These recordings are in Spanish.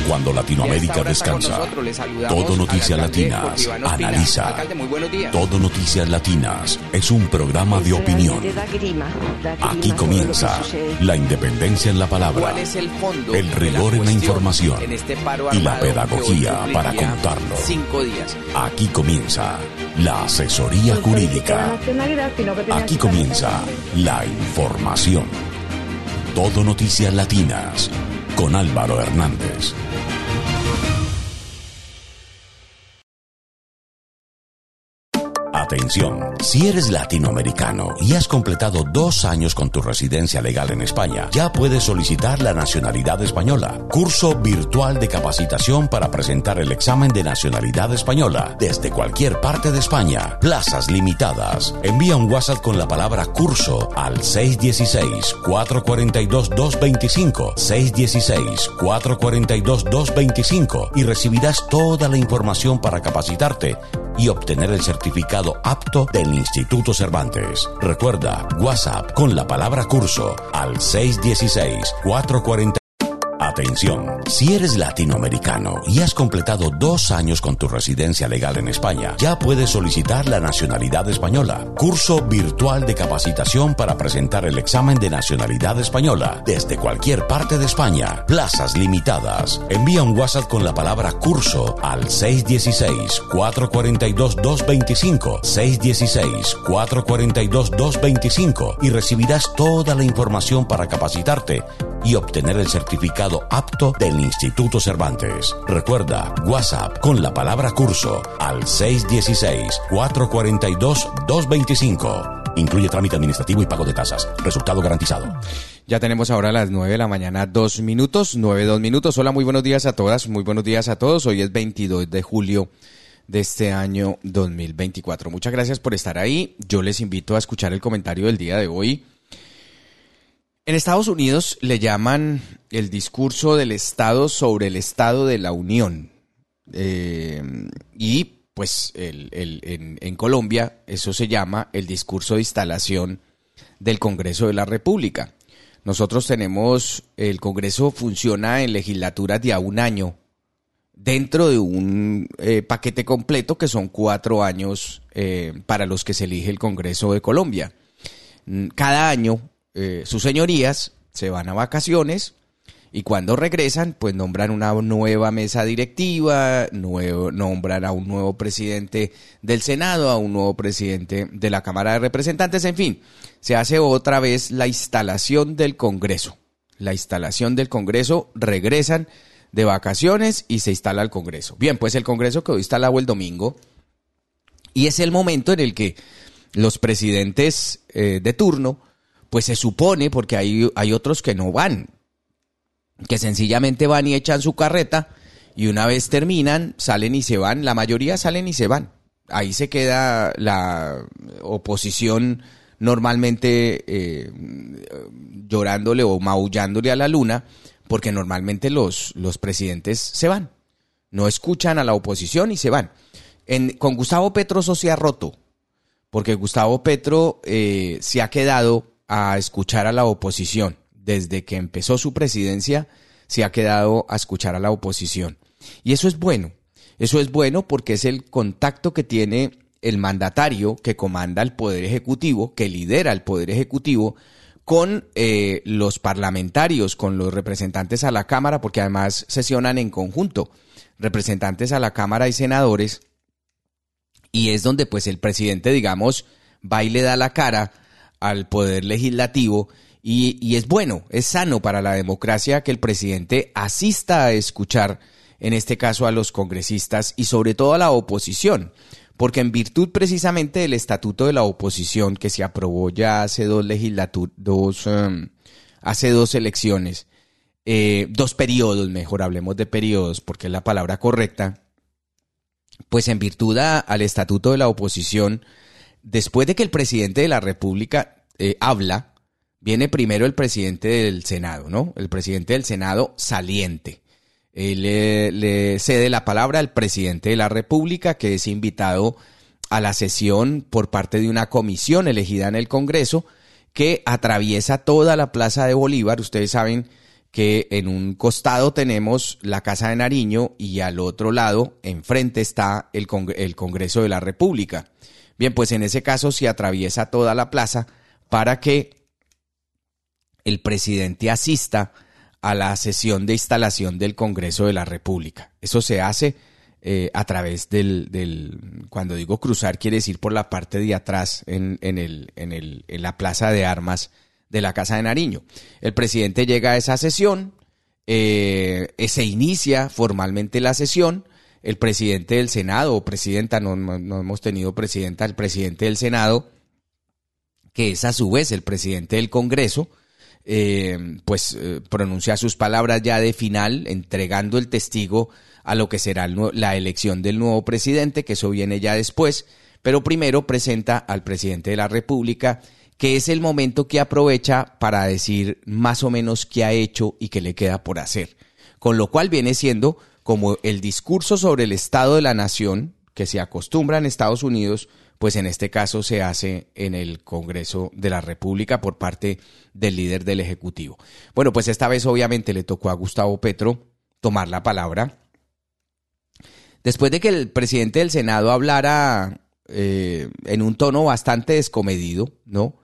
Cuando Latinoamérica descansa, Todo Noticias Latinas analiza. Todo Noticias Latinas es un programa de opinión. Aquí comienza la independencia en la palabra, el rigor en la información y la pedagogía para contarlo. Aquí comienza la asesoría jurídica. Aquí comienza la información. Todo Noticias Latinas con Álvaro Hernández. Atención, si eres latinoamericano y has completado 2 años con tu residencia legal en España, ya puedes solicitar la nacionalidad española. Curso virtual de capacitación para presentar el examen de nacionalidad española desde cualquier parte de España. Plazas limitadas. Envía un WhatsApp con la palabra curso al 616-442-225, 616-442-225 y recibirás toda la información para capacitarte y obtener el certificado apto del Instituto Cervantes. Recuerda, WhatsApp con la palabra curso al 616-440. Atención, si eres latinoamericano y has completado 2 años con tu residencia legal en España, ya puedes solicitar la nacionalidad española. Curso virtual de capacitación para presentar el examen de nacionalidad española desde cualquier parte de España. Plazas limitadas. Envía un WhatsApp con la palabra curso al 616-442-225, 616-442-225 y recibirás toda la información para capacitarte y obtener el certificado apto del Instituto Cervantes. Recuerda, WhatsApp con la palabra curso al 616-442-225. Incluye trámite administrativo y pago de tasas. Resultado garantizado. Ya tenemos ahora las 9 de la mañana, 2 minutos. Hola, muy buenos días a todas, muy buenos días a todos. Hoy es 22 de julio de este año 2024. Muchas gracias por estar ahí. Yo les invito a escuchar el comentario del día de hoy. En Estados Unidos le llaman el discurso del Estado sobre el Estado de la Unión. Y pues en Colombia eso se llama el discurso de instalación del Congreso de la República. Nosotros tenemos, el Congreso funciona en legislaturas de a 1 año, dentro de un paquete completo que son 4 años para los que se elige el Congreso de Colombia. Cada año sus señorías se van a vacaciones y cuando regresan pues nombran una nueva mesa directiva, nombran a un nuevo presidente del Senado, a un nuevo presidente de la Cámara de Representantes, en fin, se hace otra vez la instalación del Congreso. La instalación del Congreso, regresan de vacaciones y se instala el Congreso. Bien, pues el Congreso quedó instalado el domingo y es el momento en el que los presidentes de turno pues se supone, porque hay otros que no van, que sencillamente van y echan su carreta y una vez terminan, salen y se van, la mayoría salen y se van. Ahí se queda la oposición normalmente llorándole o maullándole a la luna, porque normalmente los presidentes se van, no escuchan a la oposición y se van. Con Gustavo Petro eso se ha roto, porque Gustavo Petro se ha quedado a escuchar a la oposición. Desde que empezó su presidencia se ha quedado a escuchar a la oposición. Y eso es bueno porque es el contacto que tiene el mandatario que comanda el Poder Ejecutivo, que lidera el Poder Ejecutivo, con los parlamentarios, con los representantes a la Cámara, porque además sesionan en conjunto, representantes a la Cámara y senadores, y es donde pues el presidente, digamos, va y le da la cara al Poder Legislativo y es bueno, es sano para la democracia que el presidente asista a escuchar, en este caso a los congresistas y sobre todo a la oposición, porque en virtud precisamente del Estatuto de la Oposición que se aprobó ya hace 2 elecciones, 2 periodos, mejor hablemos de periodos porque es la palabra correcta, pues en virtud al Estatuto de la Oposición, después de que el presidente de la República habla, viene primero el presidente del Senado, ¿no? El presidente del Senado saliente. Él le cede la palabra al presidente de la República, que es invitado a la sesión por parte de una comisión elegida en el Congreso que atraviesa toda la Plaza de Bolívar. Ustedes saben que en un costado tenemos la Casa de Nariño y al otro lado, enfrente, está el Congreso de la República. Bien, pues en ese caso se atraviesa toda la plaza para que el presidente asista a la sesión de instalación del Congreso de la República. Eso se hace a través cuando digo cruzar, quiere decir por la parte de atrás en la plaza de armas de la Casa de Nariño. El presidente llega a esa sesión, se inicia formalmente la sesión. El presidente del Senado o presidenta, no hemos tenido presidenta, el presidente del Senado, que es a su vez el presidente del Congreso, pronuncia sus palabras ya de final, entregando el testigo a lo que será la elección del nuevo presidente, que eso viene ya después, pero primero presenta al presidente de la República, que es el momento que aprovecha para decir más o menos qué ha hecho y qué le queda por hacer. Con lo cual viene siendo como el discurso sobre el estado de la nación que se acostumbra en Estados Unidos, pues en este caso se hace en el Congreso de la República por parte del líder del Ejecutivo. Bueno, pues esta vez obviamente le tocó a Gustavo Petro tomar la palabra. Después de que el presidente del Senado hablara en un tono bastante descomedido, ¿no?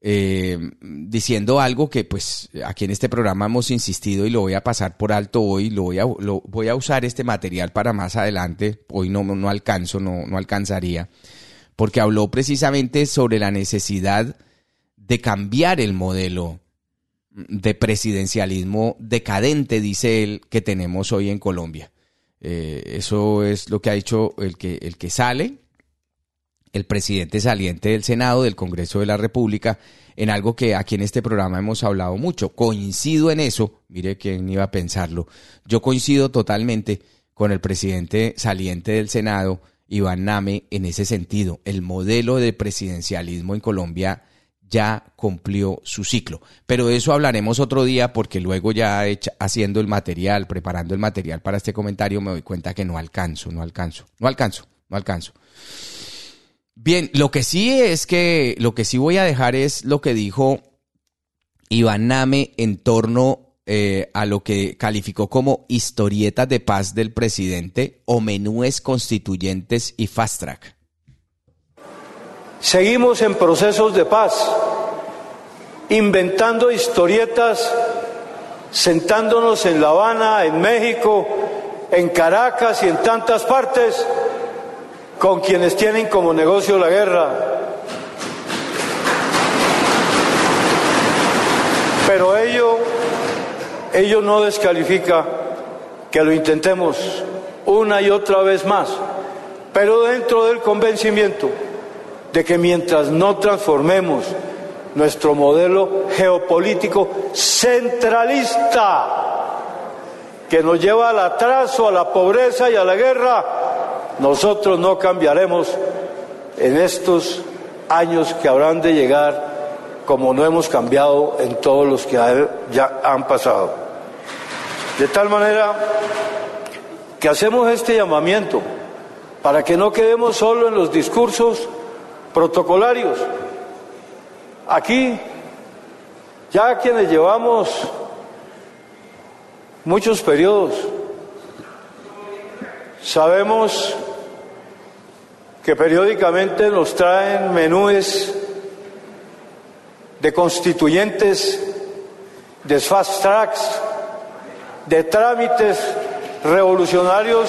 Diciendo algo que pues aquí en este programa hemos insistido y lo voy a pasar por alto hoy, voy a usar este material para más adelante, hoy no alcanzaría, porque habló precisamente sobre la necesidad de cambiar el modelo de presidencialismo decadente, dice él, que tenemos hoy en Colombia. Eso es lo que ha dicho el que sale, el presidente saliente del Senado, del Congreso de la República, en algo que aquí en este programa hemos hablado mucho. Coincido en eso, mire quién iba a pensarlo, yo coincido totalmente con el presidente saliente del Senado, Iván Name, en ese sentido. El modelo de presidencialismo en Colombia ya cumplió su ciclo. Pero de eso hablaremos otro día, porque luego ya haciendo el material, preparando el material para este comentario, me doy cuenta que no alcanzo. Bien, lo que sí voy a dejar es lo que dijo Iván Name en torno a lo que calificó como historietas de paz del presidente o menúes constituyentes y fast track. Seguimos en procesos de paz, inventando historietas, sentándonos en La Habana, en México, en Caracas y en tantas partes, con quienes tienen como negocio la guerra. Pero ello no descalifica que lo intentemos una y otra vez más, pero dentro del convencimiento de que mientras no transformemos nuestro modelo geopolítico centralista, que nos lleva al atraso, a la pobreza y a la guerra, nosotros no cambiaremos en estos años que habrán de llegar, como no hemos cambiado en todos los que ya han pasado. De tal manera que hacemos este llamamiento para que no quedemos solo en los discursos protocolarios. Aquí, ya quienes llevamos muchos periodos, sabemos que periódicamente nos traen menúes de constituyentes, de fast tracks, de trámites revolucionarios.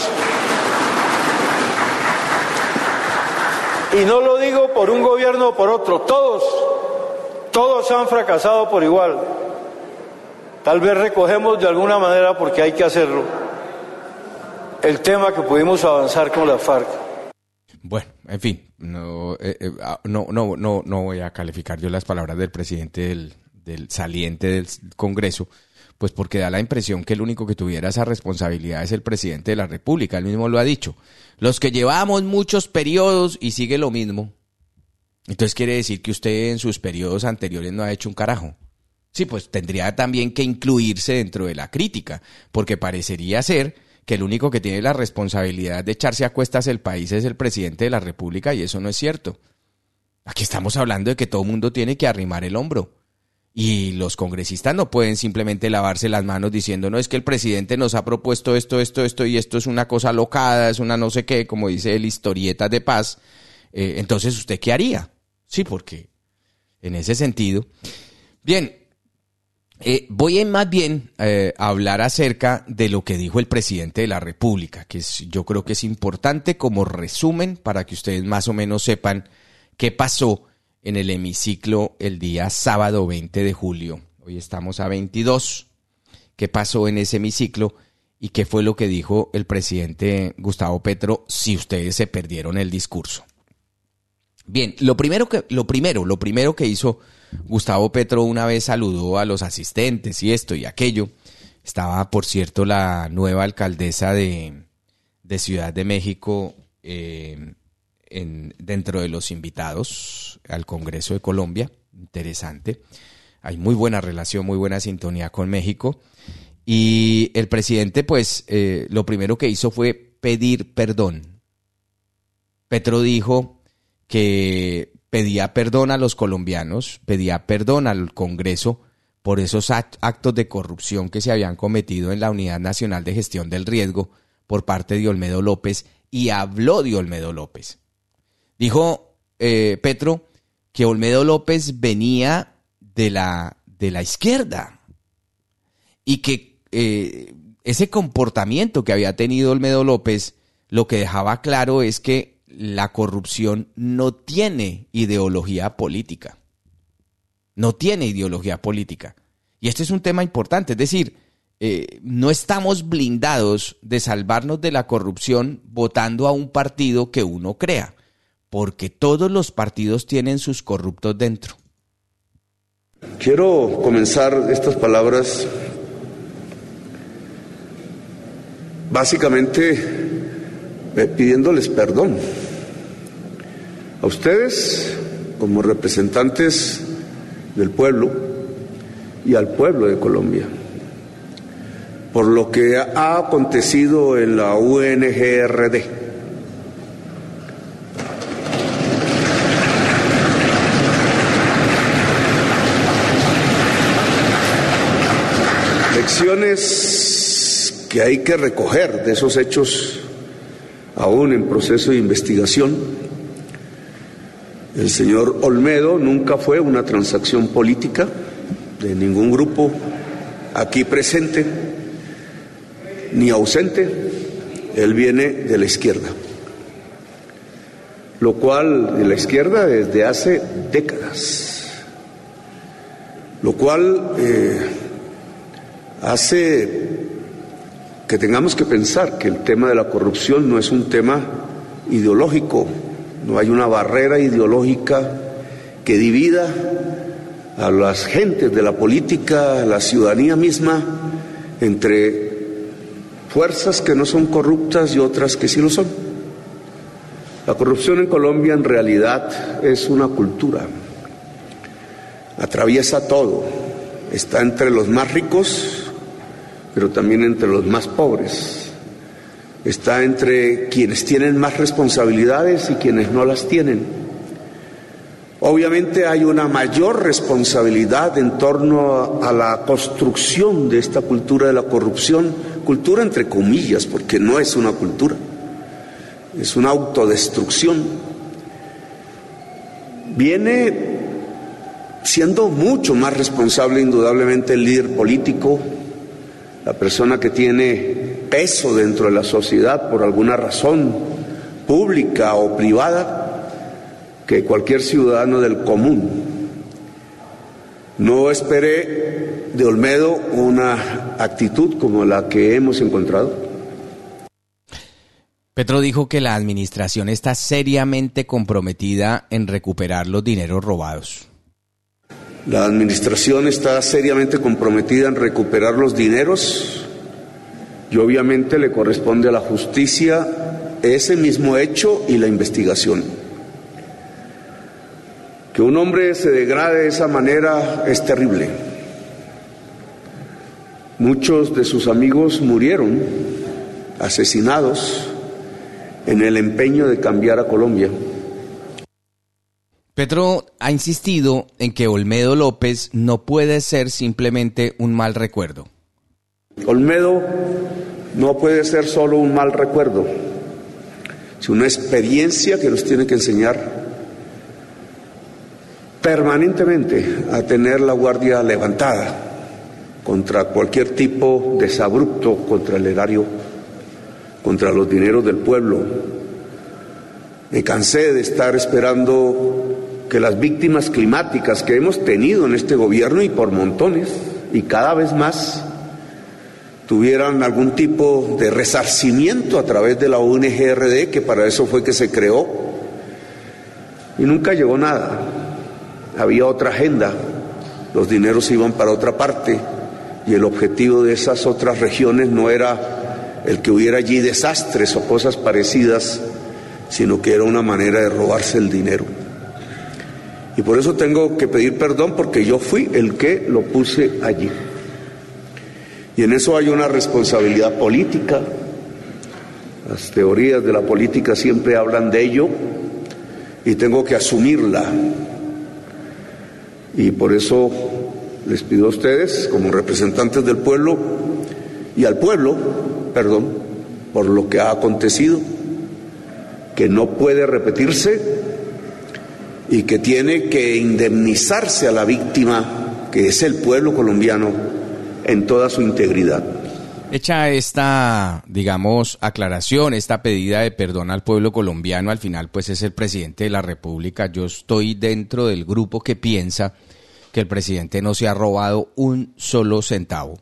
Y no lo digo por un gobierno o por otro, todos han fracasado por igual. Tal vez recogemos de alguna manera, porque hay que hacerlo, el tema que pudimos avanzar con la FARC. Bueno, en fin, no voy a calificar yo las palabras del presidente del saliente del Congreso, pues porque da la impresión que el único que tuviera esa responsabilidad es el presidente de la República. Él mismo lo ha dicho. Los que llevamos muchos periodos y sigue lo mismo. Entonces quiere decir que usted en sus periodos anteriores no ha hecho un carajo. Sí, pues tendría también que incluirse dentro de la crítica, porque parecería ser que el único que tiene la responsabilidad de echarse a cuestas el país es el presidente de la República, y eso no es cierto. Aquí estamos hablando de que todo el mundo tiene que arrimar el hombro. Y los congresistas no pueden simplemente lavarse las manos diciendo, no, es que el presidente nos ha propuesto esto, y esto es una cosa locada, es una no sé qué, como dice el historietas de paz. Entonces, ¿usted qué haría? Sí, porque en ese sentido. Bien, voy más bien a hablar acerca de lo que dijo el presidente de la República, que yo creo que es importante como resumen para que ustedes más o menos sepan qué pasó en el hemiciclo el día sábado 20 de julio. Hoy estamos a 22. ¿Qué pasó en ese hemiciclo y qué fue lo que dijo el presidente Gustavo Petro si ustedes se perdieron el discurso? Bien, lo primero que hizo Gustavo Petro una vez saludó a los asistentes y esto y aquello. Estaba, por cierto, la nueva alcaldesa de Ciudad de México dentro de los invitados al Congreso de Colombia. Interesante. Hay muy buena relación, muy buena sintonía con México. Y el presidente, pues, lo primero que hizo fue pedir perdón. Petro dijo que pedía perdón a los colombianos, pedía perdón al Congreso por esos actos de corrupción que se habían cometido en la Unidad Nacional de Gestión del Riesgo por parte de Olmedo López, y habló de Olmedo López. Dijo Petro que Olmedo López venía de la izquierda y que ese comportamiento que había tenido Olmedo López lo que dejaba claro es que la corrupción no tiene ideología política. No tiene ideología política. Y este es un tema importante, es decir, no estamos blindados de salvarnos de la corrupción votando a un partido que uno crea, porque todos los partidos tienen sus corruptos dentro. Quiero comenzar estas palabras básicamente pidiéndoles perdón a ustedes como representantes del pueblo y al pueblo de Colombia por lo que ha acontecido en la UNGRD. Lecciones que hay que recoger de esos hechos aún en proceso de investigación. El señor Olmedo nunca fue una transacción política de ningún grupo aquí presente ni ausente. Él viene de la izquierda, lo cual de la izquierda desde hace décadas, lo cual hace que tengamos que pensar que el tema de la corrupción no es un tema ideológico, no hay una barrera ideológica que divida a las gentes de la política, a la ciudadanía misma, entre fuerzas que no son corruptas y otras que sí lo son. La corrupción en Colombia en realidad es una cultura, atraviesa todo, está entre los más ricos, pero también entre los más pobres, está entre quienes tienen más responsabilidades y quienes no las tienen. Obviamente hay una mayor responsabilidad en torno a la construcción de esta cultura de la corrupción, cultura entre comillas, porque no es una cultura, es una autodestrucción. Viene siendo mucho más responsable indudablemente el líder político, la persona que tiene peso dentro de la sociedad por alguna razón pública o privada, que cualquier ciudadano del común. No esperé de Olmedo una actitud como la que hemos encontrado. Petro dijo que la administración está seriamente comprometida en recuperar los dineros robados. La administración está seriamente comprometida en recuperar los dineros y obviamente le corresponde a la justicia ese mismo hecho y la investigación. Que un hombre se degrade de esa manera es terrible. Muchos de sus amigos murieron asesinados en el empeño de cambiar a Colombia. Petro ha insistido en que Olmedo López no puede ser simplemente un mal recuerdo. Olmedo no puede ser solo un mal recuerdo, sino una experiencia que nos tiene que enseñar permanentemente a tener la guardia levantada contra cualquier tipo de desabrupto, contra el erario, contra los dineros del pueblo. Me cansé de estar esperando que las víctimas climáticas que hemos tenido en este gobierno, y por montones, y cada vez más, tuvieran algún tipo de resarcimiento a través de la ONG-RD, que para eso fue que se creó, y nunca llegó nada. Había otra agenda, los dineros iban para otra parte, y el objetivo de esas otras regiones no era el que hubiera allí desastres o cosas parecidas, sino que era una manera de robarse el dinero. Y por eso tengo que pedir perdón, porque yo fui el que lo puse allí. Y en eso hay una responsabilidad política. Las teorías de la política siempre hablan de ello, y tengo que asumirla. Y por eso les pido a ustedes, como representantes del pueblo, y al pueblo, perdón, por lo que ha acontecido, que no puede repetirse y que tiene que indemnizarse a la víctima, que es el pueblo colombiano, en toda su integridad. Hecha esta, digamos, aclaración, esta pedida de perdón al pueblo colombiano, al final pues es el presidente de la República. Yo estoy dentro del grupo que piensa que el presidente no se ha robado un solo centavo.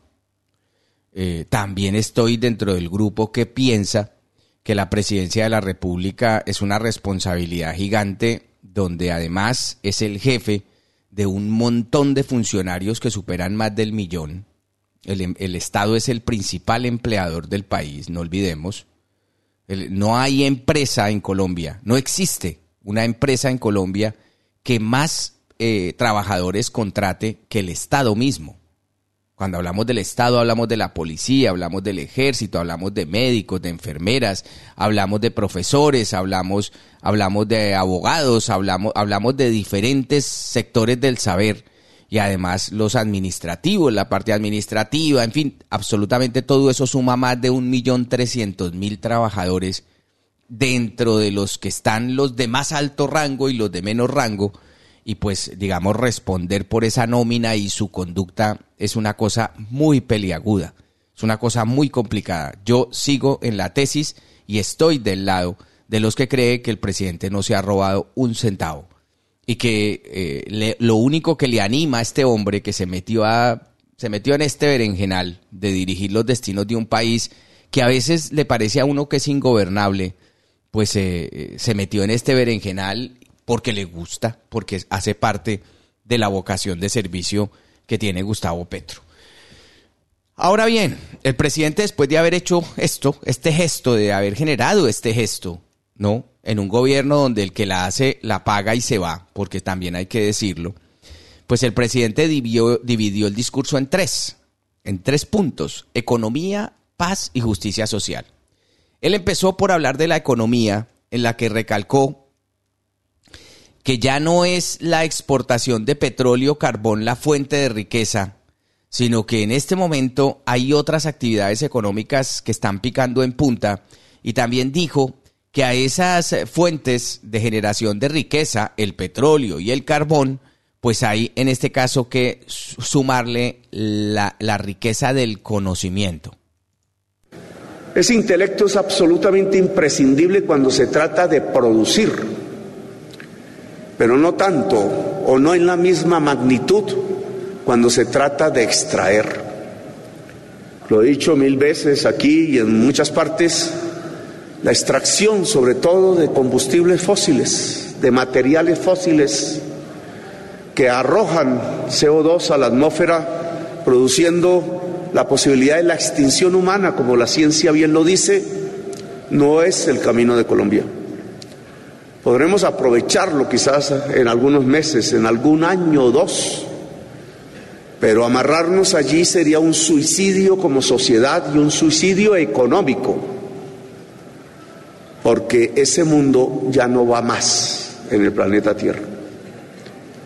También estoy dentro del grupo que piensa que la presidencia de la República es una responsabilidad gigante, donde además es el jefe de un montón de funcionarios que superan más del 1.000.000. El Estado es el principal empleador del país, no olvidemos. No hay empresa en Colombia, no existe una empresa en Colombia que más trabajadores contrate que el Estado mismo. Cuando hablamos del Estado, hablamos de la policía, hablamos del ejército, hablamos de médicos, de enfermeras, hablamos de profesores, hablamos de abogados, hablamos de diferentes sectores del saber, y además los administrativos, la parte administrativa, en fin, absolutamente todo eso suma más de 1.300.000 trabajadores, dentro de los que están los de más alto rango y los de menos rango. Y pues, digamos, responder por esa nómina y su conducta es una cosa muy peliaguda, es una cosa muy complicada. Yo sigo en la tesis y estoy del lado de los que cree que el presidente no se ha robado un centavo, y que lo único que le anima a este hombre que se metió en este berenjenal de dirigir los destinos de un país que a veces le parece a uno que es ingobernable, pues se metió en este berenjenal porque le gusta, porque hace parte de la vocación de servicio que tiene Gustavo Petro. Ahora bien, el presidente, después de haber hecho este gesto, de haber generado este gesto, ¿no?, en un gobierno donde el que la hace la paga y se va, porque también hay que decirlo, pues el presidente dividió el discurso en tres puntos: economía, paz y justicia social. Él empezó por hablar de la economía, en la que recalcó que ya no es la exportación de petróleo, carbón la fuente de riqueza, sino que en este momento hay otras actividades económicas que están picando en punta, y también dijo que a esas fuentes de generación de riqueza, el petróleo y el carbón, pues hay en este caso que sumarle la riqueza del conocimiento. Ese intelecto es absolutamente imprescindible cuando se trata de producir, pero no tanto o no en la misma magnitud cuando se trata de extraer. Lo he dicho 1000 veces aquí y en muchas partes: la extracción, sobre todo de combustibles fósiles, de materiales fósiles que arrojan CO2 a la atmósfera, produciendo la posibilidad de la extinción humana, como la ciencia bien lo dice, no es el camino de Colombia. Podremos aprovecharlo quizás en algunos meses, en algún año o dos, pero amarrarnos allí sería un suicidio como sociedad y un suicidio económico, porque ese mundo ya no va más en el planeta Tierra.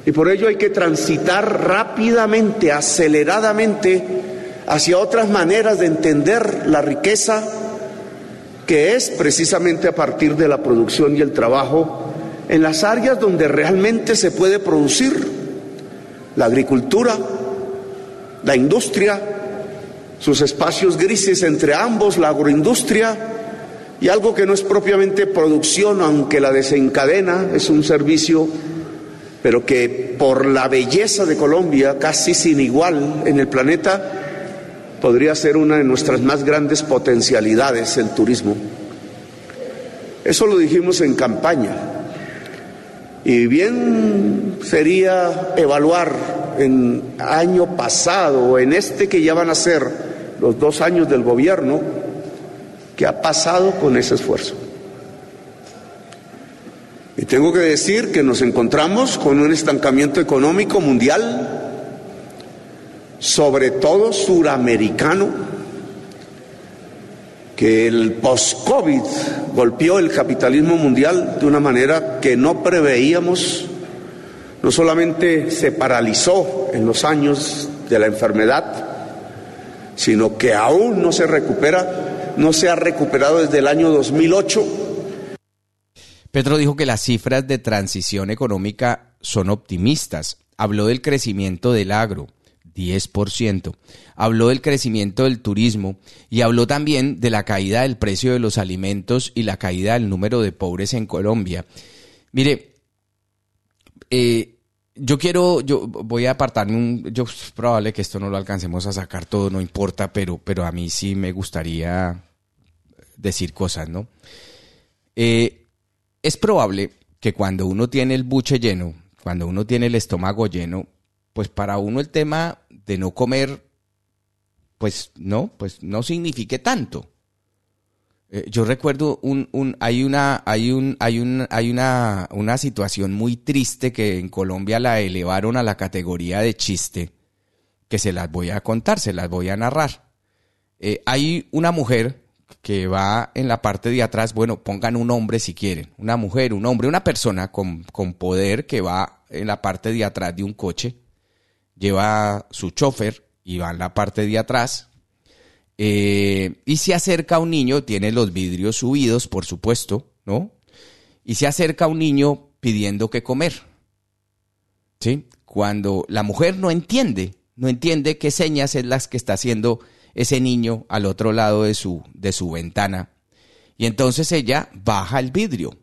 Y por ello hay que transitar rápidamente, aceleradamente, hacia otras maneras de entender la riqueza, que es precisamente a partir de la producción y el trabajo en las áreas donde realmente se puede producir: la agricultura, la industria, sus espacios grises entre ambos, la agroindustria, y algo que no es propiamente producción, aunque la desencadena, es un servicio, pero que por la belleza de Colombia, casi sin igual en el planeta, podría ser una de nuestras más grandes potencialidades, el turismo. Eso lo dijimos en campaña. Y bien sería evaluar en año pasado o en este que ya van a ser los 2 años del gobierno, qué ha pasado con ese esfuerzo. Y tengo que decir que nos encontramos con un estancamiento económico mundial, sobre todo suramericano, que el post-COVID golpeó el capitalismo mundial de una manera que no preveíamos. No solamente se paralizó en los años de la enfermedad, sino que aún no se recupera, no se ha recuperado desde el año 2008. Petro dijo que las cifras de transición económica son optimistas. Habló del crecimiento del agro, 10%. Habló del crecimiento del turismo y habló también de la caída del precio de los alimentos y la caída del número de pobres en Colombia. Mire, yo voy a apartarme es probable que esto no lo alcancemos a sacar todo, no importa, pero a mí sí me gustaría decir cosas, ¿no? Es probable que cuando uno tiene el buche lleno, cuando uno tiene el estómago lleno, pues para uno el tema de no comer, pues no signifique tanto. Yo recuerdo hay una situación muy triste que en Colombia la elevaron a la categoría de chiste, que se las voy a contar, se las voy a narrar. Hay una mujer que va en la parte de atrás, bueno, pongan un hombre si quieren, una mujer, un hombre, una persona con poder que va en la parte de atrás de un coche, lleva su chofer y va en la parte de atrás, y se acerca a un niño, tiene los vidrios subidos, por supuesto, ¿no? Y se acerca a un niño pidiendo que comer, ¿sí? Cuando la mujer no entiende qué señas es las que está haciendo ese niño al otro lado de su ventana. Y entonces ella baja el vidrio.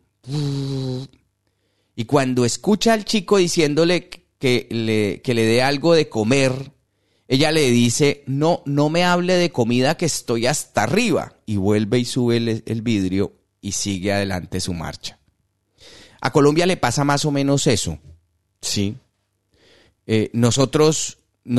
Y cuando escucha al chico diciéndole que le dé algo de comer, ella le dice, no me hable de comida que estoy hasta arriba. Y vuelve y sube el vidrio y sigue adelante su marcha. A Colombia le pasa más o menos eso, ¿sí? Nosotros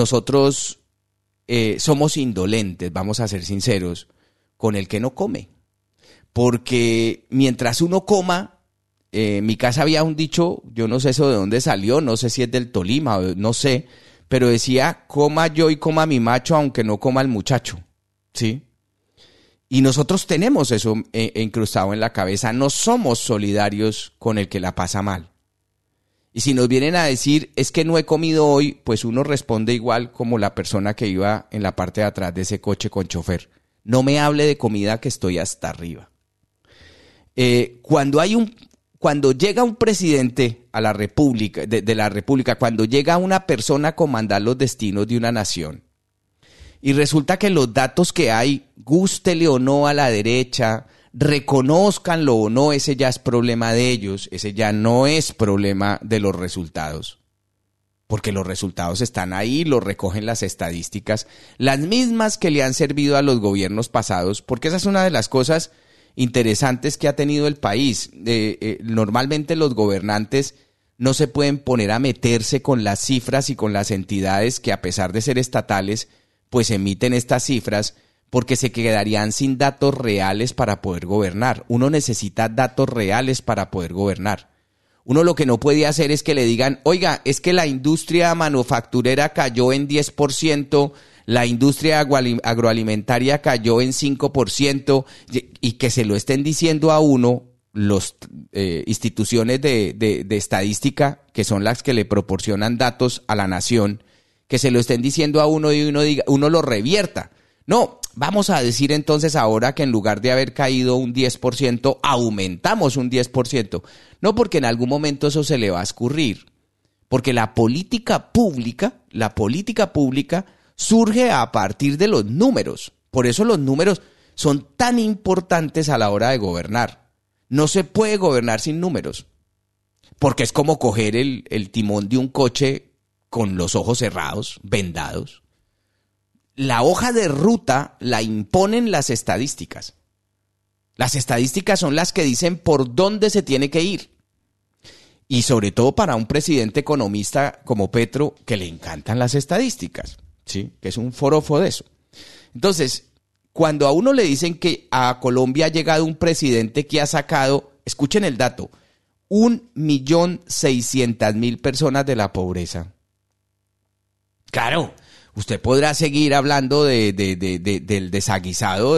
somos indolentes, vamos a ser sinceros, con el que no come. Porque mientras uno coma, en mi casa había un dicho, yo no sé eso de dónde salió, no sé si es del Tolima, no sé, pero decía, coma yo y coma mi macho, aunque no coma el muchacho, ¿sí? Y nosotros tenemos eso incrustado en la cabeza, no somos solidarios con el que la pasa mal. Y si nos vienen a decir, es que no he comido hoy, pues uno responde igual como la persona que iba en la parte de atrás de ese coche con chofer. No me hable de comida que estoy hasta arriba. Cuando llega un presidente a la República, de la República, cuando llega una persona a comandar los destinos de una nación, y resulta que los datos que hay, gústele o no a la derecha, reconózcanlo o no, ese ya es problema de ellos, ese ya no es problema de los resultados. Porque los resultados están ahí, los recogen las estadísticas, las mismas que le han servido a los gobiernos pasados, porque esa es una de las cosas interesantes que ha tenido el país. Normalmente los gobernantes no se pueden poner a meterse con las cifras y con las entidades que, a pesar de ser estatales, pues emiten estas cifras, porque se quedarían sin datos reales para poder gobernar. Uno necesita datos reales para poder gobernar. Uno lo que no puede hacer es que le digan, oiga, es que la industria manufacturera cayó en 10%, la industria agroalimentaria cayó en 5%, y que se lo estén diciendo a uno los instituciones de estadística, que son las que le proporcionan datos a la nación, que se lo estén diciendo a uno y uno lo revierta. No, vamos a decir entonces ahora que en lugar de haber caído un 10%, aumentamos un 10%. No, porque en algún momento eso se le va a escurrir. Porque la política pública surge a partir de los números. Por eso los números son tan importantes a la hora de gobernar. No se puede gobernar sin números, porque es como coger el timón de un coche con los ojos cerrados, vendados. La hoja de ruta la imponen las estadísticas. Las estadísticas son las que dicen por dónde se tiene que ir. Y sobre todo para un presidente economista como Petro, que le encantan las estadísticas, ¿sí? Que es un forofo de eso. Entonces, cuando a uno le dicen que a Colombia ha llegado un presidente que ha sacado, escuchen el dato, 1.600.000 personas de la pobreza. Claro, usted podrá seguir hablando del desaguisado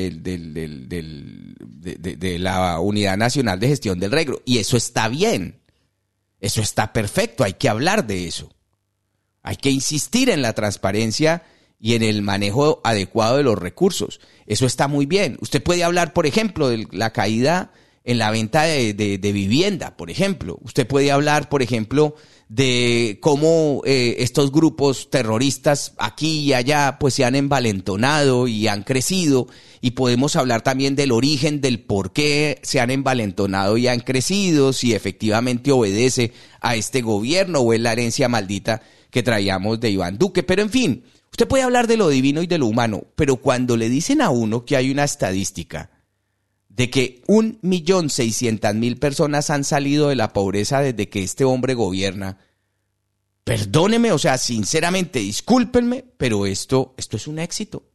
de la Unidad Nacional de Gestión del Riego, y eso está bien, eso está perfecto, hay que hablar de eso. Hay que insistir en la transparencia y en el manejo adecuado de los recursos. Eso está muy bien. Usted puede hablar, por ejemplo, de la caída en la venta de vivienda, por ejemplo. Usted puede hablar, por ejemplo, de cómo estos grupos terroristas aquí y allá pues se han envalentonado y han crecido. Y podemos hablar también del origen, del por qué se han envalentonado y han crecido, si efectivamente obedece a este gobierno o es la herencia maldita que traíamos de Iván Duque. Pero en fin, usted puede hablar de lo divino y de lo humano, pero cuando le dicen a uno que hay una estadística de que 1.600.000 personas han salido de la pobreza desde que este hombre gobierna, perdóneme, o sea, sinceramente, discúlpenme, pero esto es un éxito.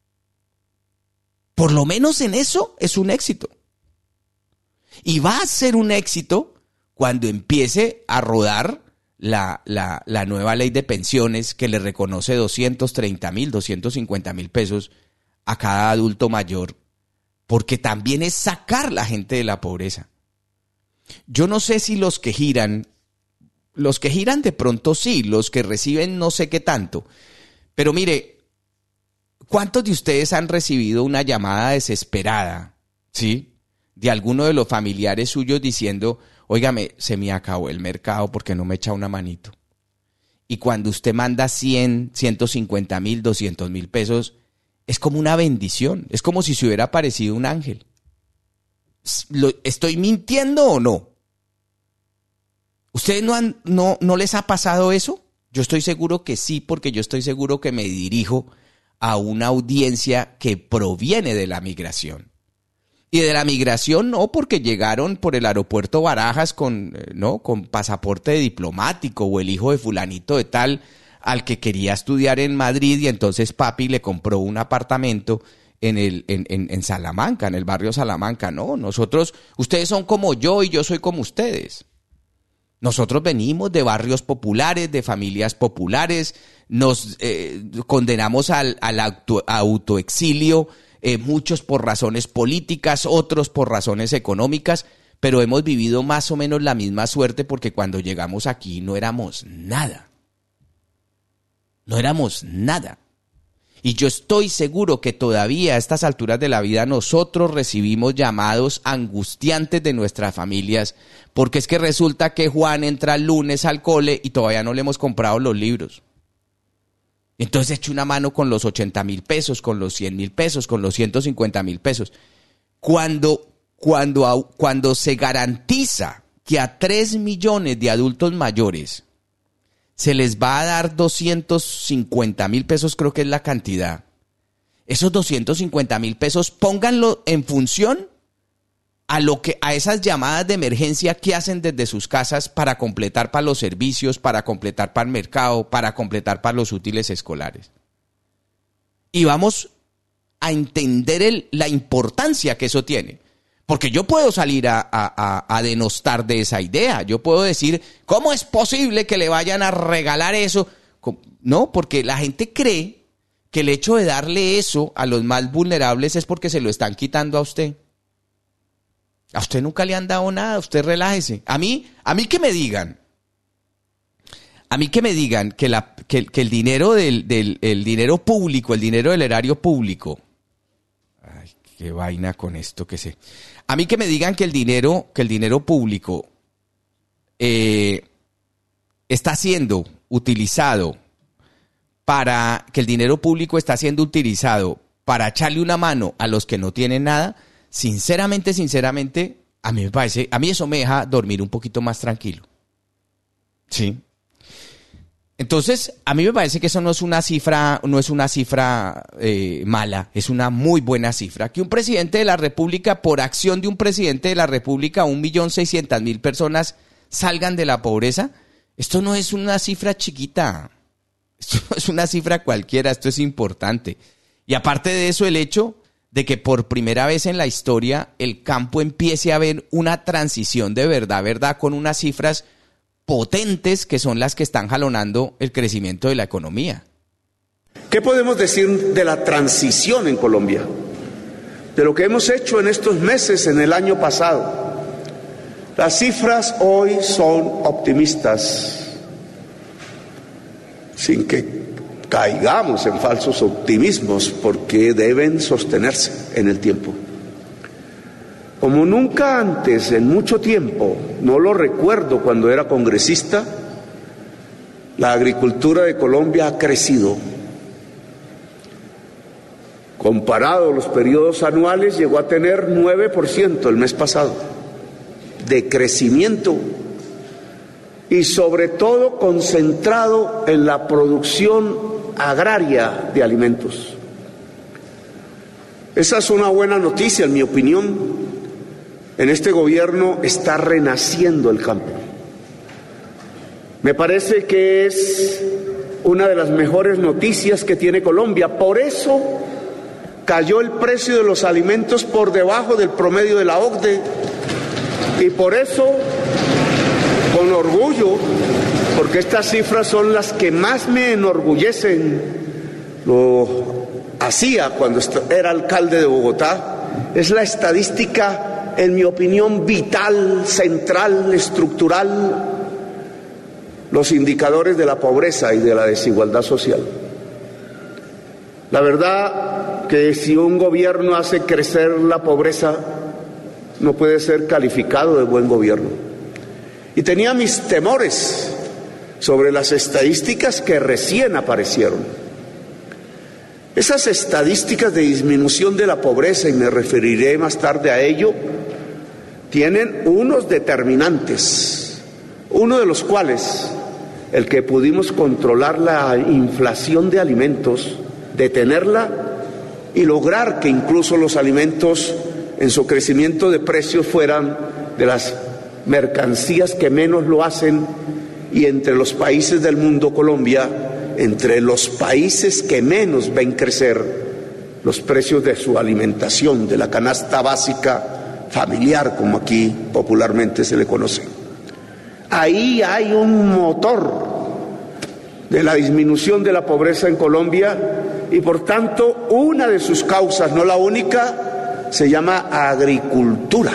Por lo menos en eso es un éxito. Y va a ser un éxito cuando empiece a rodar la nueva ley de pensiones que le reconoce 230.000, 250.000 pesos a cada adulto mayor, porque también es sacar la gente de la pobreza. Yo no sé si los que giran de pronto sí, los que reciben no sé qué tanto, pero mire, ¿cuántos de ustedes han recibido una llamada desesperada, sí, de alguno de los familiares suyos diciendo: óigame, se me acabó el mercado porque no me echa una manito? Y cuando usted manda 100, 150.000, 200.000 pesos, es como una bendición, es como si se hubiera aparecido un ángel. ¿Estoy mintiendo o no? ¿Ustedes no les ha pasado eso? Yo estoy seguro que sí, porque yo estoy seguro que me dirijo a una audiencia que proviene de la migración. Y de la migración no porque llegaron por el aeropuerto Barajas con pasaporte diplomático, o el hijo de fulanito de tal al que quería estudiar en Madrid y entonces papi le compró un apartamento en Salamanca, en el barrio Salamanca. No, ustedes son como yo y yo soy como ustedes. Nosotros venimos de barrios populares, de familias populares, nos condenamos al autoexilio, muchos por razones políticas, otros por razones económicas, pero hemos vivido más o menos la misma suerte porque cuando llegamos aquí no éramos nada. No éramos nada. Y yo estoy seguro que todavía a estas alturas de la vida nosotros recibimos llamados angustiantes de nuestras familias, porque es que resulta que Juan entra el lunes al cole y todavía no le hemos comprado los libros. Entonces echo una mano con los 80.000 pesos, con los 100.000 pesos, con los 150.000 pesos. Cuando se garantiza que a 3 millones de adultos mayores se les va a dar 250.000 pesos, creo que es la cantidad. Esos 250.000 pesos pónganlo en función a esas llamadas de emergencia que hacen desde sus casas para completar para los servicios, para completar para el mercado, para completar para los útiles escolares. Y vamos a entender la importancia que eso tiene. Porque yo puedo salir a denostar de esa idea. Yo puedo decir, ¿cómo es posible que le vayan a regalar eso? No, porque la gente cree que el hecho de darle eso a los más vulnerables es porque se lo están quitando a usted. A usted nunca le han dado nada, usted relájese. A mí que me digan que el dinero el dinero público, el dinero del erario público. Ay, qué vaina con esto que sé. A mí que me digan que el dinero público está siendo utilizado para echarle una mano a los que no tienen nada, sinceramente, a mí eso me deja dormir un poquito más tranquilo. Sí. Entonces, a mí me parece que eso no es una cifra mala, es una muy buena cifra. Que un presidente de la República, por acción de un presidente de la República, 1.600.000 personas salgan de la pobreza, esto no es una cifra chiquita, esto no es una cifra cualquiera, esto es importante. Y aparte de eso, el hecho de que por primera vez en la historia el campo empiece a ver una transición de verdad, con unas cifras potentes que son las que están jalonando el crecimiento de la economía. ¿Qué podemos decir de la transición en Colombia? De lo que hemos hecho en estos meses, en el año pasado. Las cifras hoy son optimistas, sin que caigamos en falsos optimismos, porque deben sostenerse en el tiempo. Como nunca antes, en mucho tiempo, no lo recuerdo cuando era congresista, la agricultura de Colombia ha crecido. Comparado a los periodos anuales, llegó a tener 9% el mes pasado de crecimiento, y sobre todo concentrado en la producción agraria de alimentos. Esa es una buena noticia, en mi opinión. En este gobierno está renaciendo el campo. Me parece que es una de las mejores noticias que tiene Colombia. Por eso cayó el precio de los alimentos por debajo del promedio de la OCDE. Y por eso, con orgullo, porque estas cifras son las que más me enorgullecen, lo hacía cuando era alcalde de Bogotá, es la estadística, en mi opinión, vital, central, estructural, los indicadores de la pobreza y de la desigualdad social. La verdad que si un gobierno hace crecer la pobreza, no puede ser calificado de buen gobierno. Y tenía mis temores sobre las estadísticas que recién aparecieron. Esas estadísticas de disminución de la pobreza, y me referiré más tarde a ello, tienen unos determinantes, uno de los cuales, el que pudimos controlar la inflación de alimentos, detenerla y lograr que incluso los alimentos en su crecimiento de precios fueran de las mercancías que menos lo hacen, y entre los países del mundo, Colombia, entre los países que menos ven crecer los precios de su alimentación, de la canasta básica familiar, como aquí popularmente se le conoce. Ahí hay un motor de la disminución de la pobreza en Colombia, y por tanto una de sus causas, no la única, se llama agricultura.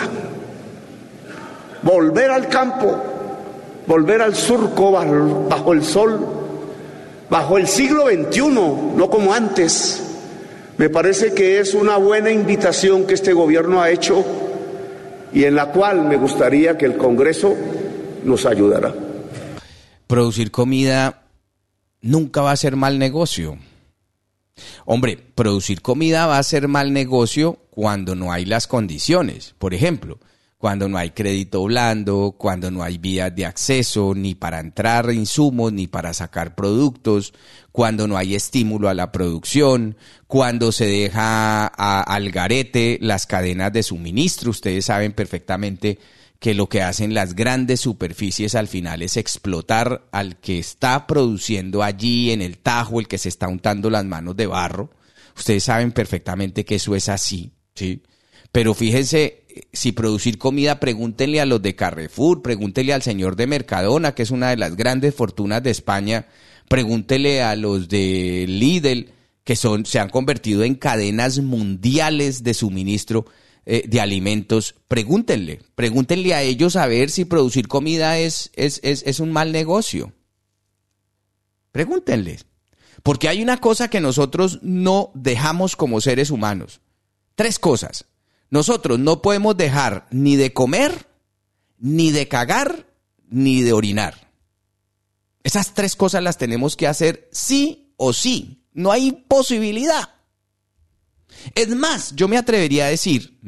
Volver al campo, volver al surco bajo el sol, bajo el siglo XXI, no como antes. Me parece que es una buena invitación que este gobierno ha hecho, y en la cual me gustaría que el Congreso nos ayudara. Producir comida nunca va a ser mal negocio. Hombre, producir comida va a ser mal negocio cuando no hay las condiciones. Por ejemplo, cuando no hay crédito blando, cuando no hay vías de acceso ni para entrar insumos ni para sacar productos, cuando no hay estímulo a la producción, cuando se deja al garete las cadenas de suministro. Ustedes saben perfectamente que lo que hacen las grandes superficies al final es explotar al que está produciendo allí en el tajo, el que se está untando las manos de barro. Ustedes saben perfectamente que eso es así, ¿sí? Pero fíjense, si producir comida, pregúntenle a los de Carrefour, pregúntenle al señor de Mercadona, que es una de las grandes fortunas de España, pregúntenle a los de Lidl, que se han convertido en cadenas mundiales de suministro. de alimentos, pregúntenle a ellos a ver si producir comida es un mal negocio. Pregúntenles. Porque hay una cosa que nosotros no dejamos como seres humanos. 3 cosas. Nosotros no podemos dejar ni de comer, ni de cagar, ni de orinar. Esas 3 cosas las tenemos que hacer sí o sí. No hay posibilidad. Es más, yo me atrevería a decir,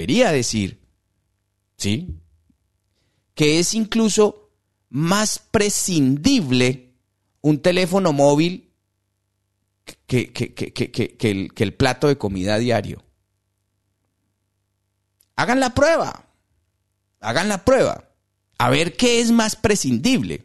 ¿sí?, que es incluso más prescindible un teléfono móvil que el plato de comida diario. Hagan la prueba. A ver qué es más prescindible.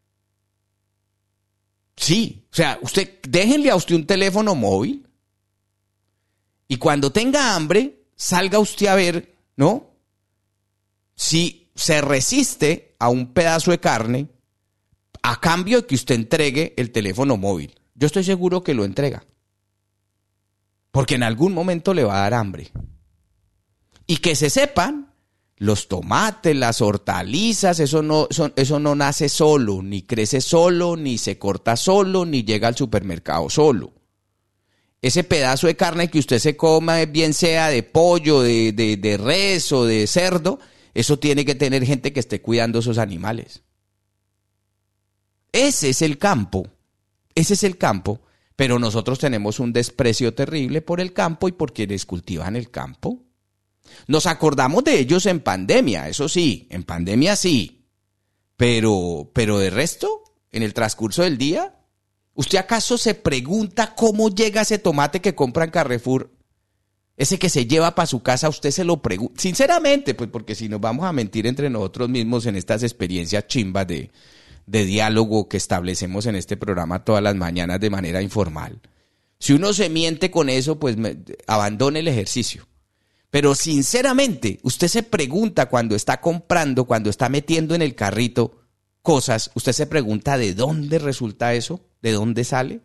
Sí, o sea, déjenle a usted un teléfono móvil y cuando tenga hambre, salga usted a ver, ¿no?, si se resiste a un pedazo de carne a cambio de que usted entregue el teléfono móvil. Yo estoy seguro que lo entrega. Porque en algún momento le va a dar hambre. Y que se sepan, los tomates, las hortalizas, eso no nace solo, ni crece solo, ni se corta solo, ni llega al supermercado solo. Ese pedazo de carne que usted se coma, bien sea de pollo, de res o de cerdo, eso tiene que tener gente que esté cuidando esos animales. Ese es el campo, pero nosotros tenemos un desprecio terrible por el campo y por quienes cultivan el campo. Nos acordamos de ellos en pandemia, eso sí, en pandemia sí, pero de resto, en el transcurso del día, ¿usted acaso se pregunta cómo llega ese tomate que compra en Carrefour? Ese que se lleva para su casa, usted se lo pregunta, sinceramente, pues porque si nos vamos a mentir entre nosotros mismos en estas experiencias chimbas de diálogo que establecemos en este programa todas las mañanas de manera informal. Si uno se miente con eso, pues abandone el ejercicio. Pero sinceramente, usted se pregunta cuando está comprando, cuando está metiendo en el carrito cosas, usted se pregunta ¿de dónde resulta eso? ¿De dónde sale?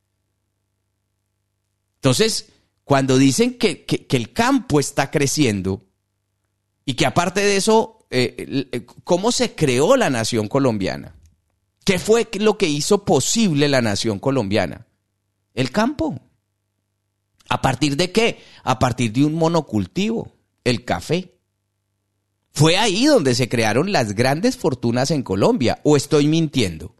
Entonces, cuando dicen que el campo está creciendo y que aparte de eso, ¿cómo se creó la nación colombiana? ¿Qué fue lo que hizo posible la nación colombiana? El campo. ¿A partir de qué? A partir de un monocultivo, el café. Fue ahí donde se crearon las grandes fortunas en Colombia, ¿o estoy mintiendo?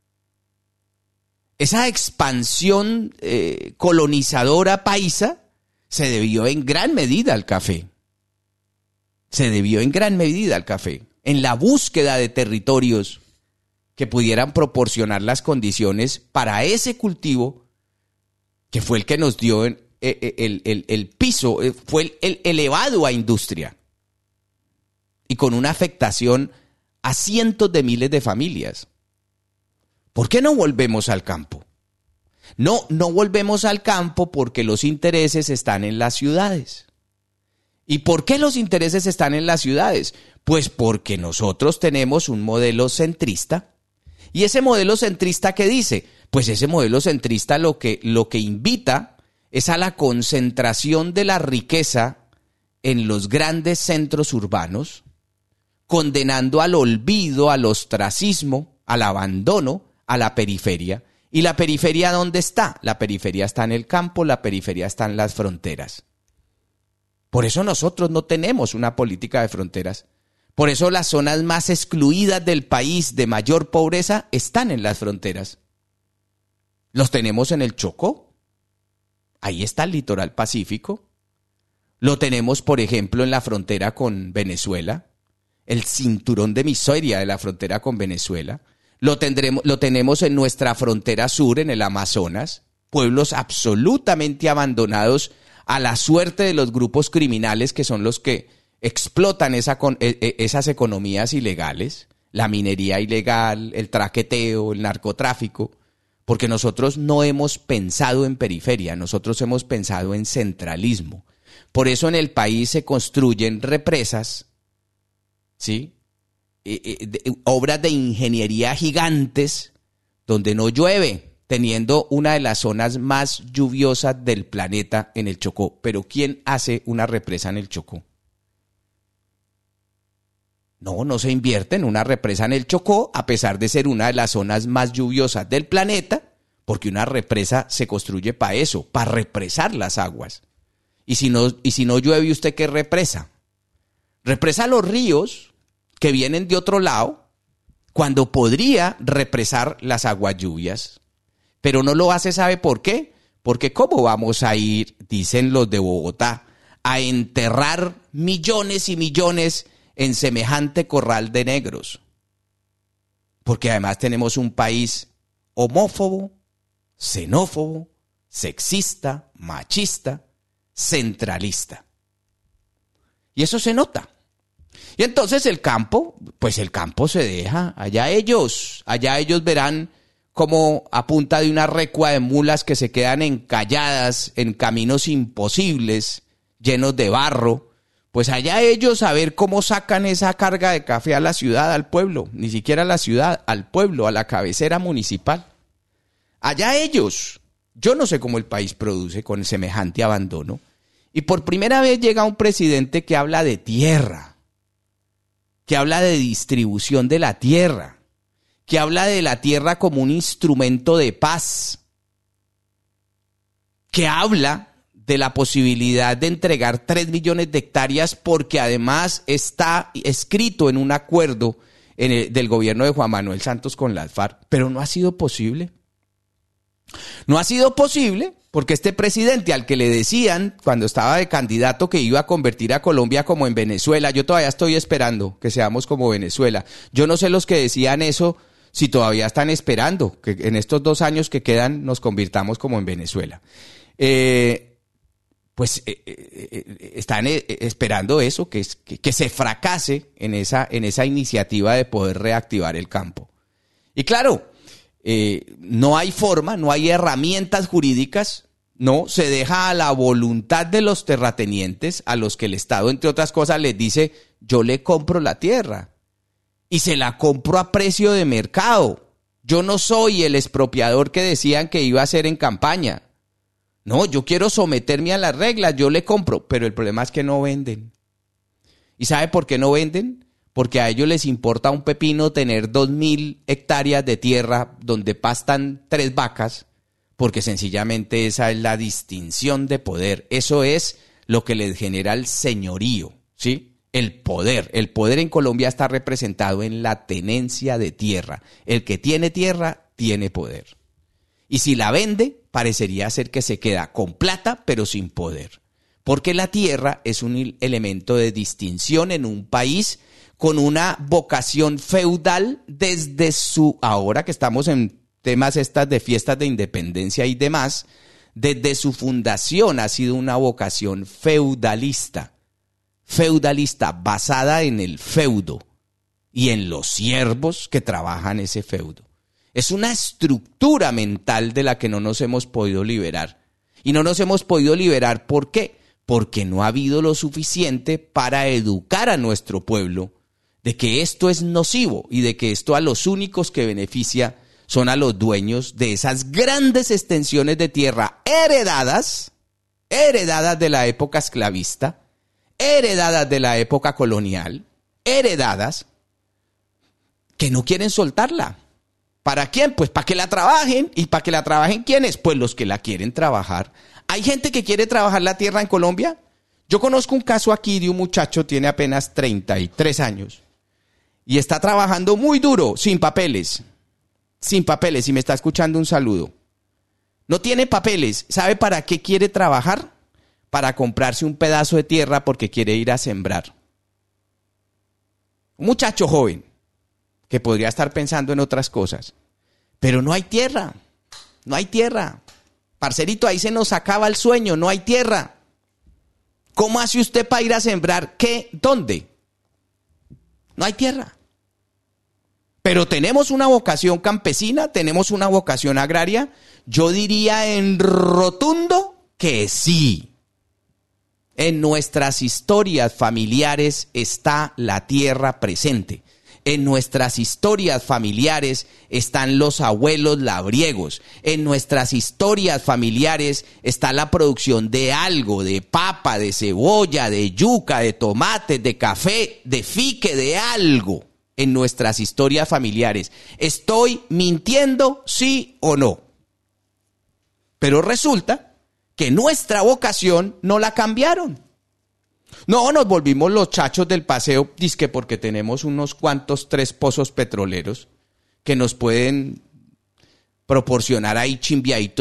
Esa expansión colonizadora paisa se debió en gran medida al café. En la búsqueda de territorios que pudieran proporcionar las condiciones para ese cultivo, que fue el que nos dio el piso, fue el elevado a industria. Y con una afectación a cientos de miles de familias. ¿Por qué no volvemos al campo? No volvemos al campo porque los intereses están en las ciudades. ¿Y por qué los intereses están en las ciudades? Pues porque nosotros tenemos un modelo centrista. ¿Y ese modelo centrista qué dice? Pues ese modelo centrista lo que invita es a la concentración de la riqueza en los grandes centros urbanos, condenando al olvido, al ostracismo, al abandono, a la periferia. ¿Y la periferia dónde está? La periferia está en el campo, la periferia está en las fronteras. Por eso nosotros no tenemos una política de fronteras. Por eso las zonas más excluidas del país de mayor pobreza están en las fronteras. Los tenemos en el Chocó. Ahí está el litoral pacífico. Lo tenemos, por ejemplo, en la frontera con Venezuela. El cinturón de miseria de la frontera con Venezuela. Lo tenemos en nuestra frontera sur, en el Amazonas. Pueblos absolutamente abandonados a la suerte de los grupos criminales que son los que explotan esas economías ilegales, la minería ilegal, el traqueteo, el narcotráfico, porque nosotros no hemos pensado en periferia, nosotros hemos pensado en centralismo. Por eso en el país se construyen represas, ¿sí? Obras de ingeniería gigantes donde no llueve, teniendo una de las zonas más lluviosas del planeta en el Chocó. Pero ¿quién hace una represa en el Chocó? No se invierte en una represa en el Chocó, a pesar de ser una de las zonas más lluviosas del planeta, porque una represa se construye para eso, para represar las aguas. Y si no llueve, ¿usted qué represa? Represa los ríos que vienen de otro lado, cuando podría represar las aguas lluvias. Pero no lo hace, ¿sabe por qué? Porque ¿cómo vamos a ir, dicen los de Bogotá, a enterrar millones y millones en semejante corral de negros? Porque además tenemos un país homófobo, xenófobo, sexista, machista, centralista. Y eso se nota. Y entonces el campo se deja, allá ellos verán cómo a punta de una recua de mulas que se quedan encalladas en caminos imposibles, llenos de barro, pues allá ellos a ver cómo sacan esa carga de café a la ciudad, al pueblo, ni siquiera a la ciudad, al pueblo, a la cabecera municipal. Allá ellos. Yo no sé cómo el país produce con semejante abandono. Y por primera vez llega un presidente que habla de tierra, que habla de distribución de la tierra, que habla de la tierra como un instrumento de paz, que habla de la posibilidad de entregar 3 millones de hectáreas porque además está escrito en un acuerdo del gobierno de Juan Manuel Santos con las FARC, pero no ha sido posible. No ha sido posible porque este presidente al que le decían cuando estaba de candidato que iba a convertir a Colombia como en Venezuela, yo todavía estoy esperando que seamos como Venezuela. Yo no sé los que decían eso si todavía están esperando que en estos 2 años que quedan nos convirtamos como en Venezuela. Están esperando eso, que se fracase en esa iniciativa de poder reactivar el campo. Y claro, no hay forma, no hay herramientas jurídicas, no, se deja a la voluntad de los terratenientes, a los que el Estado, entre otras cosas, les dice, yo le compro la tierra y se la compro a precio de mercado. Yo no soy el expropiador que decían que iba a ser en campaña. No, yo quiero someterme a las reglas, yo le compro, pero el problema es que no venden. ¿Y sabe por qué no venden? Porque a ellos les importa un pepino tener 2.000 hectáreas de tierra donde pastan 3 vacas, porque sencillamente esa es la distinción de poder. Eso es lo que les genera el señorío, ¿sí? El poder. El poder en Colombia está representado en la tenencia de tierra. El que tiene tierra tiene poder. Y si la vende, parecería ser que se queda con plata, pero sin poder. Porque la tierra es un elemento de distinción en un país con una vocación feudal desde ahora que estamos en temas estas de fiestas de independencia y demás, desde su fundación ha sido una vocación feudalista, basada en el feudo y en los siervos que trabajan ese feudo. Es una estructura mental de la que no nos hemos podido liberar. Y no nos hemos podido liberar, ¿por qué? Porque no ha habido lo suficiente para educar a nuestro pueblo de que esto es nocivo y de que esto a los únicos que beneficia son a los dueños de esas grandes extensiones de tierra heredadas de la época esclavista, heredadas de la época colonial, heredadas que no quieren soltarla. ¿Para quién? Pues para que la trabajen. ¿Y para que la trabajen quiénes? Pues los que la quieren trabajar. ¿Hay gente que quiere trabajar la tierra en Colombia? Yo conozco un caso aquí de un muchacho, tiene apenas 33 años y está trabajando muy duro, sin papeles, si me está escuchando, un saludo. No tiene papeles. ¿Sabe para qué quiere trabajar? Para comprarse un pedazo de tierra porque quiere ir a sembrar. Un muchacho joven que podría estar pensando en otras cosas. Pero no hay tierra. No hay tierra. Parcerito, ahí se nos acaba el sueño. No hay tierra. ¿Cómo hace usted para ir a sembrar? ¿Qué? ¿Dónde? No hay tierra. Pero tenemos una vocación campesina, tenemos una vocación agraria. Yo diría en rotundo que sí. En nuestras historias familiares está la tierra presente. En nuestras historias familiares están los abuelos labriegos. En nuestras historias familiares está la producción de algo, de papa, de cebolla, de yuca, de tomate, de café, de fique, de algo. En nuestras historias familiares. ¿Estoy mintiendo, sí o no? Pero resulta que nuestra vocación no la cambiaron. No, nos volvimos los chachos del paseo, dizque porque tenemos unos cuantos 3 pozos petroleros que nos pueden proporcionar ahí chimbiadito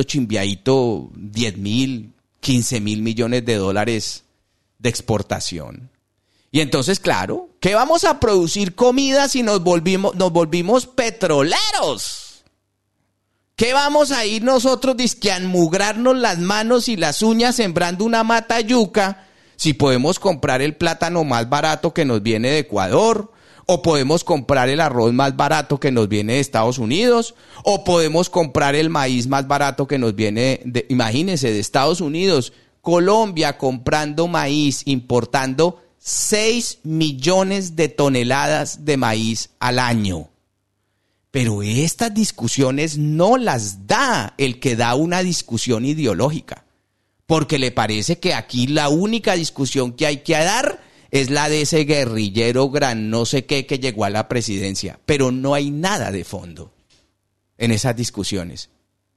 10.000, 15.000 millones de dólares de exportación. Y entonces, claro, ¿qué vamos a producir comida si nos volvimos petroleros? ¿Qué vamos a ir nosotros dizque a enmugrarnos las manos y las uñas sembrando una mata yuca si podemos comprar el plátano más barato que nos viene de Ecuador? ¿O podemos comprar el arroz más barato que nos viene de Estados Unidos? ¿O podemos comprar el maíz más barato que nos viene imagínense, de Estados Unidos? Colombia comprando maíz, importando 6 millones de toneladas de maíz al año. Pero estas discusiones no las da el que da una discusión ideológica, porque le parece que aquí la única discusión que hay que dar es la de ese guerrillero gran no sé qué que llegó a la presidencia, pero no hay nada de fondo en esas discusiones.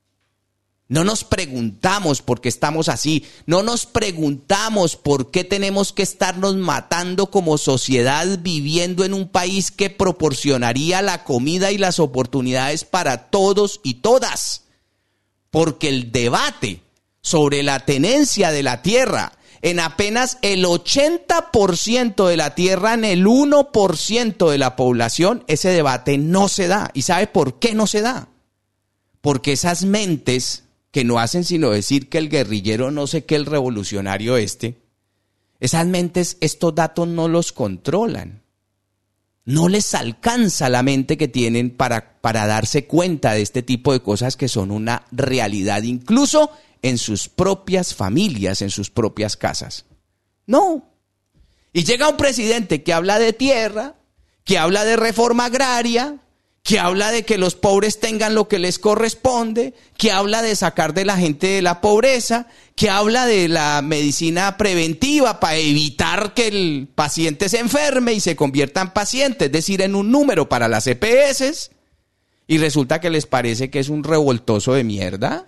No nos preguntamos por qué estamos así, no nos preguntamos por qué tenemos que estarnos matando como sociedad viviendo en un país que proporcionaría la comida y las oportunidades para todos y todas. Porque el debate sobre la tenencia de la tierra en apenas el 80% de la tierra, en el 1% de la población, ese debate no se da. ¿Y sabe por qué no se da? Porque esas mentes que no hacen sino decir que el guerrillero no sé qué, el revolucionario esas mentes, estos datos no los controlan. No les alcanza la mente que tienen para darse cuenta de este tipo de cosas que son una realidad, incluso en sus propias familias, en sus propias casas. No. Y llega un presidente que habla de tierra, que habla de reforma agraria, que habla de que los pobres tengan lo que les corresponde, que habla de sacar de la gente de la pobreza, que habla de la medicina preventiva para evitar que el paciente se enferme y se convierta en paciente, es decir, en un número para las EPS, y resulta que les parece que es un revoltoso de mierda.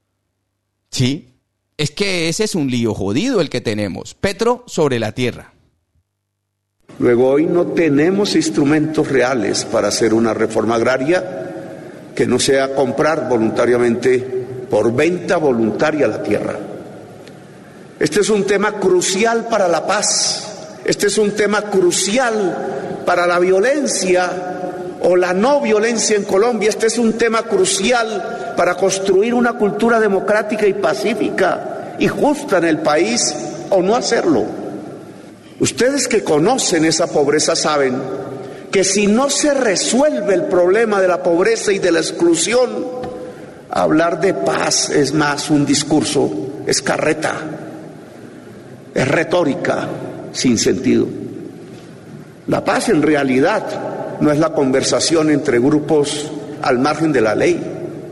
Sí, es que ese es un lío jodido el que tenemos. Petro sobre la tierra. Luego, hoy no tenemos instrumentos reales para hacer una reforma agraria que no sea comprar voluntariamente, por venta voluntaria, la tierra. Este es un tema crucial para la paz. Este es un tema crucial para la violencia o la no violencia en Colombia. Este es un tema crucial para construir una cultura democrática y pacífica y justa en el país, o no hacerlo. Ustedes que conocen esa pobreza saben que si no se resuelve el problema de la pobreza y de la exclusión, hablar de paz es más un discurso, es carreta, es retórica sin sentido. La paz en realidad no es la conversación entre grupos al margen de la ley.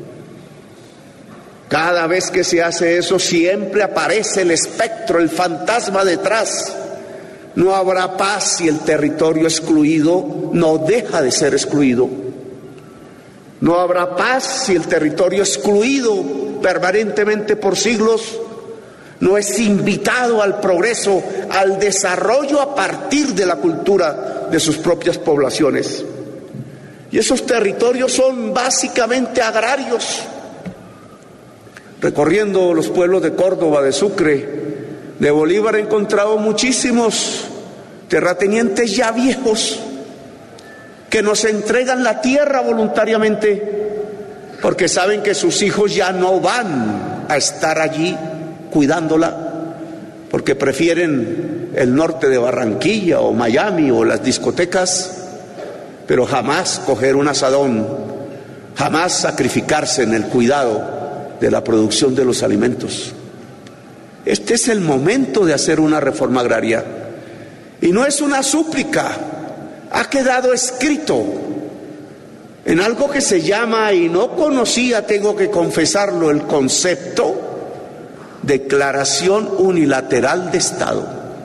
Cada vez que se hace eso siempre aparece el espectro, el fantasma detrás. No habrá paz si el territorio excluido no deja de ser excluido. No habrá paz si el territorio excluido permanentemente por siglos no es invitado al progreso, al desarrollo a partir de la cultura de sus propias poblaciones. Y esos territorios son básicamente agrarios. Recorriendo los pueblos de Córdoba, de Sucre, de Bolívar, he encontrado muchísimos terratenientes ya viejos que nos entregan la tierra voluntariamente porque saben que sus hijos ya no van a estar allí cuidándola, porque prefieren el norte de Barranquilla o Miami o las discotecas, pero jamás coger un asadón, jamás sacrificarse en el cuidado de la producción de los alimentos. Este es el momento de hacer una reforma agraria. Y no es una súplica, ha quedado escrito en algo que se llama, y no conocía, tengo que confesarlo, el concepto Declaración Unilateral de Estado.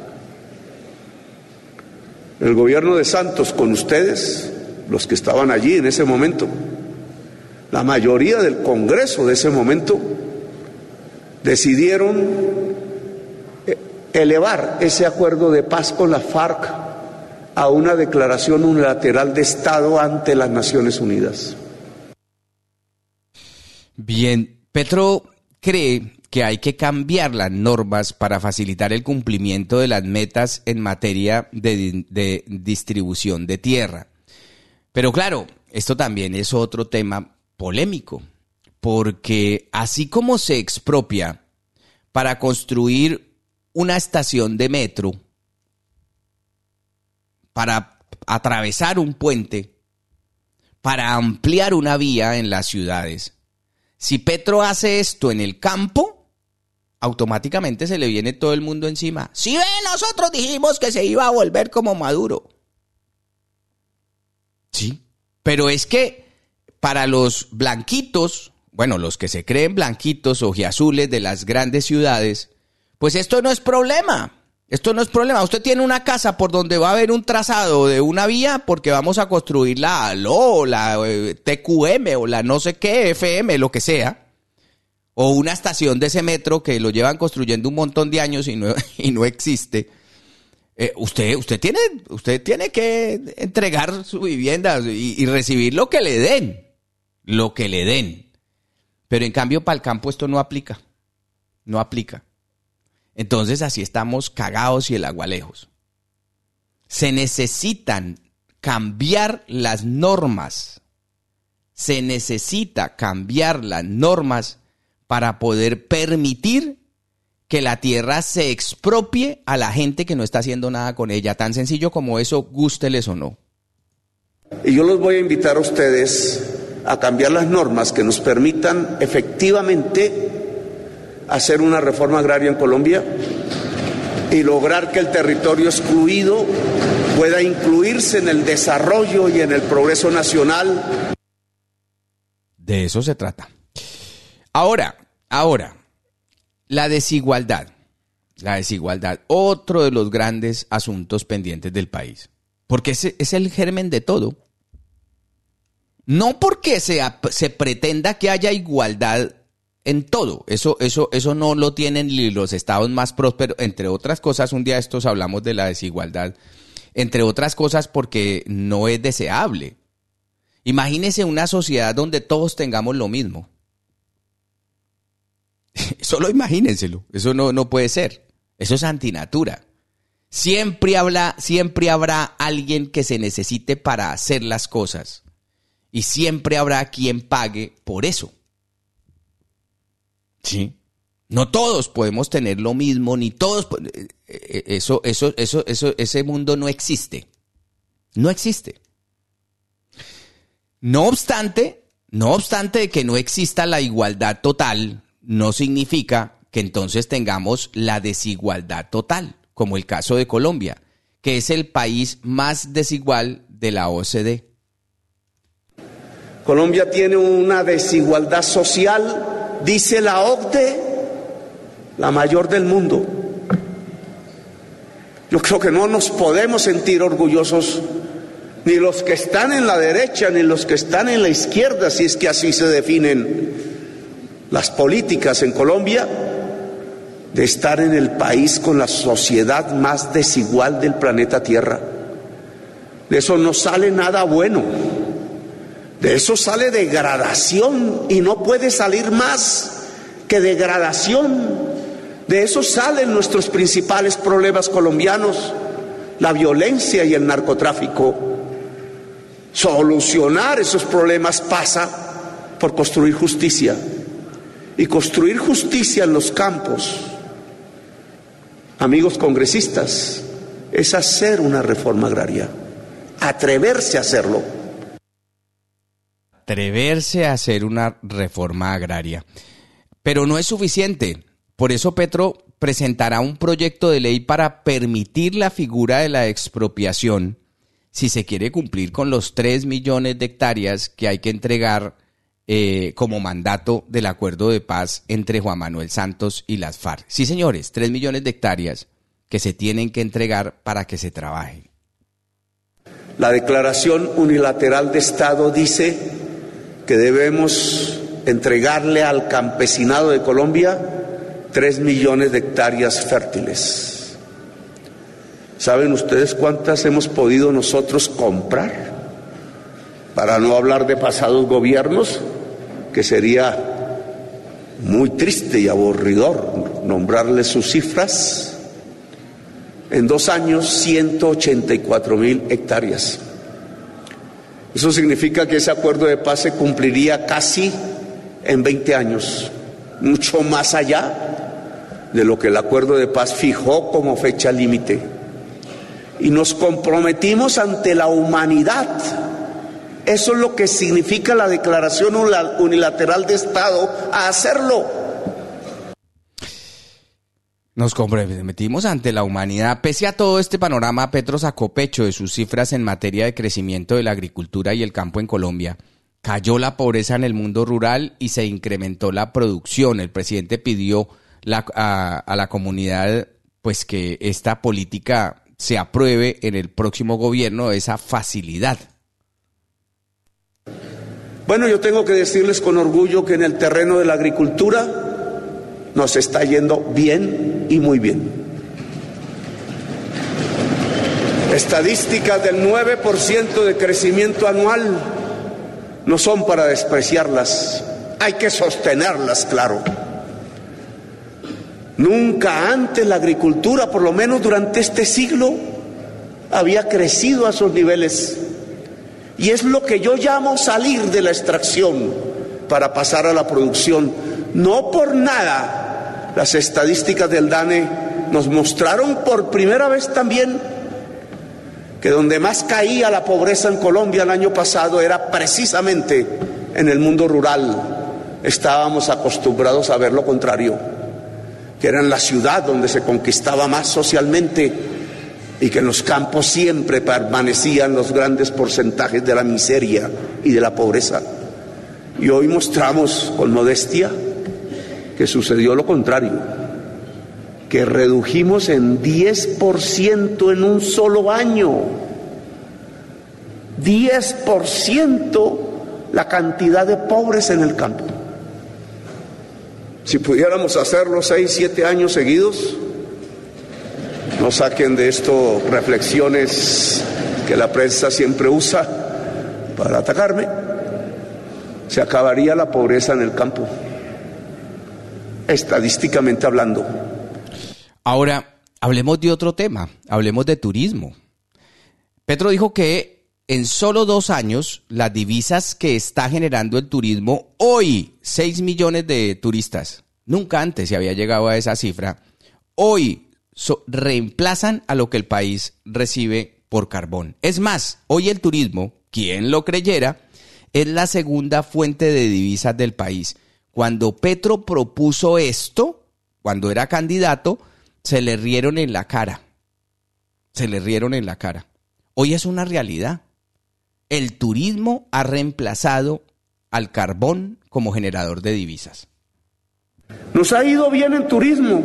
El gobierno de Santos, con ustedes, los que estaban allí en ese momento, la mayoría del Congreso de ese momento, decidieron elevar ese acuerdo de paz con la FARC a una declaración unilateral de Estado ante las Naciones Unidas. Bien, Petro cree que hay que cambiar las normas para facilitar el cumplimiento de las metas en materia de distribución de tierra. Pero claro, esto también es otro tema polémico, porque así como se expropia para construir una estación de metro, para atravesar un puente, para ampliar una vía en las ciudades, si Petro hace esto en el campo, automáticamente se le viene todo el mundo encima. Si ve, nosotros dijimos que se iba a volver como Maduro. Sí, pero es que para los blanquitos, bueno, los que se creen blanquitos, ojiazules de las grandes ciudades, pues esto no es problema. Esto no es problema. Usted tiene una casa por donde va a haber un trazado de una vía porque vamos a construir la ALO, la TQM o la no sé qué, FM, lo que sea. O una estación de ese metro que lo llevan construyendo un montón de años y no existe. Usted tiene que entregar su vivienda y recibir lo que le den. Lo que le den. Pero en cambio para el campo esto no aplica. No aplica. Entonces así estamos cagados y el agua lejos. Se necesitan cambiar las normas. Se necesita cambiar las normas para poder permitir que la tierra se expropie a la gente que no está haciendo nada con ella. Tan sencillo como eso, gústeles o no. Y yo los voy a invitar a ustedes a cambiar las normas que nos permitan efectivamente hacer una reforma agraria en Colombia y lograr que el territorio excluido pueda incluirse en el desarrollo y en el progreso nacional. De eso se trata. Ahora, la desigualdad, otro de los grandes asuntos pendientes del país, porque es el germen de todo. No porque se pretenda que haya igualdad en todo, eso no lo tienen ni los estados más prósperos, entre otras cosas. Un día estos hablamos de la desigualdad, entre otras cosas porque no es deseable. Imagínese una sociedad donde todos tengamos lo mismo. Solo imagínenselo, eso no puede ser, eso es antinatura. Siempre habrá alguien que se necesite para hacer las cosas y siempre habrá quien pague por eso. Sí, no todos podemos tener lo mismo, ni todos, ese mundo no existe. No existe. No obstante de que no exista la igualdad total, no significa que entonces tengamos la desigualdad total, como el caso de Colombia, que es el país más desigual de la OCDE. Colombia tiene una desigualdad social, dice la OCDE, la mayor del mundo. Yo creo que no nos podemos sentir orgullosos, ni los que están en la derecha, ni los que están en la izquierda, si es que así se definen las políticas en Colombia, de estar en el país con la sociedad más desigual del planeta Tierra. De eso no sale nada bueno. De eso sale degradación y no puede salir más que degradación. De eso salen nuestros principales problemas colombianos, la violencia y el narcotráfico. Solucionar esos problemas pasa por construir justicia. Y construir justicia en los campos, amigos congresistas, es hacer una reforma agraria. Atreverse a hacerlo. Atreverse a hacer una reforma agraria. Pero no es suficiente. Por eso Petro presentará un proyecto de ley para permitir la figura de la expropiación si se quiere cumplir con los 3 millones de hectáreas que hay que entregar como mandato del acuerdo de paz entre Juan Manuel Santos y las FARC. Sí, señores, 3 millones de hectáreas que se tienen que entregar para que se trabaje. La declaración unilateral de Estado dice que debemos entregarle al campesinado de Colombia 3 millones de hectáreas fértiles. ¿Saben ustedes cuántas hemos podido nosotros comprar? Para no hablar de pasados gobiernos, que sería muy triste y aburridor nombrarles sus cifras. En 2 años, 184,000 hectáreas. Eso significa que ese acuerdo de paz se cumpliría casi en 20 años, mucho más allá de lo que el acuerdo de paz fijó como fecha límite. Y nos comprometimos ante la humanidad. Eso es lo que significa la declaración unilateral de Estado, a hacerlo. Nos comprometimos ante la humanidad. Pese a todo este panorama, Petro sacó pecho de sus cifras en materia de crecimiento de la agricultura y el campo en Colombia. Cayó la pobreza en el mundo rural y se incrementó la producción. El presidente pidió a la comunidad pues que esta política se apruebe en el próximo gobierno, esa facilidad. Bueno, yo tengo que decirles con orgullo que en el terreno de la agricultura nos está yendo bien y muy bien. Estadísticas del 9% de crecimiento anual no son para despreciarlas, hay que sostenerlas, claro. Nunca antes la agricultura, por lo menos durante este siglo, había crecido a esos niveles. Y es lo que yo llamo salir de la extracción para pasar a la producción. No por nada, las estadísticas del DANE nos mostraron por primera vez también que donde más caía la pobreza en Colombia el año pasado era precisamente en el mundo rural. Estábamos acostumbrados a ver lo contrario, que era en la ciudad donde se conquistaba más socialmente y que en los campos siempre permanecían los grandes porcentajes de la miseria y de la pobreza. Y hoy mostramos con modestia que sucedió lo contrario, que redujimos en 10% en un solo año, 10% la cantidad de pobres en el campo. Si pudiéramos hacerlo 6, 7 años seguidos, no saquen de esto reflexiones que la prensa siempre usa para atacarme, se acabaría la pobreza en el campo, estadísticamente hablando. Ahora, hablemos de otro tema, hablemos de turismo. Petro dijo que en solo 2 años, las divisas que está generando el turismo hoy, 6 millones de turistas, nunca antes se había llegado a esa cifra, hoy reemplazan a lo que el país recibe por carbón. Es más, hoy el turismo, quien lo creyera, es la segunda fuente de divisas del país. Cuando Petro propuso esto, cuando era candidato, se le rieron en la cara. Se le rieron en la cara. Hoy es una realidad. El turismo ha reemplazado al carbón como generador de divisas. Nos ha ido bien en turismo.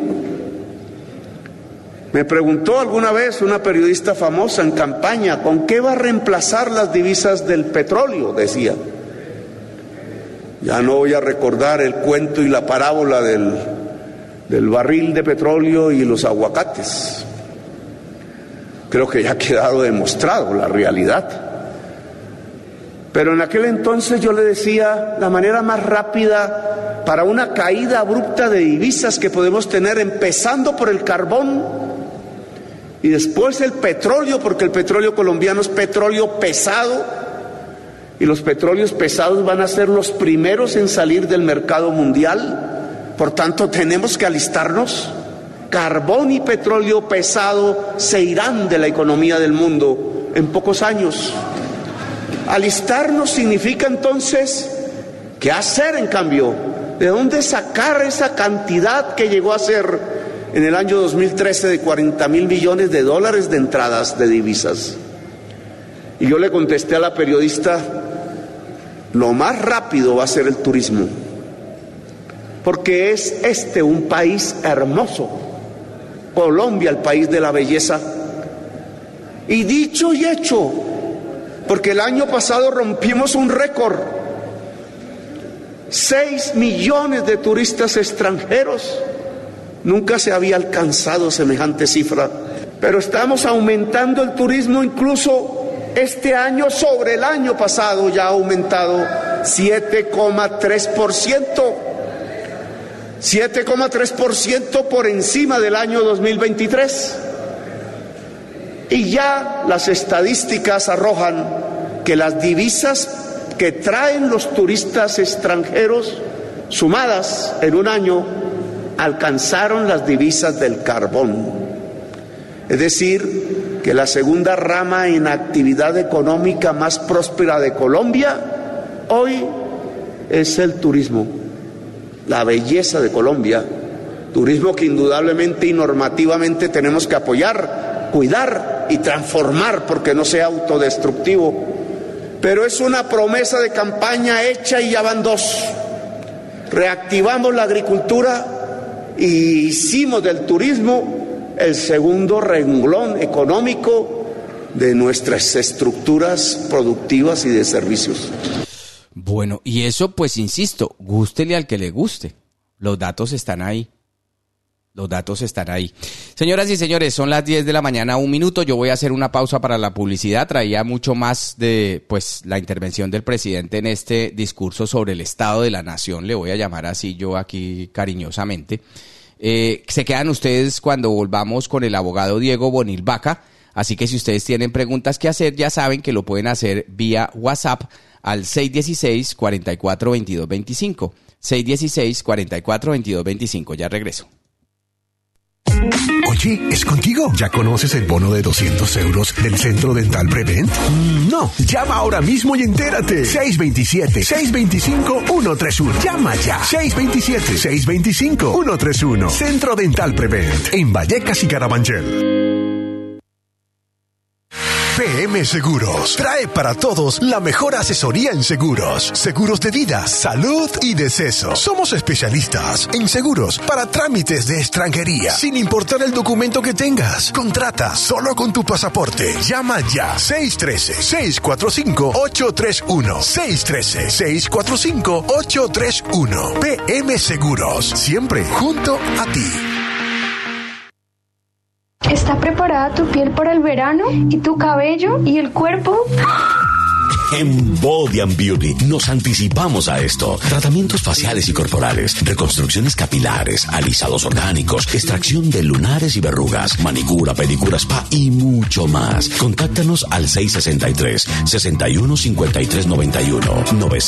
Me preguntó alguna vez una periodista famosa en campaña, ¿con qué va a reemplazar las divisas del petróleo?, decía. Ya no voy a recordar el cuento y la parábola del barril de petróleo y los aguacates. Creo que ya ha quedado demostrado la realidad. Pero en aquel entonces yo le decía, la manera más rápida para una caída abrupta de divisas que podemos tener, empezando por el carbón y después el petróleo, porque el petróleo colombiano es petróleo pesado, y los petróleos pesados van a ser los primeros en salir del mercado mundial. Por tanto, tenemos que alistarnos. Carbón y petróleo pesado se irán de la economía del mundo en pocos años. Alistarnos significa entonces, ¿qué hacer en cambio? ¿De dónde sacar esa cantidad que llegó a ser en el año 2013 de $40,000 millones de entradas de divisas? Y yo le contesté a la periodista, lo más rápido va a ser el turismo, porque es un país hermoso, Colombia, el país de la belleza. Y dicho y hecho, porque el año pasado rompimos un récord, 6 millones de turistas extranjeros, nunca se había alcanzado semejante cifra, pero estamos aumentando el turismo incluso este año sobre el año pasado, ya ha aumentado 7,3%, 7,3% por encima del año 2023. Y ya las estadísticas arrojan que las divisas que traen los turistas extranjeros, sumadas en un año, alcanzaron las divisas del carbón. Es decir, que la segunda rama en actividad económica más próspera de Colombia hoy es el turismo, la belleza de Colombia, turismo que indudablemente y normativamente tenemos que apoyar, cuidar y transformar porque no sea autodestructivo, pero es una promesa de campaña hecha y ya van 2. Reactivamos la agricultura y hicimos del turismo el segundo renglón económico de nuestras estructuras productivas y de servicios. Bueno, y eso pues insisto, gústele al que le guste. Los datos están ahí. Los datos están ahí. Señoras y señores, son las 10 de la mañana, 1 minuto. Yo voy a hacer una pausa para la publicidad. Traía mucho más de pues la intervención del presidente en este discurso sobre el Estado de la Nación. Le voy a llamar así yo aquí cariñosamente. Se quedan ustedes cuando volvamos con el abogado Diego Bonilvaca, así que si ustedes tienen preguntas que hacer, ya saben que lo pueden hacer vía WhatsApp al 616-442225, 616-442225, ya regreso. Oye, ¿es contigo? ¿Ya conoces el bono de 200 euros del Centro Dental Prevent? No, llama ahora mismo y entérate. 627-625-131. Llama ya. 627-625-131. Centro Dental Prevent, en Vallecas y Carabanchel. PM Seguros trae para todos la mejor asesoría en seguros. Seguros de vida, salud y deceso. Somos especialistas en seguros para trámites de extranjería, sin importar el documento que tengas. Contrata solo con tu pasaporte. Llama ya. 613-645-831. 613-645-831. PM Seguros. Siempre junto a ti. ¿Está preparada tu piel para el verano? ¿Y tu cabello? ¿Y el cuerpo? En Body and Beauty nos anticipamos a esto. Tratamientos faciales y corporales, reconstrucciones capilares, alisados orgánicos, extracción de lunares y verrugas, manicura, pedicura, spa y mucho más. Contáctanos al 663-615391,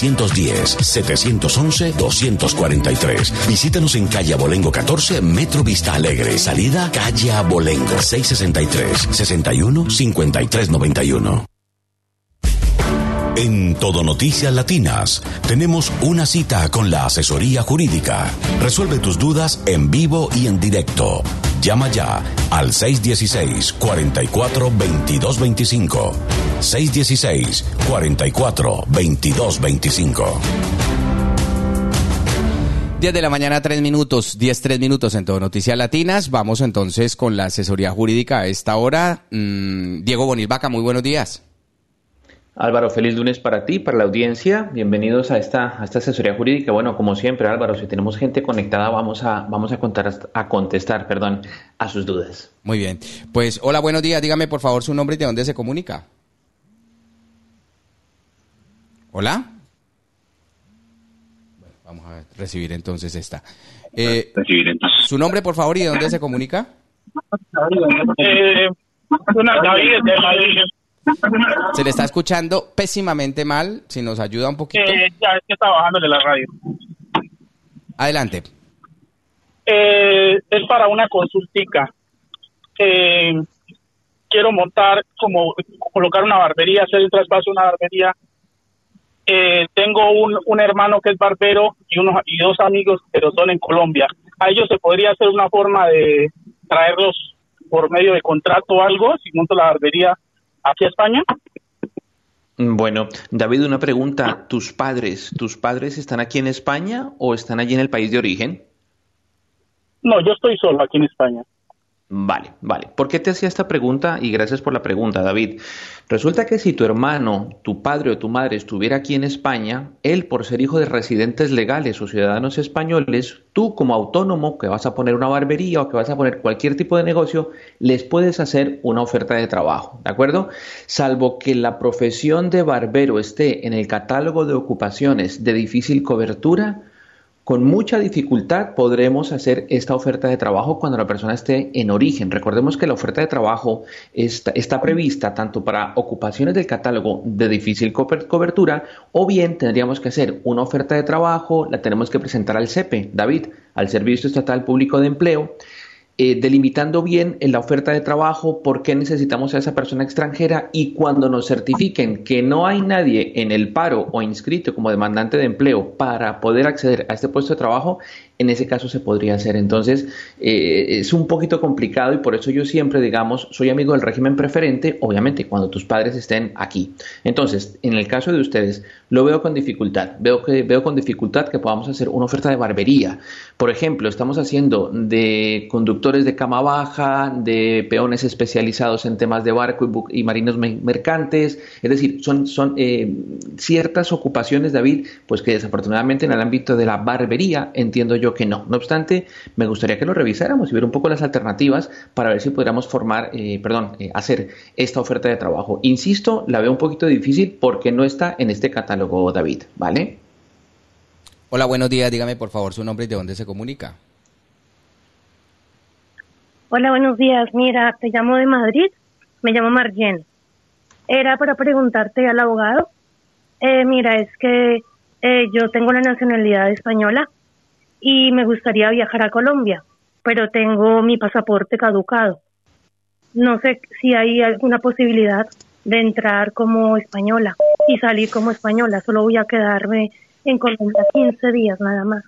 910-711-243. Visítanos en calle Abolengo 14, Metro Vista Alegre, salida calle Abolengo, 663-615391. En Todo Noticias Latinas tenemos una cita con la asesoría jurídica. Resuelve tus dudas en vivo y en directo. Llama ya al 616-44-2225. 616-44-2225. 10 de la mañana, 3 minutos, 3 minutos en Todo Noticias Latinas. Vamos entonces con la asesoría jurídica a esta hora. Diego Bonilvaca, muy buenos días. Álvaro, feliz lunes para ti, para la audiencia. Bienvenidos a esta asesoría jurídica. Bueno, como siempre, Álvaro, si tenemos gente conectada, vamos a contestar a sus dudas. Muy bien. Pues, hola, buenos días. Dígame, por favor, su nombre y de dónde se comunica. ¿Hola? Bueno, vamos a recibir entonces esta. Su nombre, por favor, y de dónde se comunica. David de Madrid. Se le está escuchando pésimamente mal, si nos ayuda un poquito. Ya es que estaba bajando de la radio. Adelante. Es para una consultica. Quiero colocar una barbería, hacer el traspaso de una barbería. Tengo un hermano que es barbero y 2 amigos, pero son en Colombia. A ellos se podría hacer una forma de traerlos por medio de contrato o algo, si monto la barbería aquí a España. Bueno, David, una pregunta. ¿Tus padres están aquí en España o están allí en el país de origen? No, yo estoy solo aquí en España. Vale. ¿Por qué te hacía esta pregunta? Y gracias por la pregunta, David. Resulta que si tu hermano, tu padre o tu madre estuviera aquí en España, él por ser hijo de residentes legales o ciudadanos españoles, tú como autónomo que vas a poner una barbería o que vas a poner cualquier tipo de negocio, les puedes hacer una oferta de trabajo, ¿de acuerdo? Salvo que la profesión de barbero esté en el catálogo de ocupaciones de difícil cobertura, con mucha dificultad podremos hacer esta oferta de trabajo cuando la persona esté en origen. Recordemos que la oferta de trabajo está prevista tanto para ocupaciones del catálogo de difícil cobertura, o bien tendríamos que hacer una oferta de trabajo, la tenemos que presentar al SEPE, David, al Servicio Estatal Público de Empleo, delimitando bien en la oferta de trabajo por qué necesitamos a esa persona extranjera, y cuando nos certifiquen que no hay nadie en el paro o inscrito como demandante de empleo para poder acceder a este puesto de trabajo, en ese caso se podría hacer. Entonces, es un poquito complicado y por eso yo siempre, digamos, soy amigo del régimen preferente, obviamente, cuando tus padres estén aquí. Entonces, en el caso de ustedes, lo veo con dificultad. Veo con dificultad que podamos hacer una oferta de barbería. Por ejemplo, estamos haciendo de conductores de cama baja, de peones especializados en temas de barco y marinos mercantes. Es decir, son ciertas ocupaciones, David, pues que desafortunadamente en el ámbito de la barbería entiendo yo que no. No obstante, me gustaría que lo revisáramos y ver un poco las alternativas para ver si podríamos hacer esta oferta de trabajo. Insisto, la veo un poquito difícil porque no está en este catálogo, David, ¿vale? Hola, buenos días. Dígame, por favor, su nombre y de dónde se comunica. Hola, buenos días. Mira, te llamo de Madrid. Me llamo Marjen. Era para preguntarte al abogado. Mira, es que yo tengo la nacionalidad española y me gustaría viajar a Colombia, pero tengo mi pasaporte caducado. No sé si hay alguna posibilidad de entrar como española y salir como española. Solo voy a quedarme en Colombia 15 días nada más.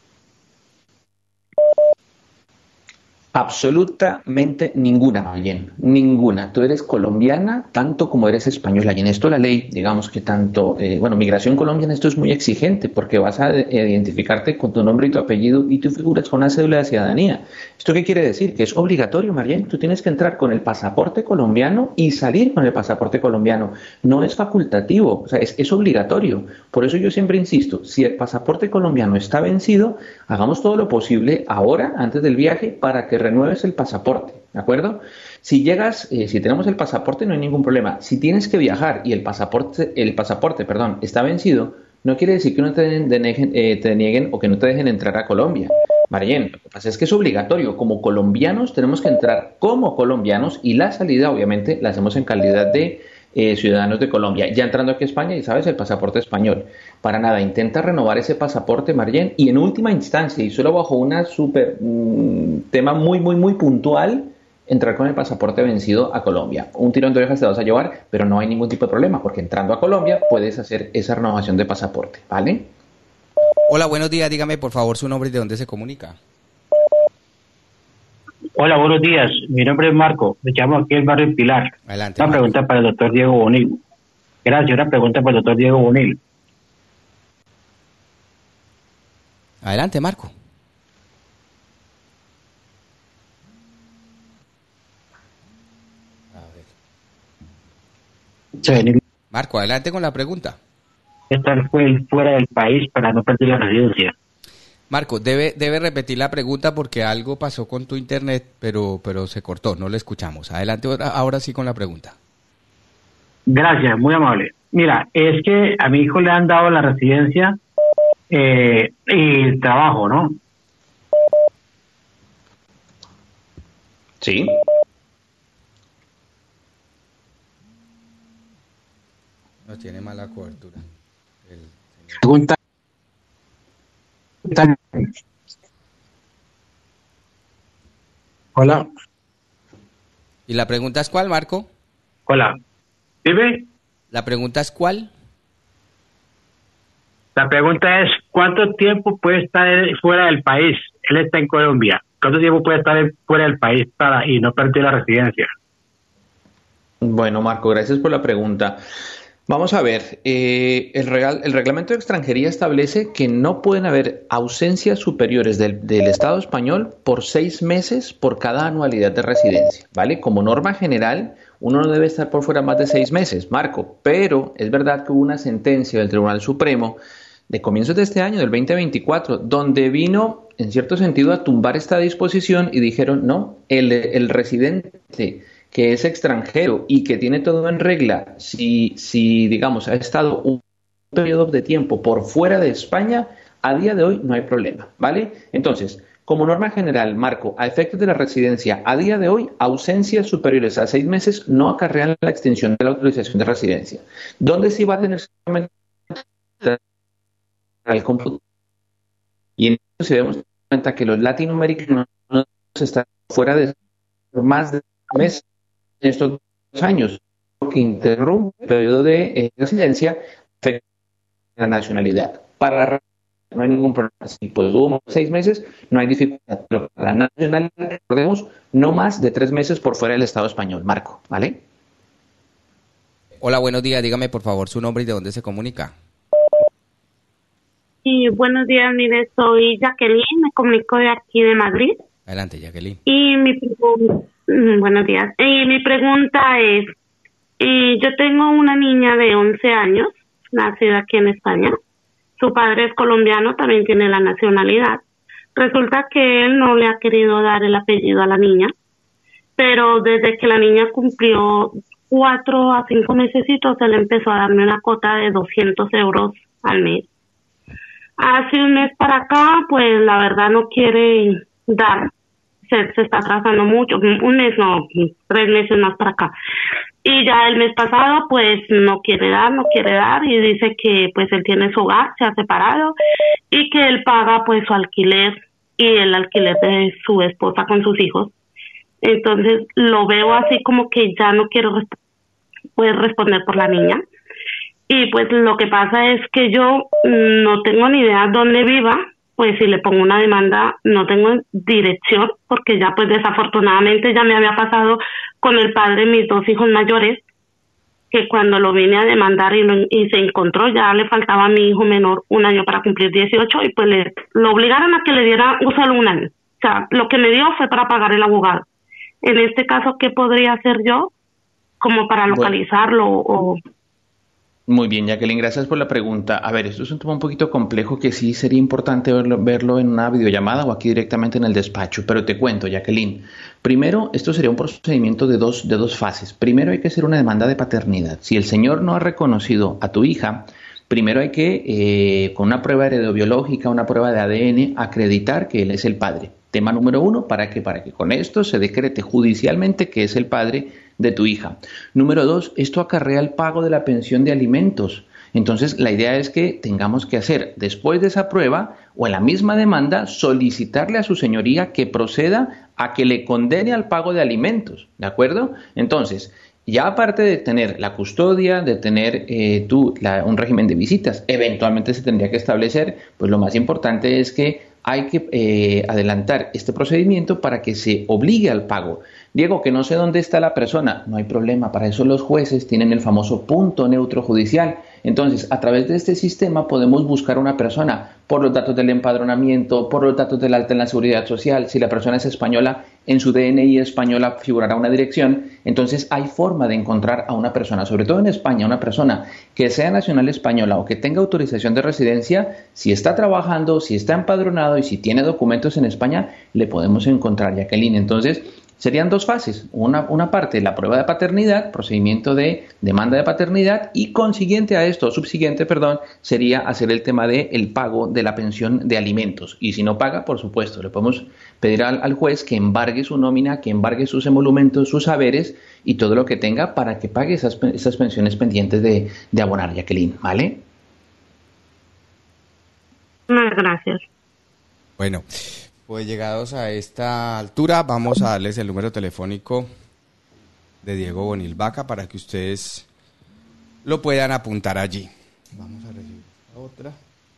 Absolutamente ninguna, Marjen, ninguna. Tú eres colombiana tanto como eres española, y en esto la ley, digamos que tanto, Migración Colombia en esto es muy exigente porque vas a identificarte con tu nombre y tu apellido y tú figuras con una cédula de ciudadanía. ¿Esto qué quiere decir? Que es obligatorio, Marjen. Tú tienes que entrar con el pasaporte colombiano y salir con el pasaporte colombiano. No es facultativo, o sea, es obligatorio. Por eso yo siempre insisto, si el pasaporte colombiano está vencido, hagamos todo lo posible ahora, antes del viaje, para que renueves el pasaporte, ¿de acuerdo? Si llegas, si tenemos el pasaporte no hay ningún problema. Si tienes que viajar y el pasaporte, está vencido, no quiere decir que no te nieguen o que no te dejen entrar a Colombia. Marjen, lo que pasa es que es obligatorio. Como colombianos tenemos que entrar como colombianos y la salida obviamente la hacemos en calidad de ciudadanos de Colombia. Ya entrando aquí a España, y sabes, el pasaporte español. Para nada, intenta renovar ese pasaporte, Marjen, y en última instancia, y solo bajo una tema muy, muy, muy puntual, entrar con el pasaporte vencido a Colombia. Un tirón de orejas te vas a llevar, pero no hay ningún tipo de problema, porque entrando a Colombia puedes hacer esa renovación de pasaporte, ¿vale? Hola, buenos días. Dígame, por favor, su nombre y de dónde se comunica. Hola, buenos días. Mi nombre es Marco. Me llamo aquí el barrio Pilar. Adelante. Una pregunta para el doctor Diego Bonil. Gracias. Una pregunta para el doctor Diego Bonil. Adelante, Marco. Marco, adelante con la pregunta. Estar fuera del país para no perder la residencia. Marco, debe repetir la pregunta porque algo pasó con tu internet, pero se cortó, no lo escuchamos. Adelante ahora sí con la pregunta. Gracias, muy amable. Mira, es que a mi hijo le han dado la residencia y el trabajo, ¿no? Sí. No tiene mala cobertura. Pregunta. Hola. ¿Y la pregunta es cuál, Marco? Hola. ¿Dime? ¿La pregunta es cuál? La pregunta es, ¿cuánto tiempo puede estar fuera del país? Él está en Colombia. ¿Cuánto tiempo puede estar fuera del país y no perder la residencia? Bueno, Marco, gracias por la pregunta. Vamos a ver, el reglamento de extranjería establece que no pueden haber ausencias superiores del Estado español por 6 meses por cada anualidad de residencia, ¿vale? Como norma general, uno no debe estar por fuera más de 6 meses, Marco, pero es verdad que hubo una sentencia del Tribunal Supremo de comienzos de este año, del 2024, donde vino, en cierto sentido, a tumbar esta disposición y dijeron, no, el residente que es extranjero y que tiene todo en regla, si digamos, ha estado un periodo de tiempo por fuera de España, a día de hoy no hay problema, ¿vale? Entonces, como norma general, Marco, a efectos de la residencia, a día de hoy, ausencias superiores a 6 meses no acarrean la extinción de la autorización de residencia. ¿Dónde sí va a tener el cómputo? Y en eso se damos cuenta que los latinoamericanos están fuera de más de meses en estos 2 años, que interrumpe el periodo de residencia afecta la nacionalidad. Para no hay ningún problema. Si pues hubo 6 meses, no hay dificultad. Pero para la nacionalidad, recordemos, no más de 3 meses por fuera del Estado español. Marco, ¿vale? Hola, buenos días. Dígame, por favor, su nombre y de dónde se comunica. Sí, buenos días. Mire, soy Jacqueline, me comunico de aquí de Madrid. Adelante, Jacqueline. Y buenos días. Y mi pregunta es, yo tengo una niña de 11 años, nacida aquí en España. Su padre es colombiano, también tiene la nacionalidad. Resulta que él no le ha querido dar el apellido a la niña, pero desde que la niña cumplió 4 a 5 mesecitos, él empezó a darme una cuota de 200 euros al mes. Hace un mes para acá, pues la verdad no quiere dar. Se está atrasando mucho, un mes no, 3 meses más para acá. Y ya el mes pasado, pues no quiere dar y dice que pues él tiene su hogar, se ha separado y que él paga pues su alquiler y el alquiler de su esposa con sus hijos. Entonces lo veo así como que ya no quiero responder por la niña. Y pues lo que pasa es que yo no tengo ni idea dónde viva. Pues si le pongo una demanda no tengo dirección, porque ya pues desafortunadamente ya me había pasado con el padre de mis 2 hijos mayores, que cuando lo vine a demandar y se encontró, ya le faltaba a mi hijo menor 1 año para cumplir 18 y pues lo obligaron a que le diera solo 1 año. O sea, lo que me dio fue para pagar el abogado. En este caso, ¿qué podría hacer yo como para localizarlo Muy bien, Jacqueline, gracias por la pregunta. A ver, esto es un tema un poquito complejo que sí sería importante verlo en una videollamada o aquí directamente en el despacho, pero te cuento, Jacqueline. Primero, esto sería un procedimiento de dos fases. Primero hay que hacer una demanda de paternidad. Si el señor no ha reconocido a tu hija, primero hay que, con una prueba heredobiológica, una prueba de ADN, acreditar que él es el padre. Tema número 1, para que con esto se decrete judicialmente que es el padre de tu hija. Número 2, esto acarrea el pago de la pensión de alimentos. Entonces, la idea es que tengamos que hacer, después de esa prueba o en la misma demanda, solicitarle a su señoría que proceda a que le condene al pago de alimentos, ¿de acuerdo? Entonces, ya aparte de tener la custodia, de tener un régimen de visitas, eventualmente se tendría que establecer, pues lo más importante es que hay que adelantar este procedimiento para que se obligue al pago. Diego, que no sé dónde está la persona, no hay problema, para eso los jueces tienen el famoso punto neutro judicial. Entonces, a través de este sistema podemos buscar una persona por los datos del empadronamiento, por los datos del alta en la seguridad social. Si la persona es española, en su DNI española figurará una dirección. Entonces, hay forma de encontrar a una persona, sobre todo en España, una persona que sea nacional española o que tenga autorización de residencia. Si está trabajando, si está empadronado y si tiene documentos en España, le podemos encontrar, Jacqueline. Entonces, serían 2 fases, una parte, la prueba de paternidad, procedimiento de demanda de paternidad y subsiguiente, sería hacer el tema del pago de la pensión de alimentos. Y si no paga, por supuesto, le podemos pedir al juez que embargue su nómina, que embargue sus emolumentos, sus saberes y todo lo que tenga para que pague esas pensiones pendientes de abonar, Jacqueline, ¿vale? Muchas gracias. Bueno, pues llegados a esta altura, vamos a darles el número telefónico de Diego Bonil Vaca para que ustedes lo puedan apuntar allí. Vamos a recibir otra.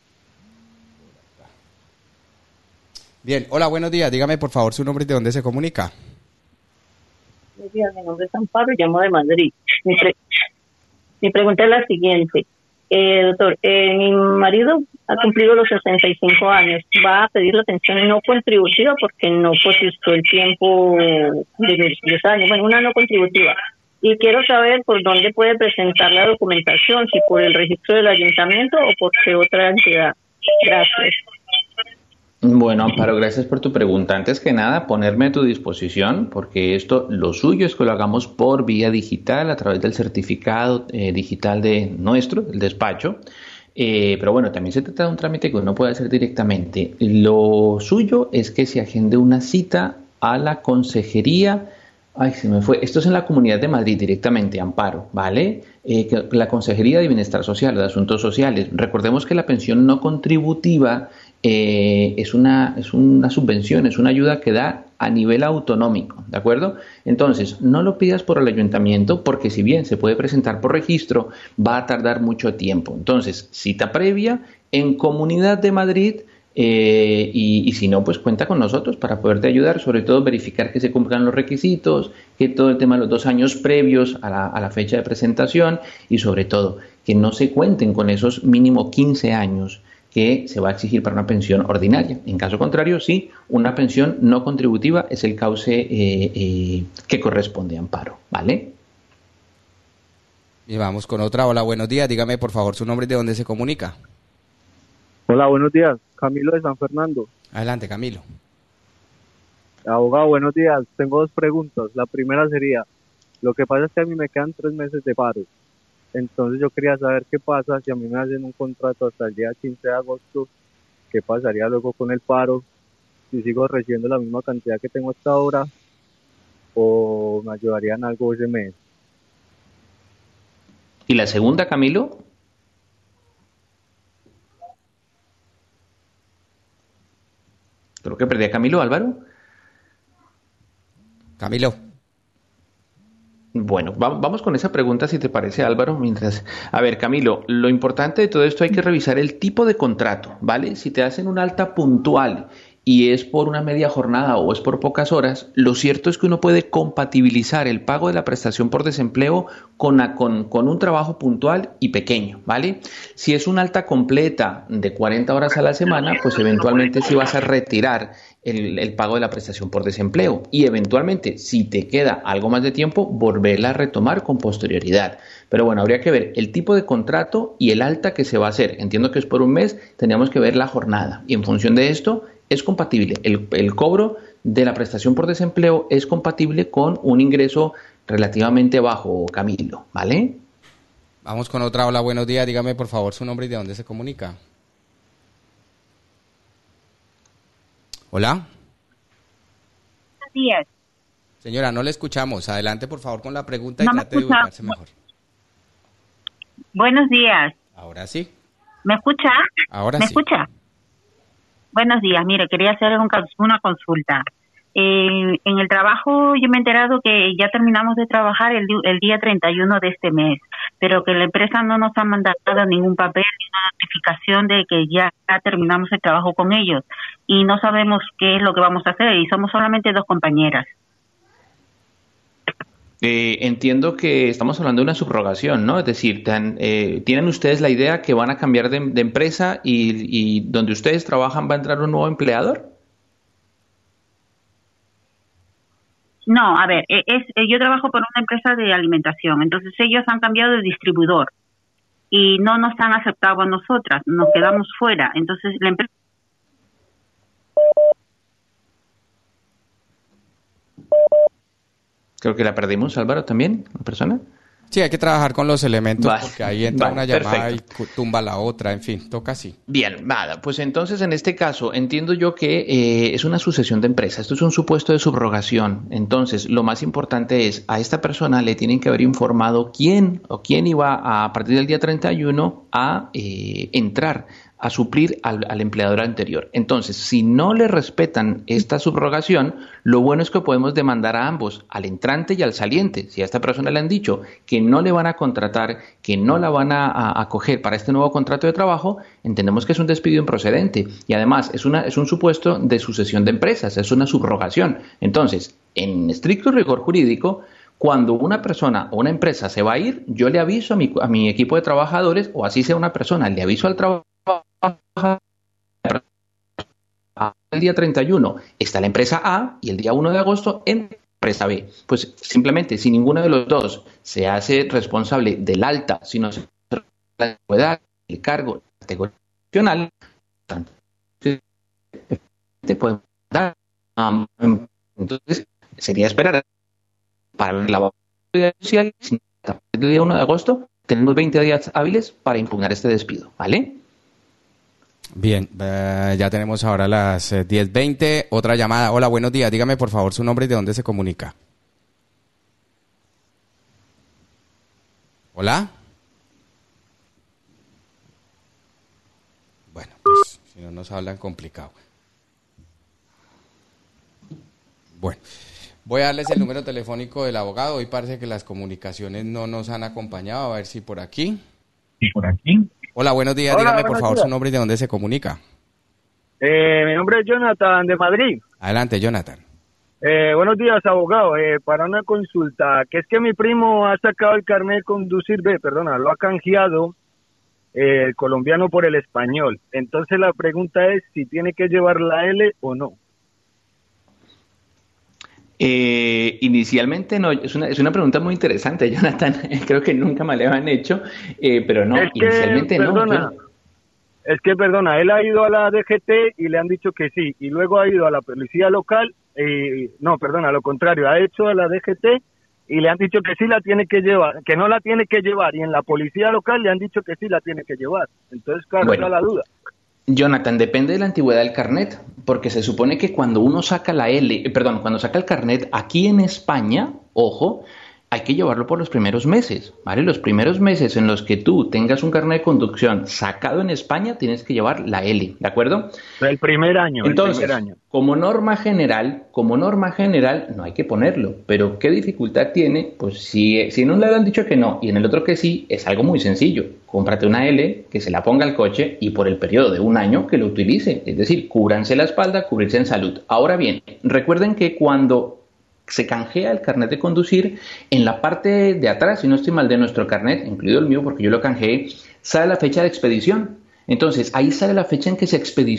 Bien, hola, buenos días. Dígame, por favor, su nombre y de dónde se comunica. Buenos días, mi nombre es Amparo y llamo de Madrid. Mi pregunta es la siguiente. Doctor, mi marido ha cumplido los 65 años. Va a pedir la pensión no contributiva porque no cotizó el tiempo de los 10 años. Bueno, una no contributiva. Y quiero saber por dónde puede presentar la documentación, si por el registro del ayuntamiento o por qué otra entidad. Gracias. Bueno, Amparo, gracias por tu pregunta. Antes que nada, ponerme a tu disposición, porque esto, lo suyo es que lo hagamos por vía digital, a través del certificado digital de nuestro, del despacho. Pero bueno, también se trata de un trámite que uno puede hacer directamente. Lo suyo es que se agende una cita a la consejería. Ay, se me fue. Esto es en la Comunidad de Madrid directamente, Amparo, ¿vale? La Consejería de Bienestar Social, de Asuntos Sociales. Recordemos que la pensión no contributiva es una subvención, es una ayuda que da a nivel autonómico, ¿de acuerdo? Entonces, no lo pidas por el ayuntamiento porque si bien se puede presentar por registro, va a tardar mucho tiempo. Entonces, cita previa en Comunidad de Madrid. Y si no, pues cuenta con nosotros para poderte ayudar, sobre todo verificar que se cumplan los requisitos, que todo el tema de los 2 años previos a la fecha de presentación y sobre todo que no se cuenten con esos mínimo 15 años que se va a exigir para una pensión ordinaria. En caso contrario, sí, una pensión no contributiva es el cauce que corresponde a Amparo, ¿vale? Y vamos con otra. Hola, buenos días. Dígame, por favor, su nombre y de dónde se comunica. Hola, buenos días. Camilo de San Fernando. Adelante, Camilo. Abogado, buenos días. Tengo 2 preguntas. La primera sería, lo que pasa es que a mí me quedan 3 meses de paro. Entonces yo quería saber qué pasa si a mí me hacen un contrato hasta el día 15 de agosto. ¿Qué pasaría luego con el paro? Si sigo recibiendo la misma cantidad que tengo hasta ahora o me ayudarían algo ese mes. ¿Y la segunda, Camilo? Creo que perdí a Camilo, Álvaro. Camilo. Bueno, vamos con esa pregunta, si te parece, Álvaro. A ver, Camilo, lo importante de todo esto hay que revisar el tipo de contrato, ¿vale? Si te hacen un alta puntual y es por una media jornada o es por pocas horas, lo cierto es que uno puede compatibilizar el pago de la prestación por desempleo con un trabajo puntual y pequeño, ¿vale? Si es una alta completa de 40 horas a la semana, pues eventualmente sí vas a retirar el pago de la prestación por desempleo y eventualmente, si te queda algo más de tiempo, volverla a retomar con posterioridad. Pero bueno, habría que ver el tipo de contrato y el alta que se va a hacer. Entiendo que es por un mes, tendríamos que ver la jornada y en función de esto es compatible. El cobro de la prestación por desempleo es compatible con un ingreso relativamente bajo, Camilo, ¿vale? Vamos con otra. Hola, buenos días. Dígame, por favor, su nombre y de dónde se comunica. Hola. Buenos días. Señora, no le escuchamos. Adelante, por favor, con la pregunta y trate de ubicarse mejor. Buenos días. Ahora sí. ¿Me escucha? Ahora sí. ¿Me escucha? Buenos días. Mire, quería hacer una consulta. En el trabajo yo me he enterado que ya terminamos de trabajar el día 31 de este mes, pero que la empresa no nos ha mandado ningún papel ni una notificación de que ya terminamos el trabajo con ellos y no sabemos qué es lo que vamos a hacer y somos solamente 2 compañeras. Entiendo que estamos hablando de una subrogación, ¿no? Es decir, ¿tienen ustedes la idea que van a cambiar de empresa y donde ustedes trabajan va a entrar un nuevo empleador? No, a ver, yo trabajo por una empresa de alimentación, entonces ellos han cambiado de distribuidor y no nos han aceptado a nosotras, nos quedamos fuera, entonces la empresa... Creo que la perdimos, Álvaro, también, ¿la persona? Sí, hay que trabajar con los elementos porque ahí entra una llamada perfecto. Y tumba la otra, en fin, toca así. Bien, nada, pues entonces en este caso entiendo yo que es una sucesión de empresas, esto es un supuesto de subrogación, entonces lo más importante es a esta persona le tienen que haber informado quién iba a partir del día 31 a entrar a suplir al empleador anterior. Entonces, si no le respetan esta subrogación, lo bueno es que podemos demandar a ambos, al entrante y al saliente. Si a esta persona le han dicho que no le van a contratar, que no la van a acoger para este nuevo contrato de trabajo, entendemos que es un despido improcedente y además es un supuesto de sucesión de empresas, es una subrogación. Entonces, en estricto rigor jurídico, Cuando una persona o una empresa se va a ir, yo le aviso a mi equipo de trabajadores, o así sea una persona, le aviso al trabajador. El día 31 está la empresa A y el día 1 de agosto en la empresa B. Pues simplemente, si ninguno de los dos se hace responsable del alta, sino se la antigüedad, el cargo, la categoría profesional, te pueden dar. Entonces, sería esperar para la seguridad social. A partir del día 1 de agosto tenemos 20 días hábiles para impugnar este despido, ¿vale? Bien, ya tenemos ahora las 10:20. Otra llamada. Hola, buenos días. Dígame, por favor, su nombre y de dónde se comunica. Hola. Bueno, pues si no nos hablan, complicado. Bueno, voy a darles el número telefónico del abogado. Hoy parece que las comunicaciones no nos han acompañado. A ver si por aquí. Hola, buenos días. Hola, dígame, por buenos favor, días. su nombre y de dónde se comunica. Mi nombre es Jonathan, de Madrid. Adelante, Jonathan. Buenos días, abogado. Para una consulta, que es que mi primo ha sacado el carnet de conducir lo ha canjeado el colombiano por el español. Entonces la pregunta es si tiene que llevar la L o no. Inicialmente no, es una pregunta muy interesante, Jonathan. Creo que nunca me la habían hecho, pero no, inicialmente no. Perdona, él ha ido a la DGT y le han dicho que sí, y luego ha ido a la policía local, a lo contrario, ha hecho a la DGT y le han dicho que sí la tiene que llevar, que no la tiene que llevar, y en la policía local le han dicho que sí la tiene que llevar. Entonces, claro, Bueno. está la duda. Jonathan, depende de la antigüedad del carnet, porque se supone que cuando uno saca cuando saca el carnet aquí en España, ojo, hay que llevarlo por los primeros meses, ¿vale? Los primeros meses en los que tú tengas un carnet de conducción sacado en España, tienes que llevar la L, ¿de acuerdo? El primer año. Entonces, como norma general, no hay que ponerlo, pero ¿qué dificultad tiene? Pues si en un lado han dicho que no y en el otro que sí, es algo muy sencillo. Cómprate una L, que se la ponga al coche y por el periodo de un año que lo utilice, es decir, cúbranse la espalda, cubrirse en salud. Ahora bien, recuerden que cuando se canjea el carnet de conducir, en la parte de atrás, si no estoy mal, de nuestro carnet, incluido el mío porque yo lo canjeé, sale la fecha de expedición. Entonces, ahí sale la fecha en que se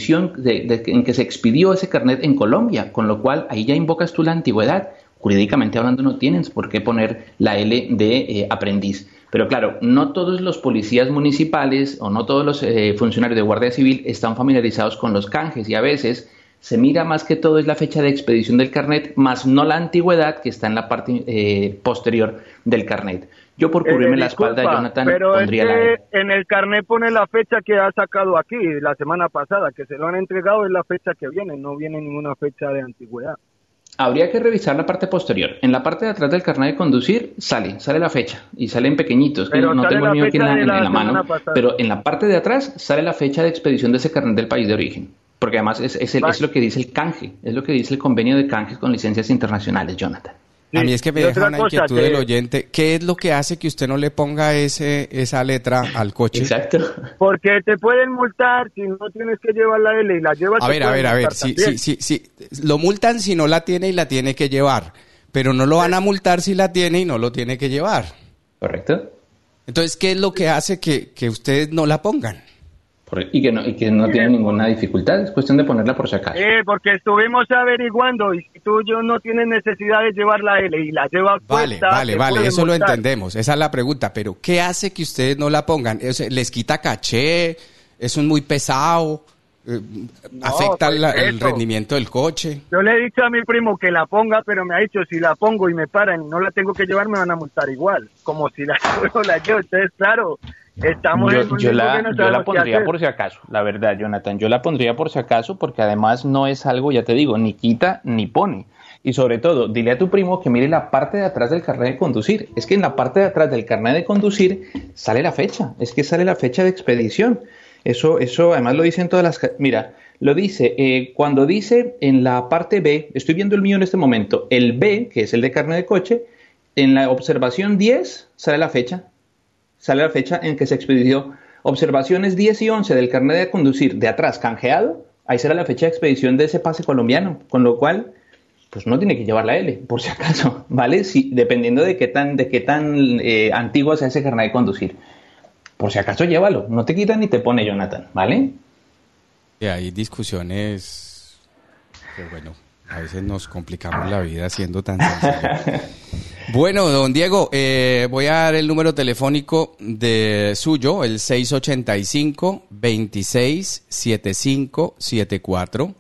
expidió ese carnet en Colombia, con lo cual ahí ya invocas tú la antigüedad. Jurídicamente hablando no tienes por qué poner la L de aprendiz. Pero claro, no todos los policías municipales o no todos los funcionarios de Guardia Civil están familiarizados con los canjes y a veces se mira más que todo es la fecha de expedición del carnet, más no la antigüedad que está en la parte posterior del carnet. Yo por cubrirme la espalda, Jonathan, pondría la L. En el carnet pone la fecha que ha sacado aquí, la semana pasada, que se lo han entregado, es la fecha que viene, no viene ninguna fecha de antigüedad. Habría que revisar la parte posterior. En la parte de atrás del carnet de conducir sale la fecha y sale en pequeñitos, que no tengo el mío aquí en la mano, pero en la parte de atrás sale la fecha de expedición de ese carnet del país de origen. Porque además es lo que dice el canje, es lo que dice el convenio de canjes con licencias internacionales, Jonathan. Sí. A mí es que me deja una inquietud del oyente. ¿Qué es lo que hace que usted no le ponga esa letra al coche? Exacto. Porque te pueden multar si no tienes que llevar la L y la llevas. A ver. Sí. Lo multan si no la tiene y la tiene que llevar. Pero no lo van a multar si la tiene y no lo tiene que llevar. Correcto. Entonces, ¿qué es lo que hace que ustedes no la pongan? Y que no tiene ninguna dificultad, es cuestión de ponerla por si acaso. Porque estuvimos averiguando y si tú no tienes necesidad de llevar la L y la llevas puesta... Vale, eso lo entendemos, esa es la pregunta, pero ¿qué hace que ustedes no la pongan? ¿Les quita caché? ¿Es muy pesado? ¿Afecta el rendimiento del coche? Yo le he dicho a mi primo que la ponga, pero me ha dicho, si la pongo y me paran y no la tengo que llevar, me van a multar igual, como si la llevo. Entonces, claro... Yo la pondría por si acaso, la verdad, Jonathan, yo la pondría por si acaso porque además no es algo, ya te digo, ni quita ni pone. Y sobre todo, dile a tu primo que mire la parte de atrás del carnet de conducir. Es que en la parte de atrás del carnet de conducir sale la fecha, es que sale la fecha de expedición. Eso además lo dicen todas las... Mira, lo dice, cuando dice en la parte B, estoy viendo el mío en este momento, el B, que es el de carnet de coche, en la observación 10 sale la fecha en que se expedió. Observaciones 10 y 11 del carnet de conducir de atrás canjeado, ahí será la fecha de expedición de ese pase colombiano, con lo cual pues no tiene que llevar la L, por si acaso, ¿vale? Si, dependiendo de qué tan antiguo sea ese carnet de conducir. Por si acaso, llévalo. No te quitan ni te pone Jonathan, ¿vale? Y hay discusiones que, bueno, a veces nos complicamos la vida siendo tan sencillo. Bueno, don Diego, voy a dar el número telefónico de suyo, el 685-267574.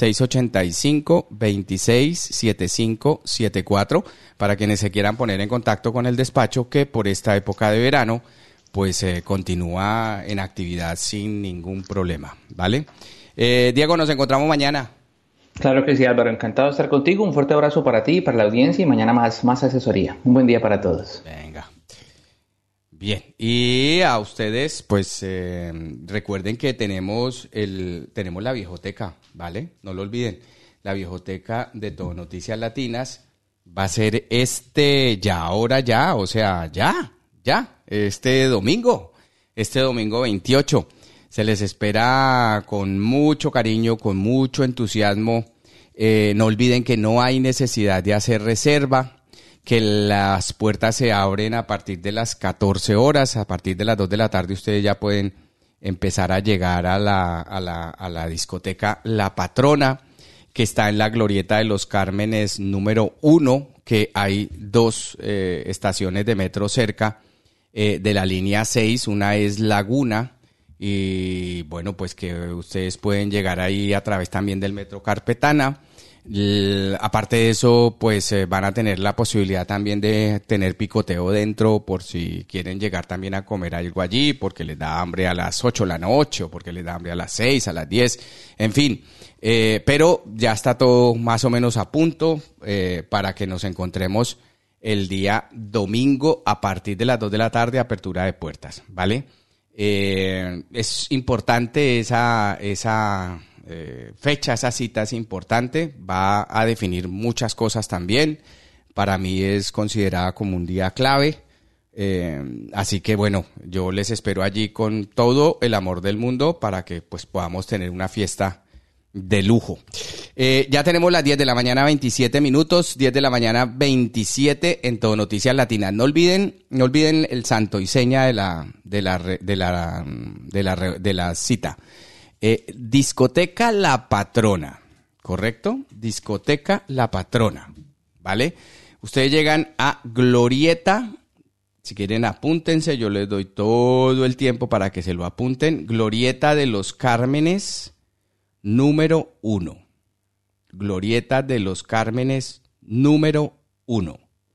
685-267574 para quienes se quieran poner en contacto con el despacho, que por esta época de verano pues continúa en actividad sin ningún problema, ¿vale? Diego, nos encontramos mañana. Claro que sí, Álvaro, encantado de estar contigo. Un fuerte abrazo para ti y para la audiencia, y mañana más asesoría. Un buen día para todos. Venga. Bien, y a ustedes, pues recuerden que tenemos la viejoteca, ¿vale? No lo olviden, la viejoteca de Todo Noticias Latinas va a ser este domingo 28. Se les espera con mucho cariño, con mucho entusiasmo. No olviden que no hay necesidad de hacer reserva, que las puertas se abren a partir de las 14 horas, a partir de las 2 de la tarde ustedes ya pueden empezar a llegar a la discoteca La Patrona, que está en la Glorieta de los Cármenes número 1, que hay 2 estaciones de metro cerca de la línea 6, una es Laguna, y bueno, pues que ustedes pueden llegar ahí a través también del metro Carpetana. Aparte de eso, pues van a tener la posibilidad también de tener picoteo dentro por si quieren llegar también a comer algo allí, porque les da hambre a las 8 de la noche, o porque les da hambre a las 6, a las 10, en fin. Pero ya está todo más o menos a punto para que nos encontremos el día domingo a partir de las 2 de la tarde, apertura de puertas, ¿vale? Es importante esa fecha, esa cita es importante, va a definir muchas cosas también. Para mí es considerada como un día clave, así que bueno, yo les espero allí con todo el amor del mundo para que pues podamos tener una fiesta de lujo. Ya tenemos las 10 de la mañana 27 minutos, 10 de la mañana 27 en Todo Noticias Latinas. No olviden el santo y seña de la cita. Discoteca La Patrona, ¿correcto? Discoteca La Patrona, ¿vale? Ustedes llegan a Glorieta, si quieren apúntense, yo les doy todo el tiempo para que se lo apunten. Glorieta de los Cármenes número 1. Glorieta de los Cármenes número 1.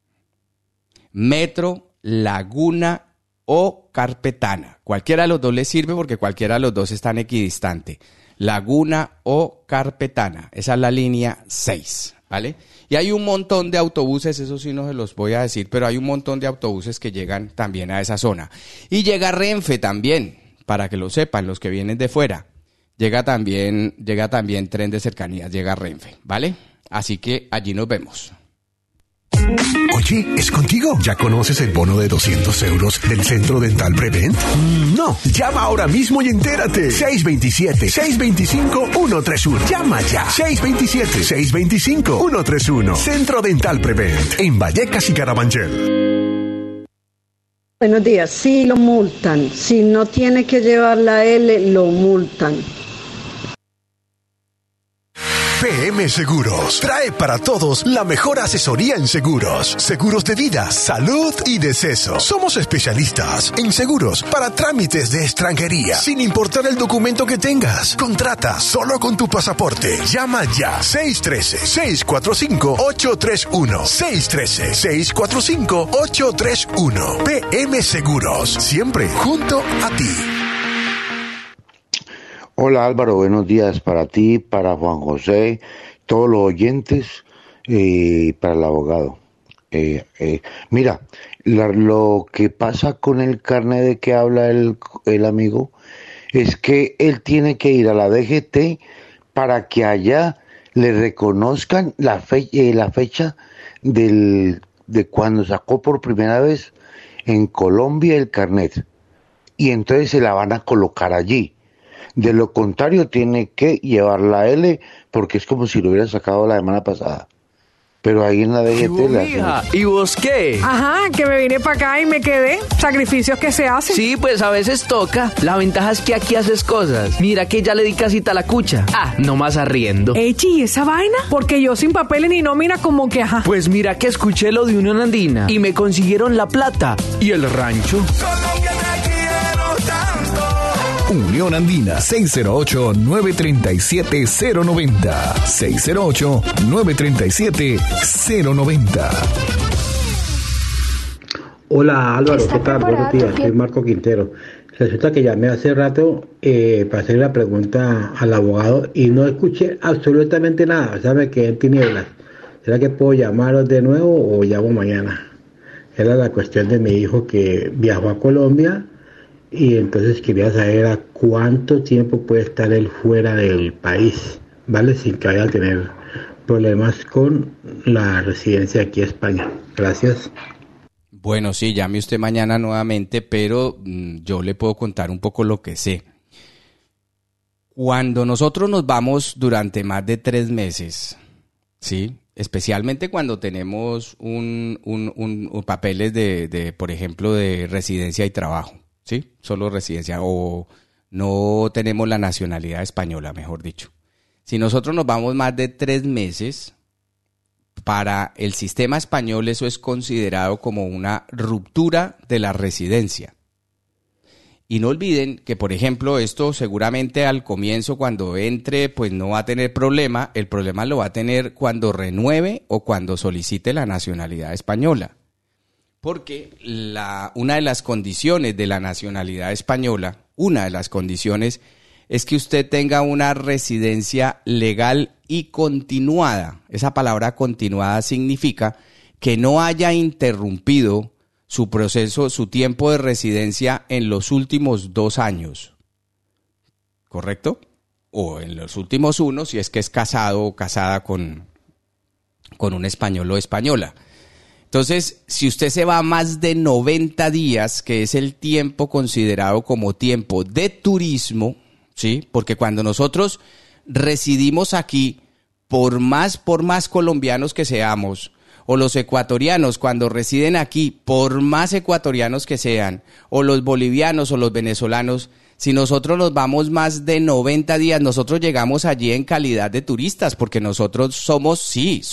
Metro Laguna o Carpetana. Cualquiera de los dos les sirve porque cualquiera de los dos están equidistante. Laguna o Carpetana. Esa es la línea 6, ¿vale? Y hay un montón de autobuses, eso sí no se los voy a decir, pero hay un montón de autobuses que llegan también a esa zona. Y llega Renfe también, para que lo sepan los que vienen de fuera. Llega también tren de cercanías, llega Renfe, ¿vale? Así que allí nos vemos. Oye, ¿es contigo? ¿Ya conoces el bono de 200 euros del Centro Dental Prevent? No, llama ahora mismo y entérate. 627-625-131. Llama ya. 627-625-131. Centro Dental Prevent, en Vallecas y Carabanchel. Buenos días. Sí, lo multan. Si no tiene que llevar la L, lo multan. PM Seguros trae para todos la mejor asesoría en seguros. Seguros de vida, salud y deceso. Somos especialistas en seguros para trámites de extranjería, sin importar el documento que tengas. Contrata solo con tu pasaporte. Llama ya. 613-645-831. 613-645-831. PM Seguros. Siempre junto a ti. Hola Álvaro, buenos días para ti, para Juan José, todos los oyentes y para el abogado. Mira, lo que pasa con el carnet de que habla el amigo es que él tiene que ir a la DGT para que allá le reconozcan la fecha de cuando sacó por primera vez en Colombia el carnet, y entonces se la van a colocar allí. De lo contrario, tiene que llevar la L, porque es como si lo hubiera sacado la semana pasada. pero ahí en la DGT le hacen. ¿Y vos qué? Ajá, que me vine para acá y me quedé. Sacrificios que se hacen. Sí, pues a veces toca. La ventaja es que aquí haces cosas. Mira que ya le di casita a la cucha. Nomás arriendo. Echi, ¿y esa vaina? Porque yo sin papeles ni nómina como que ajá. Pues mira que escuché lo de Unión Andina y me consiguieron la plata y el rancho. Unión Andina, 608-937-090. 608-937-090. Hola Álvaro, ¿qué tal? Buenos días, soy Marco Quintero. Resulta que llamé hace rato para hacer la pregunta al abogado y no escuché absolutamente nada, o sea, me quedé en tinieblas. ¿Será que puedo llamarlos de nuevo o llamo mañana? Era la cuestión de mi hijo que viajó a Colombia y entonces quería saber a cuánto tiempo puede estar él fuera del país, ¿vale? Sin que vaya a tener problemas con la residencia aquí en España. Gracias. Bueno, sí, llame usted mañana nuevamente, pero yo le puedo contar un poco lo que sé. Cuando nosotros nos vamos durante más de 3 meses, ¿sí? Especialmente cuando tenemos un papeles de, por ejemplo, de residencia y trabajo, ¿sí? Solo residencia, o no tenemos la nacionalidad española, mejor dicho. Si nosotros nos vamos más de 3 meses, para el sistema español eso es considerado como una ruptura de la residencia. Y no olviden que, por ejemplo, esto seguramente al comienzo, cuando entre, pues no va a tener problema. El problema lo va a tener cuando renueve o cuando solicite la nacionalidad española. Porque una de las condiciones de la nacionalidad española, una de las condiciones es que usted tenga una residencia legal y continuada. Esa palabra continuada significa que no haya interrumpido su proceso, su tiempo de residencia en los últimos 2 años. ¿Correcto? O en los últimos 1, si es que es casado o casada con un español o española. Entonces, si usted se va más de 90 días, que es el tiempo considerado como tiempo de turismo, ¿sí? Porque cuando nosotros residimos aquí, por más colombianos que seamos, o los ecuatorianos cuando residen aquí, por más ecuatorianos que sean, o los bolivianos o los venezolanos, si nosotros nos vamos más de 90 días, nosotros llegamos allí en calidad de turistas, porque nosotros somos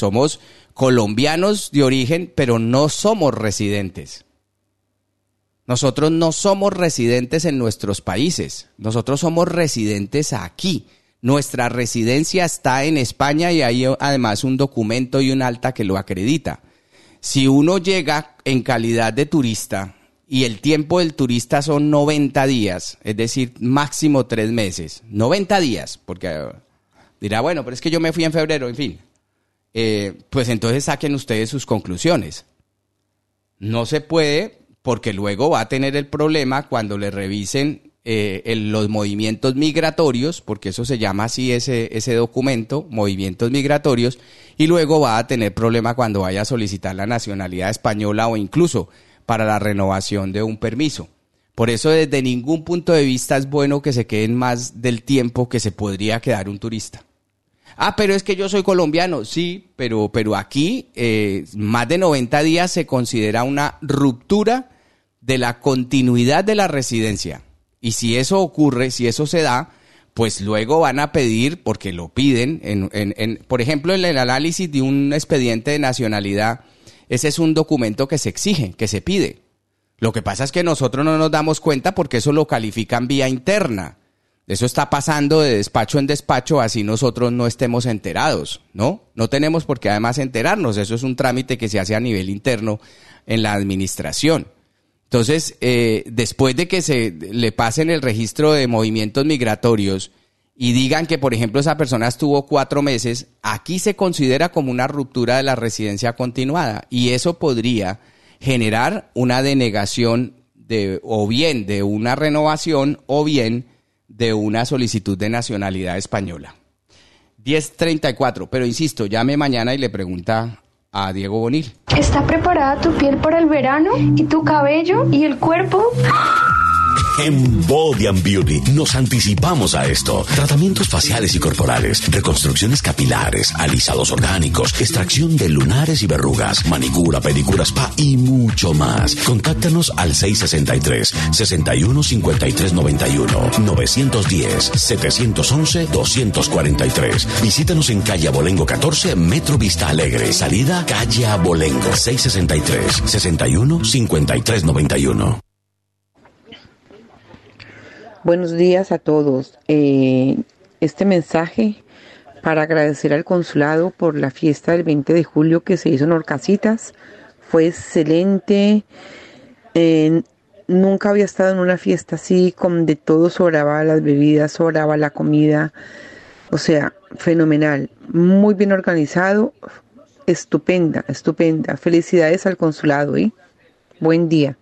colombianos de origen, pero no somos residentes. Nosotros no somos residentes en nuestros países, nosotros somos residentes aquí. Nuestra residencia está en España y hay además un documento y un acta que lo acredita. Si uno llega en calidad de turista y el tiempo del turista son 90 días, es decir, máximo 3 meses, 90 días, porque dirá, bueno, pero es que yo me fui en febrero, en fin, pues entonces saquen ustedes sus conclusiones. No se puede, porque luego va a tener el problema cuando le revisen los movimientos migratorios, porque eso se llama así ese documento, movimientos migratorios, y luego va a tener problema cuando vaya a solicitar la nacionalidad española o incluso para la renovación de un permiso. Por eso desde ningún punto de vista es bueno que se queden más del tiempo que se podría quedar un turista. Pero es que yo soy colombiano, sí, pero aquí más de 90 días se considera una ruptura de la continuidad de la residencia. Y si eso ocurre, si eso se da, pues luego van a pedir, porque lo piden, por ejemplo, en el análisis de un expediente de nacionalidad, ese es un documento que se exige, que se pide. Lo que pasa es que nosotros no nos damos cuenta porque eso lo califican vía interna. Eso está pasando de despacho en despacho, así nosotros no estemos enterados, ¿no? No tenemos por qué además enterarnos, eso es un trámite que se hace a nivel interno en la administración. Entonces, después de que se le pasen el registro de movimientos migratorios y digan que, por ejemplo, esa persona estuvo 4 meses, aquí se considera como una ruptura de la residencia continuada y eso podría generar una denegación o bien de una renovación o bien de una solicitud de nacionalidad española. 10:34, pero insisto, llame mañana y le pregunta a Diego Bonil. ¿Está preparada tu piel para el verano? ¿Y tu cabello? ¿Y el cuerpo? En Body and Beauty nos anticipamos a esto. Tratamientos faciales y corporales, reconstrucciones capilares, alisados orgánicos, extracción de lunares y verrugas, manicura, pedicura, spa y mucho más. Contáctanos al 663-615391, 910-711-243. Visítanos en calle Abolengo 14, Metro Vista Alegre, salida calle Abolengo, 663-615391. Buenos días a todos. Este mensaje para agradecer al consulado por la fiesta del 20 de julio que se hizo en Orcasitas. Fue excelente. Nunca había estado en una fiesta así, de todo sobraba las bebidas, sobraba la comida. O sea, fenomenal. Muy bien organizado. Estupenda. Felicidades al consulado, Buen día.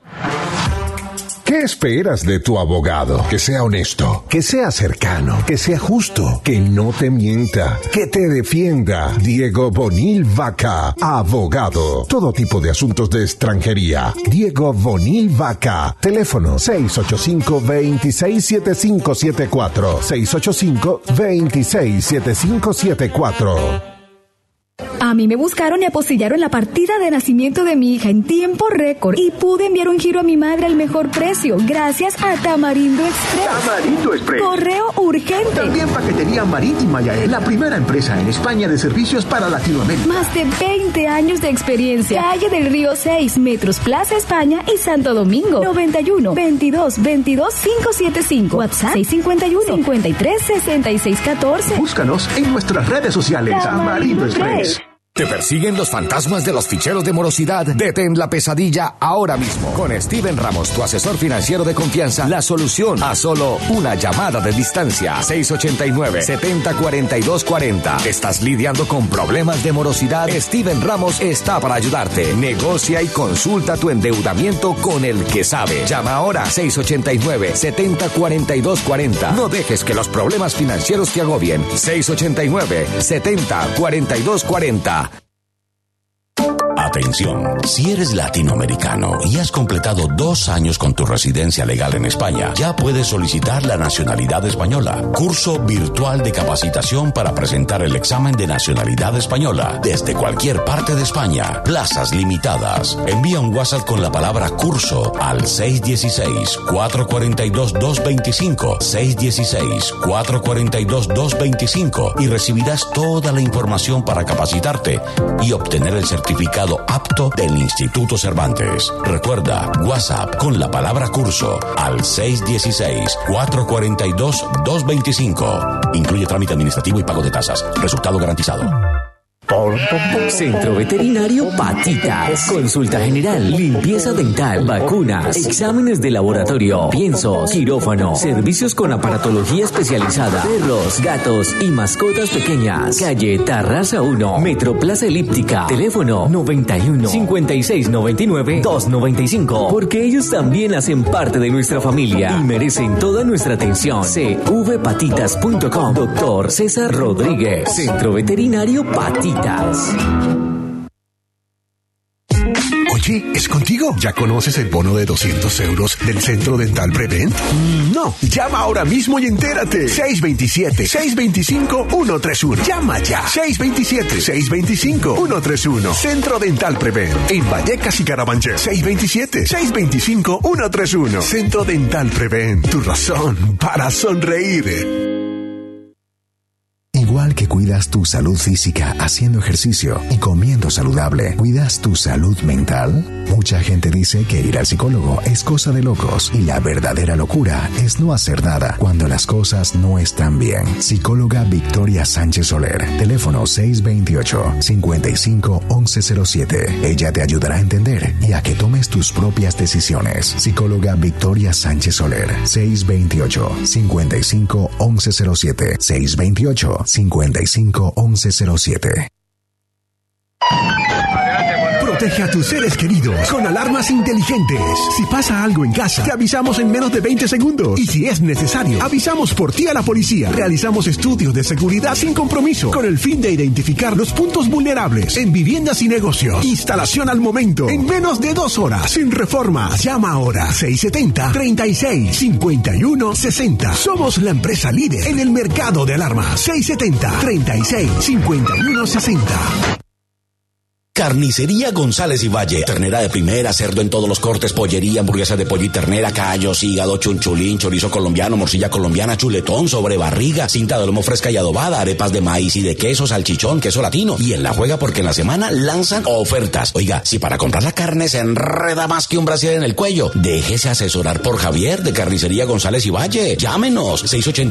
¿Qué esperas de tu abogado? Que sea honesto, que sea cercano, que sea justo, que no te mienta, que te defienda. Diego Bonil Vaca, abogado. Todo tipo de asuntos de extranjería. Diego Bonil Vaca. Teléfono 685-267574. 685-267574. A mí me buscaron y apostillaron la partida de nacimiento de mi hija en tiempo récord y pude enviar un giro a mi madre al mejor precio gracias a Tamarindo Express. Tamarindo Express. Correo urgente. También paquetería marítima, Yael, la primera empresa en España de servicios para Latinoamérica. Más de 20 años de experiencia. Calle del Río 6, Metros Plaza España y Santo Domingo. 91 22 22 575. WhatsApp 651 53 66 14. Búscanos en nuestras redes sociales. Tamarindo Express. ¿Te persiguen los fantasmas de los ficheros de morosidad? Detén la pesadilla ahora mismo. Con Steven Ramos, tu asesor financiero de confianza, la solución a solo una llamada de distancia. 689-704240. ¿Estás lidiando con problemas de morosidad? Steven Ramos está para ayudarte. Negocia y consulta tu endeudamiento con el que sabe. Llama ahora 689-704240. No dejes que los problemas financieros te agobien. 689-704240. Atención, si eres latinoamericano y has completado 2 años con tu residencia legal en España, ya puedes solicitar la nacionalidad española. Curso virtual de capacitación para presentar el examen de nacionalidad española desde cualquier parte de España. Plazas limitadas. Envía un WhatsApp con la palabra curso al 616-442-225, 616-442-225 y recibirás toda la información para capacitarte y obtener el certificado apto del Instituto Cervantes. Recuerda, WhatsApp con la palabra curso al 616-442-225. Incluye trámite administrativo y pago de tasas. Resultado garantizado. Centro Veterinario Patitas. Consulta general, limpieza dental, vacunas, exámenes de laboratorio, piensos, quirófano, servicios con aparatología especializada, perros, gatos y mascotas pequeñas. Calle Tarraza 1, Metro Plaza Elíptica. Teléfono 91 56 99 295. Porque ellos también hacen parte de nuestra familia y merecen toda nuestra atención. cvpatitas.com. Doctor César Rodríguez. Centro Veterinario Patitas. Oye, ¿es contigo? ¿Ya conoces el bono de 200 euros del Centro Dental Prevent? No. Llama ahora mismo y entérate. 627-625-131. Llama ya. 627-625-131. Centro Dental Prevent. En Vallecas y Carabanchel. 627-625-131. Centro Dental Prevent. Tu razón para sonreír. Igual que cuidas tu salud física haciendo ejercicio y comiendo saludable, ¿cuidas tu salud mental? Mucha gente dice que ir al psicólogo es cosa de locos y la verdadera locura es no hacer nada cuando las cosas no están bien. Psicóloga Victoria Sánchez Soler. Teléfono 628-55-1107. Ella te ayudará a entender y a que tomes tus propias decisiones. Psicóloga Victoria Sánchez Soler. 628-55-1107. 628-55-1107. Protege a tus seres queridos con alarmas inteligentes. Si pasa algo en casa, te avisamos en menos de 20 segundos. Y si es necesario, avisamos por ti a la policía. Realizamos estudios de seguridad sin compromiso, con el fin de identificar los puntos vulnerables en viviendas y negocios. Instalación al momento, en menos de 2 horas. Sin reformas, llama ahora 670-36-51-60. Somos la empresa líder en el mercado de alarmas. 670-36-51-60. Carnicería González y Valle. Ternera de primera, cerdo en todos los cortes, pollería, hamburguesa de pollo y ternera, callos, hígado, chunchulín, chorizo colombiano, morcilla colombiana, chuletón, sobrebarriga, cinta de lomo fresca y adobada, arepas de maíz y de queso, salchichón, queso latino. Y en la juega porque en la semana lanzan ofertas. Oiga, si para comprar la carne se enreda más que un brasier en el cuello, déjese asesorar por Javier de Carnicería González y Valle. Llámenos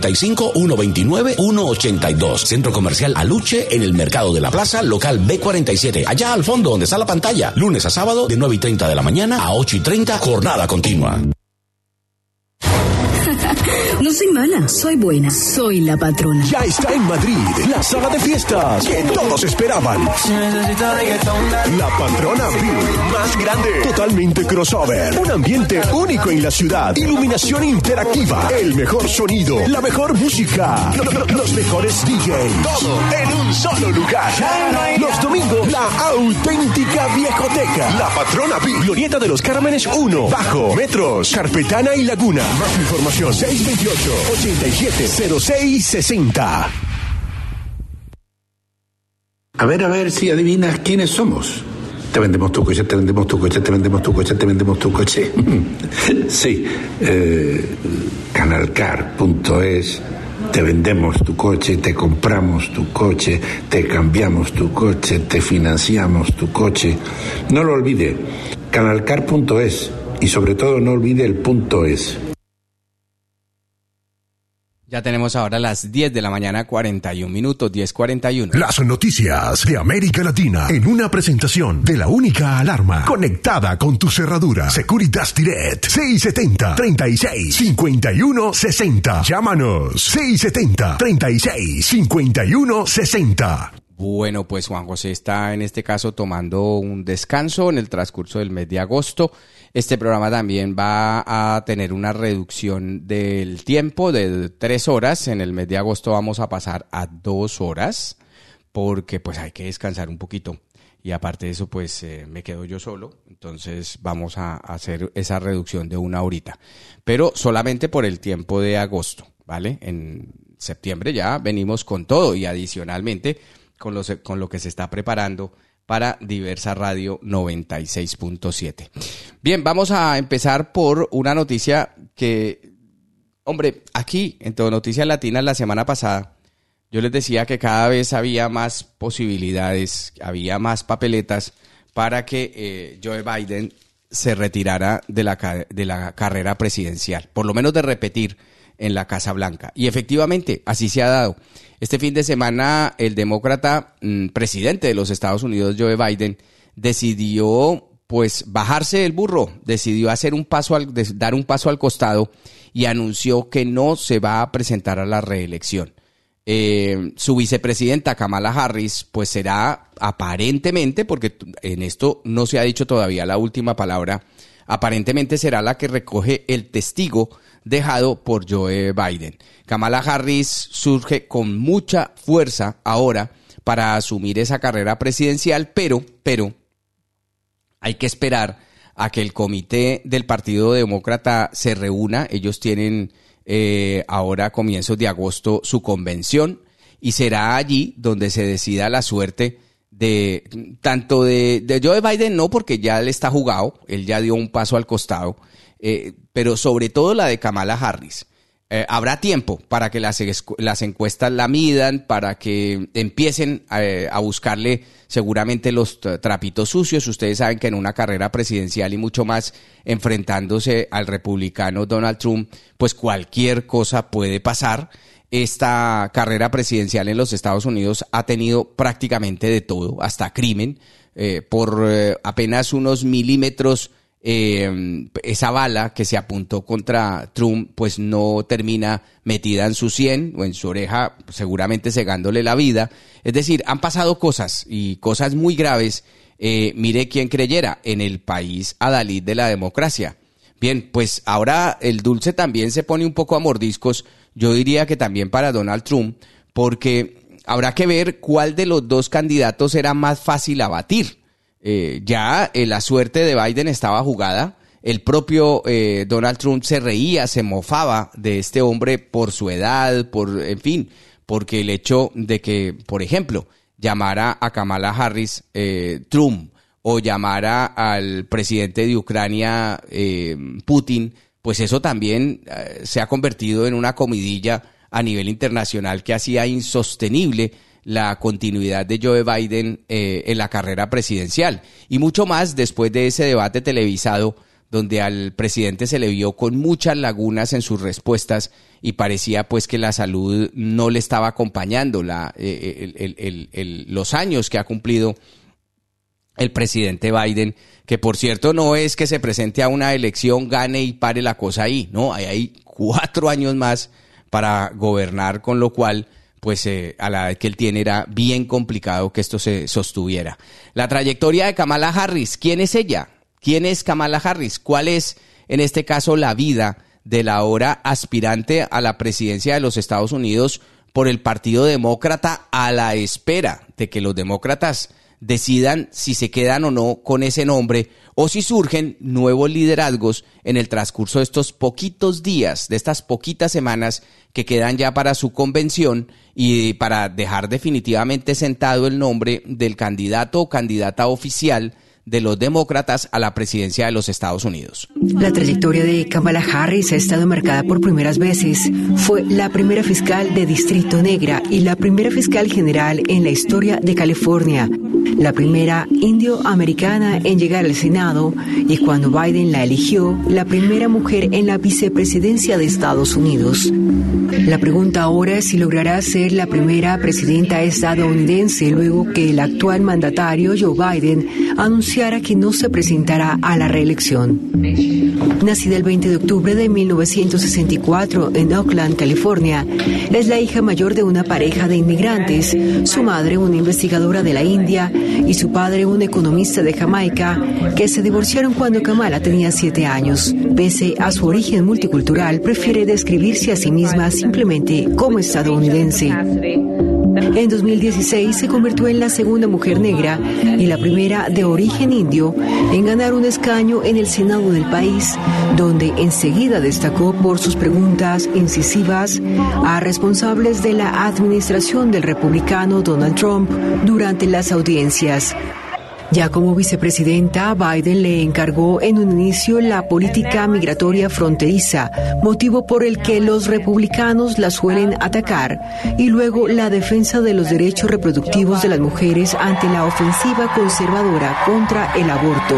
685-129-182. Centro Comercial Aluche en el Mercado de la Plaza, local B47. Allá al fondo donde está la pantalla. Lunes a sábado de 9:30 de la mañana a 8:30, jornada continua. No soy mala, soy buena. Soy la patrona. Ya está en Madrid, la sala de fiestas que todos esperaban. La Patrona Build, más grande, totalmente crossover. Un ambiente único en la ciudad. Iluminación interactiva, el mejor sonido, la mejor música, los mejores DJs. Todo en un solo lugar. Los domingos, la auténtica viejoteca. La Patrona Build, Glorieta de los Cármenes 1, Bajo, Metros, Carpetana y Laguna. Más información 628-870660. A ver si adivinas quiénes somos. Te vendemos tu coche, te vendemos tu coche, te vendemos tu coche, te vendemos tu coche. Sí, canalcar.es. Te vendemos tu coche, te compramos tu coche, te cambiamos tu coche, te financiamos tu coche. No lo olvide, canalcar.es, y sobre todo no olvide el .es. Ya tenemos ahora las 10 de la mañana, 41 minutos, 10:41. Las noticias de América Latina en una presentación de la única alarma conectada con tu cerradura. Securitas Direct 670-36-51-60. Llámanos 670-36-51-60. Bueno, pues Juan José está en este caso tomando un descanso en el transcurso del mes de agosto. Este programa también va a tener una reducción del tiempo de 3 horas. En el mes de agosto vamos a pasar a 2 horas porque pues hay que descansar un poquito. Y aparte de eso pues me quedo yo solo. Entonces vamos a hacer esa reducción de 1 horita. Pero solamente por el tiempo de agosto, ¿vale? En septiembre ya venimos con todo y adicionalmente con lo que se está preparando para Diversa Radio 96.7. Bien, vamos a empezar por una noticia que, hombre, aquí en Todo Noticias Latinas la semana pasada, yo les decía que cada vez había más posibilidades, había más papeletas para que Joe Biden se retirara de la carrera presidencial, por lo menos de repetir en la Casa Blanca. Y efectivamente, así se ha dado. Este fin de semana, el demócrata presidente de los Estados Unidos, Joe Biden, decidió pues bajarse del burro, decidió dar un paso al costado y anunció que no se va a presentar a la reelección. Su vicepresidenta Kamala Harris pues será aparentemente, porque en esto no se ha dicho todavía la última palabra, aparentemente será la que recoge el testigo dejado por Joe Biden. Kamala Harris surge con mucha fuerza ahora para asumir esa carrera presidencial, pero hay que esperar a que el comité del Partido Demócrata se reúna. Ellos tienen ahora a comienzos de agosto su convención y será allí donde se decida la suerte de tanto de Joe Biden, no porque ya él está jugado, él ya dio un paso al costado, pero sobre todo la de Kamala Harris. Habrá tiempo para que las encuestas la midan, para que empiecen a buscarle seguramente los trapitos sucios. Ustedes saben que en una carrera presidencial y mucho más enfrentándose al republicano Donald Trump, pues cualquier cosa puede pasar. Esta carrera presidencial en los Estados Unidos ha tenido prácticamente de todo, hasta crimen, por apenas unos milímetros. Esa bala que se apuntó contra Trump pues no termina metida en su sien o en su oreja, seguramente cegándole la vida. Es decir, han pasado cosas y cosas muy graves mire quién creyera, en el país adalid de la democracia. Bien, pues ahora el dulce también se pone un poco a mordiscos, yo diría que también para Donald Trump, porque habrá que ver cuál de los dos candidatos era más fácil abatir. Ya la suerte de Biden estaba jugada. El propio Donald Trump se reía, se mofaba de este hombre por su edad, en fin, porque el hecho de que, por ejemplo, llamara a Kamala Harris Trump o llamara al presidente de Ucrania Putin, pues eso también se ha convertido en una comidilla a nivel internacional que hacía insostenible la continuidad de Joe Biden en la carrera presidencial. Y mucho más después de ese debate televisado donde al presidente se le vio con muchas lagunas en sus respuestas y parecía pues que la salud no le estaba acompañando los años que ha cumplido el presidente Biden, que por cierto no es que se presente a una elección, gane y pare la cosa ahí, no, hay 4 años más para gobernar, con lo cual pues a la edad que él tiene era bien complicado que esto se sostuviera. La trayectoria de Kamala Harris, ¿quién es ella? ¿Quién es Kamala Harris? ¿Cuál es, en este caso, la vida de la ahora aspirante a la presidencia de los Estados Unidos por el Partido Demócrata, a la espera de que los demócratas decidan si se quedan o no con ese nombre o si surgen nuevos liderazgos en el transcurso de estos poquitos días, de estas poquitas semanas que quedan ya para su convención y para dejar definitivamente sentado el nombre del candidato o candidata oficial de los demócratas a la presidencia de los Estados Unidos. La trayectoria de Kamala Harris ha estado marcada por primeras veces. Fue la primera fiscal de Distrito Negra y la primera fiscal general en la historia de California, la primera indioamericana en llegar al Senado y cuando Biden la eligió, la primera mujer en la vicepresidencia de Estados Unidos. La pregunta ahora es si logrará ser la primera presidenta estadounidense luego que el actual mandatario Joe Biden anunció que no se presentará a la reelección. Nacida el 20 de octubre de 1964 en Oakland, California, es la hija mayor de una pareja de inmigrantes, su madre una investigadora de la India y su padre un economista de Jamaica, que se divorciaron cuando Kamala tenía 7 años. Pese a su origen multicultural, prefiere describirse a sí misma simplemente como estadounidense. En 2016 se convirtió en la segunda mujer negra y la primera de origen indio en ganar un escaño en el Senado del país, donde enseguida destacó por sus preguntas incisivas a responsables de la administración del republicano Donald Trump durante las audiencias. Ya como vicepresidenta, Biden le encargó en un inicio la política migratoria fronteriza, motivo por el que los republicanos la suelen atacar, y luego la defensa de los derechos reproductivos de las mujeres ante la ofensiva conservadora contra el aborto.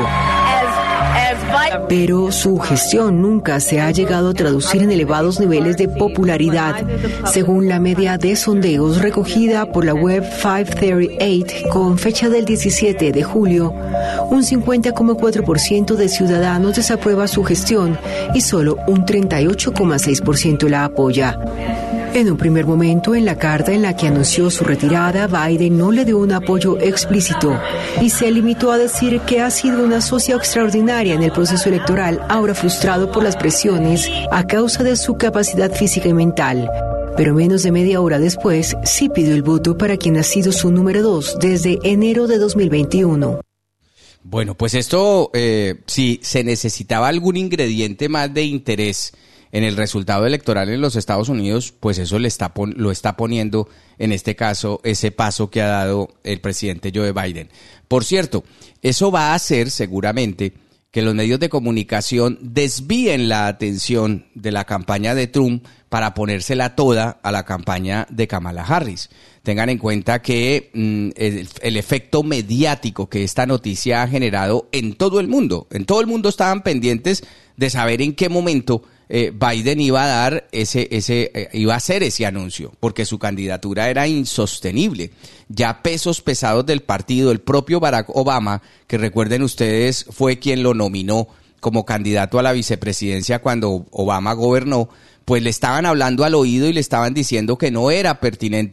Pero su gestión nunca se ha llegado a traducir en elevados niveles de popularidad. Según la media de sondeos recogida por la web 538 con fecha del 17 de julio, un 50,4% de ciudadanos desaprueba su gestión y solo un 38,6% la apoya. En un primer momento, en la carta en la que anunció su retirada, Biden no le dio un apoyo explícito y se limitó a decir que ha sido una socia extraordinaria en el proceso electoral, ahora frustrado por las presiones a causa de su capacidad física y mental. Pero menos de media hora después, sí pidió el voto para quien ha sido su número 2 desde enero de 2021. Bueno, pues esto, si se necesitaba algún ingrediente más de interés en el resultado electoral en los Estados Unidos, pues eso lo está poniendo, en este caso, ese paso que ha dado el presidente Joe Biden. Por cierto, eso va a hacer seguramente que los medios de comunicación desvíen la atención de la campaña de Trump para ponérsela toda a la campaña de Kamala Harris. Tengan en cuenta que el efecto mediático que esta noticia ha generado en todo el mundo estaban pendientes de saber en qué momento Biden iba a dar iba a hacer ese anuncio, porque su candidatura era insostenible. Ya pesos pesados del partido, el propio Barack Obama, que recuerden ustedes fue quien lo nominó como candidato a la vicepresidencia cuando Obama gobernó, pues le estaban hablando al oído y le estaban diciendo que no era pertinente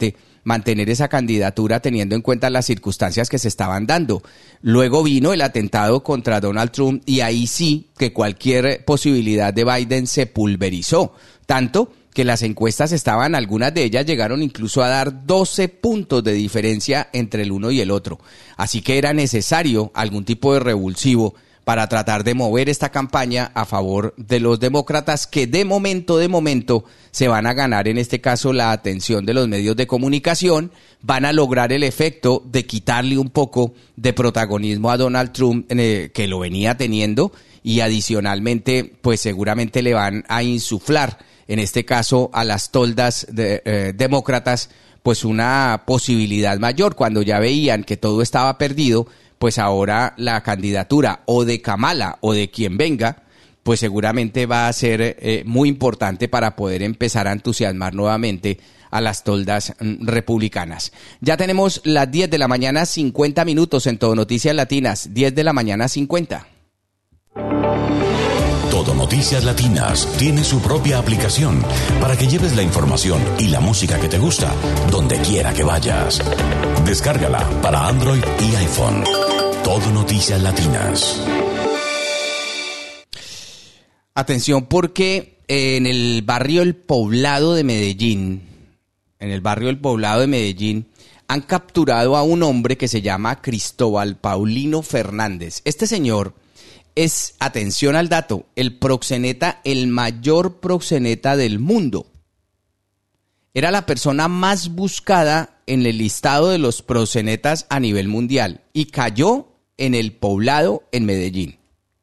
mantener esa candidatura teniendo en cuenta las circunstancias que se estaban dando. Luego vino el atentado contra Donald Trump y ahí sí que cualquier posibilidad de Biden se pulverizó, tanto que las encuestas algunas de ellas llegaron incluso a dar 12 puntos de diferencia entre el uno y el otro. Así que era necesario algún tipo de revulsivo para tratar de mover esta campaña a favor de los demócratas, que de momento se van a ganar en este caso la atención de los medios de comunicación, van a lograr el efecto de quitarle un poco de protagonismo a Donald Trump, que lo venía teniendo, y adicionalmente pues seguramente le van a insuflar en este caso a las toldas demócratas pues una posibilidad mayor. Cuando ya veían que todo estaba perdido, pues ahora la candidatura o de Kamala o de quien venga, pues seguramente va a ser muy importante para poder empezar a entusiasmar nuevamente a las toldas republicanas. Ya tenemos las 10 de la mañana, 50 minutos en Todo Noticias Latinas, 10 de la mañana, 50. Todo Noticias Latinas tiene su propia aplicación para que lleves la información y la música que te gusta donde quiera que vayas. Descárgala para Android y iPhone. Todo Noticias Latinas. Atención, porque en el barrio El Poblado de Medellín, han capturado a un hombre que se llama Cristóbal Paulino Fernández. Este señor es, atención al dato, el mayor proxeneta del mundo. Era la persona más buscada en el listado de los proxenetas a nivel mundial y cayó en El Poblado, en Medellín.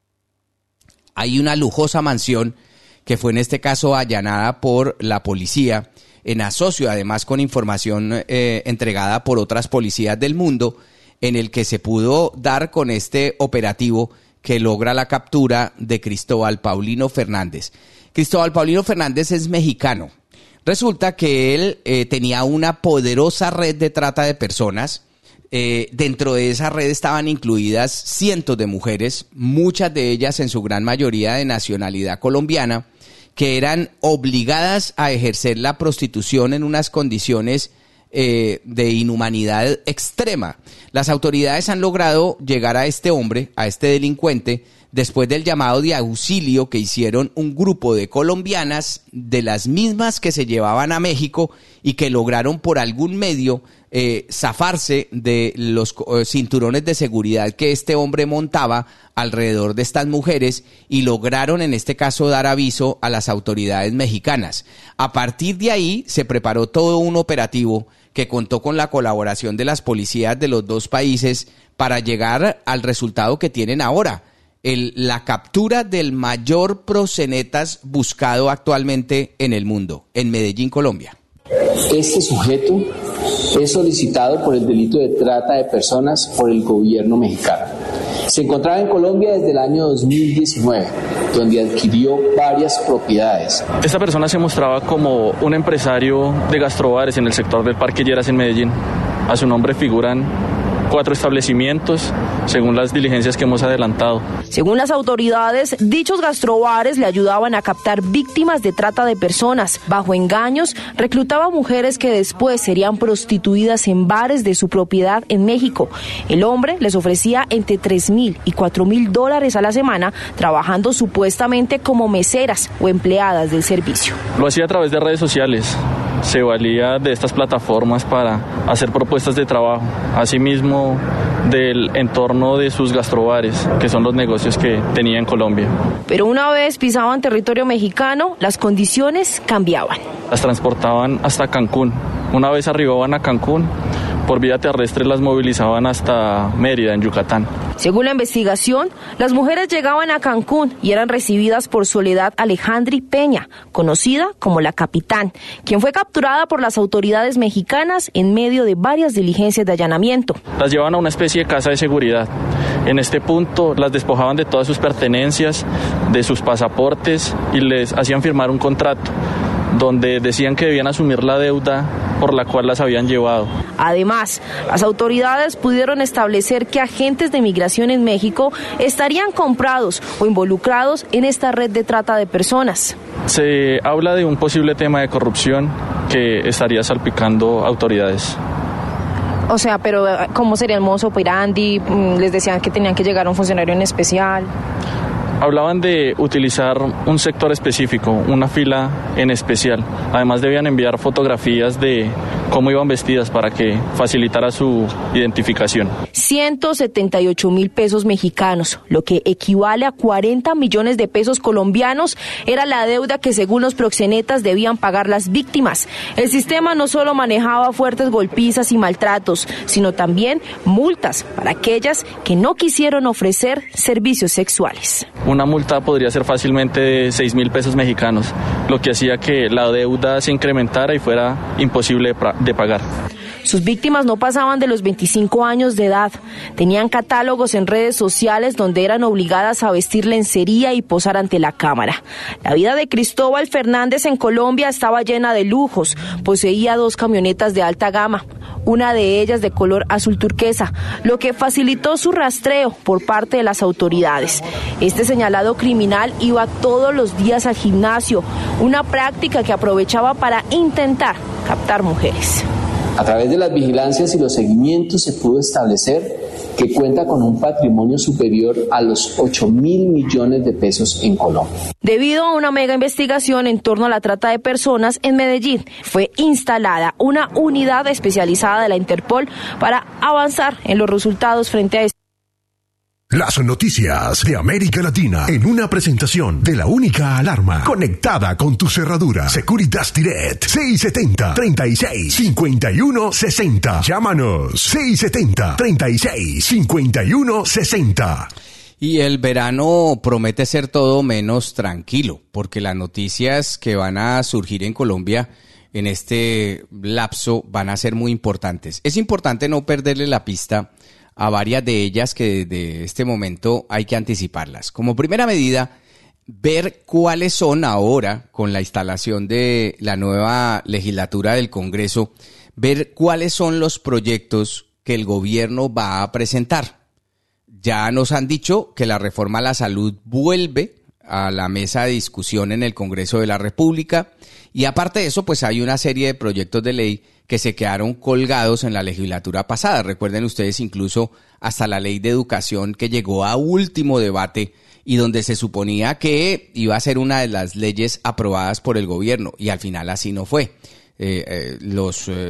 Hay una lujosa mansión que fue en este caso allanada por la policía, en asocio además con información entregada por otras policías del mundo, en el que se pudo dar con este operativo que logra la captura de Cristóbal Paulino Fernández. Cristóbal Paulino Fernández es mexicano. Resulta que él tenía una poderosa red de trata de personas. Dentro de esa red estaban incluidas cientos de mujeres, muchas de ellas en su gran mayoría de nacionalidad colombiana, que eran obligadas a ejercer la prostitución en unas condiciones de inhumanidad extrema. Las autoridades han logrado llegar a este hombre, a este delincuente, después del llamado de auxilio que hicieron un grupo de colombianas, de las mismas que se llevaban a México y que lograron por algún medio zafarse de los cinturones de seguridad que este hombre montaba alrededor de estas mujeres y lograron en este caso dar aviso a las autoridades mexicanas. A partir de ahí se preparó todo un operativo que contó con la colaboración de las policías de los dos países para llegar al resultado que tienen ahora, la captura del mayor proxenetas buscado actualmente en el mundo, en Medellín, Colombia. Este sujeto es solicitado por el delito de trata de personas por el gobierno mexicano. Se encontraba en Colombia desde el año 2019, donde adquirió varias propiedades. Esta persona se mostraba como un empresario de gastrobares en el sector del Parque Lleras en Medellín. A su nombre figuran 4 establecimientos, según las diligencias que hemos adelantado. Según las autoridades, dichos gastrobares le ayudaban a captar víctimas de trata de personas. Bajo engaños, reclutaba mujeres que después serían prostituidas en bares de su propiedad en México. El hombre les ofrecía entre $3,000 y $4,000 a la semana, trabajando supuestamente como meseras o empleadas del servicio. Lo hacía a través de redes sociales. Se valía de estas plataformas para hacer propuestas de trabajo, asimismo del entorno de sus gastrobares, que son los negocios que tenía en Colombia. Pero una vez pisaban territorio mexicano, las condiciones cambiaban. Las transportaban hasta Cancún. Una vez arribaban a Cancún, por vía terrestre las movilizaban hasta Mérida, en Yucatán. Según la investigación, las mujeres llegaban a Cancún y eran recibidas por Soledad Alejandri Peña, conocida como la Capitán, quien fue capturada por las autoridades mexicanas en medio de varias diligencias de allanamiento. Las llevaban a una especie de casa de seguridad. En este punto las despojaban de todas sus pertenencias, de sus pasaportes y les hacían firmar un contrato donde decían que debían asumir la deuda por la cual las habían llevado. Además, las autoridades pudieron establecer que agentes de migración en México estarían comprados o involucrados en esta red de trata de personas. Se habla de un posible tema de corrupción que estaría salpicando autoridades. O sea, pero ¿cómo sería el modus operandi? ¿Les decían que tenían que llegar a un funcionario en especial? Hablaban de utilizar un sector específico, una fila en especial. Además debían enviar fotografías de cómo iban vestidas para que facilitara su identificación. 178.000 pesos mexicanos, lo que equivale a 40 millones de pesos colombianos, era la deuda que según los proxenetas debían pagar las víctimas. El sistema no solo manejaba fuertes golpizas y maltratos, sino también multas para aquellas que no quisieron ofrecer servicios sexuales. Una multa podría ser fácilmente de 6.000 pesos mexicanos, lo que hacía que la deuda se incrementara y fuera imposible de pagar. Sus víctimas no pasaban de los 25 años de edad. Tenían catálogos en redes sociales donde eran obligadas a vestir lencería y posar ante la cámara. La vida de Cristóbal Fernández en Colombia estaba llena de lujos. Poseía 2 camionetas de alta gama, una de ellas de color azul turquesa, lo que facilitó su rastreo por parte de las autoridades. Este señalado criminal iba todos los días al gimnasio, una práctica que aprovechaba para intentar captar mujeres. A través de las vigilancias y los seguimientos se pudo establecer que cuenta con un patrimonio superior a los 8.000 millones de pesos en Colombia. Debido a una mega investigación en torno a la trata de personas en Medellín, fue instalada una unidad especializada de la Interpol para avanzar en los resultados frente a esto. Las noticias de América Latina en una presentación de la única alarma conectada con tu cerradura. Securitas Direct 670-36-5160. Llámanos 670-36-5160. Y el verano promete ser todo menos tranquilo, porque las noticias que van a surgir en Colombia en este lapso van a ser muy importantes. Es importante no perderle la pista a varias de ellas que desde este momento hay que anticiparlas. Como primera medida, ver cuáles son ahora, con la instalación de la nueva legislatura del Congreso, ver cuáles son los proyectos que el gobierno va a presentar. Ya nos han dicho que la reforma a la salud vuelve a la mesa de discusión en el Congreso de la República, y aparte de eso, pues hay una serie de proyectos de ley que se quedaron colgados en la legislatura pasada. Recuerden ustedes incluso hasta la ley de educación que llegó a último debate y donde se suponía que iba a ser una de las leyes aprobadas por el gobierno, y al final así no fue. El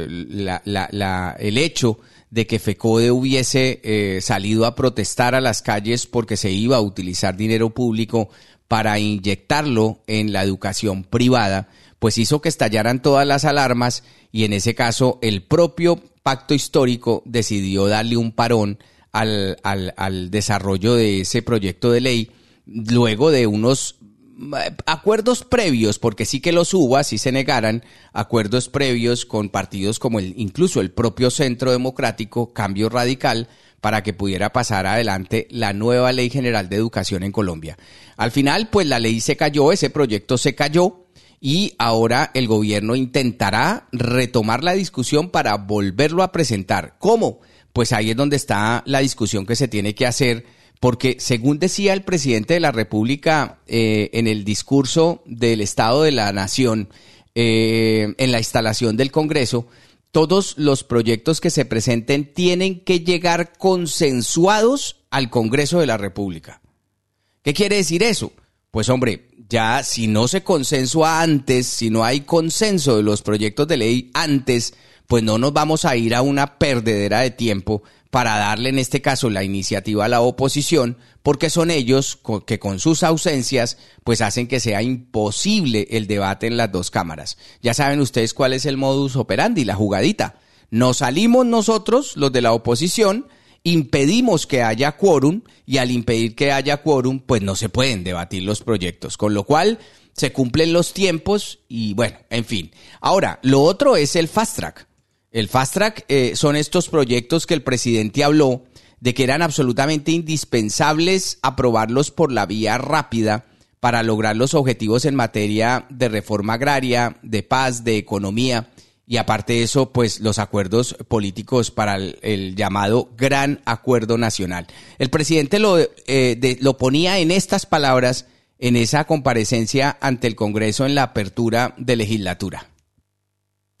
hecho de que FECODE hubiese salido a protestar a las calles porque se iba a utilizar dinero público para inyectarlo en la educación privada, pues hizo que estallaran todas las alarmas, y en ese caso el propio pacto histórico decidió darle un parón al desarrollo de ese proyecto de ley, luego de unos acuerdos previos, porque sí que los hubo, así se negaran, acuerdos previos con partidos como incluso el propio Centro Democrático, Cambio Radical, para que pudiera pasar adelante la nueva Ley General de Educación en Colombia. Al final, pues la ley se cayó, ese proyecto se cayó, y ahora el gobierno intentará retomar la discusión para volverlo a presentar. ¿Cómo? Pues ahí es donde está la discusión que se tiene que hacer, porque según decía el presidente de la República en el discurso del Estado de la Nación, en la instalación del Congreso, todos los proyectos que se presenten tienen que llegar consensuados al Congreso de la República. ¿Qué quiere decir eso? Pues hombre, ya si no se consensúa antes, si no hay consenso de los proyectos de ley antes, pues no nos vamos a ir a una perdedera de tiempo para darle en este caso la iniciativa a la oposición, porque son ellos que con sus ausencias pues hacen que sea imposible el debate en las dos cámaras. Ya saben ustedes cuál es el modus operandi, la jugadita. Nos salimos nosotros, los de la oposición, impedimos que haya quórum, y al impedir que haya quórum, pues no se pueden debatir los proyectos, con lo cual se cumplen los tiempos y bueno, en fin. Ahora, lo otro es el fast track. El fast track son estos proyectos que el presidente habló de que eran absolutamente indispensables aprobarlos por la vía rápida para lograr los objetivos en materia de reforma agraria, de paz, de economía. Y aparte de eso, pues los acuerdos políticos para el llamado Gran Acuerdo Nacional. El presidente lo ponía en estas palabras en esa comparecencia ante el Congreso en la apertura de legislatura.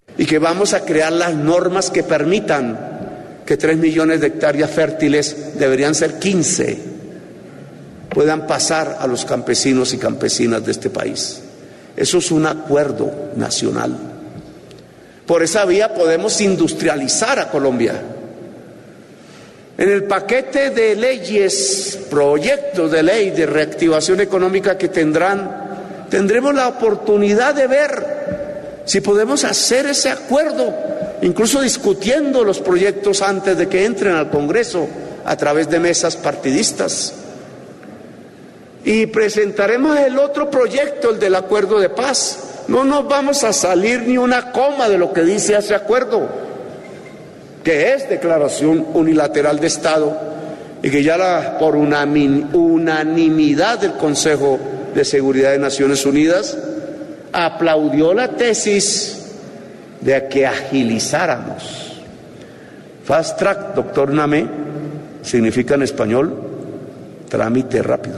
y que vamos a crear las normas que permitan que 3 millones de hectáreas fértiles, deberían ser 15, puedan pasar a los campesinos y campesinas de este país. Eso es un acuerdo nacional. Por esa vía podemos industrializar a Colombia. En el paquete de leyes, proyectos de ley de reactivación económica que tendremos la oportunidad de ver si podemos hacer ese acuerdo, incluso discutiendo los proyectos antes de que entren al Congreso a través de mesas partidistas. Y presentaremos el otro proyecto, el del acuerdo de paz. No nos vamos a salir ni una coma de lo que dice ese acuerdo, que es declaración unilateral de Estado y que ya por unanimidad del Consejo de Seguridad de Naciones Unidas aplaudió la tesis de que agilizáramos. Fast track, doctor Namé, significa en español trámite rápido.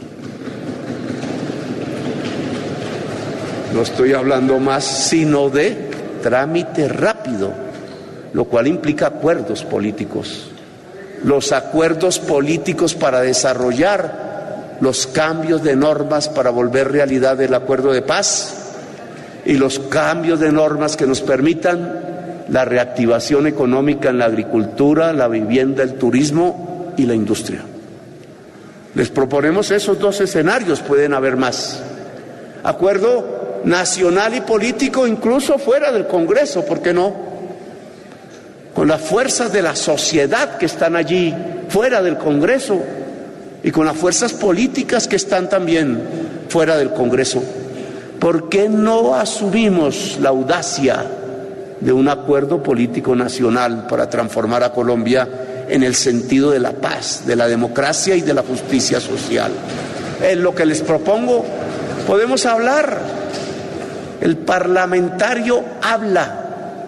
No estoy hablando más sino de trámite rápido, lo cual implica acuerdos políticos. Los acuerdos políticos para desarrollar los cambios de normas para volver realidad el acuerdo de paz y los cambios de normas que nos permitan la reactivación económica en la agricultura, la vivienda, el turismo y la industria. Les proponemos esos 2 escenarios, pueden haber más. Acuerdo nacional y político, incluso fuera del Congreso, ¿por qué no? Con las fuerzas de la sociedad que están allí, fuera del Congreso, y con las fuerzas políticas que están también fuera del Congreso. ¿Por qué no asumimos la audacia de un acuerdo político nacional para transformar a Colombia en el sentido de la paz, de la democracia y de la justicia social? Es lo que les propongo. Podemos hablar. El parlamentario habla.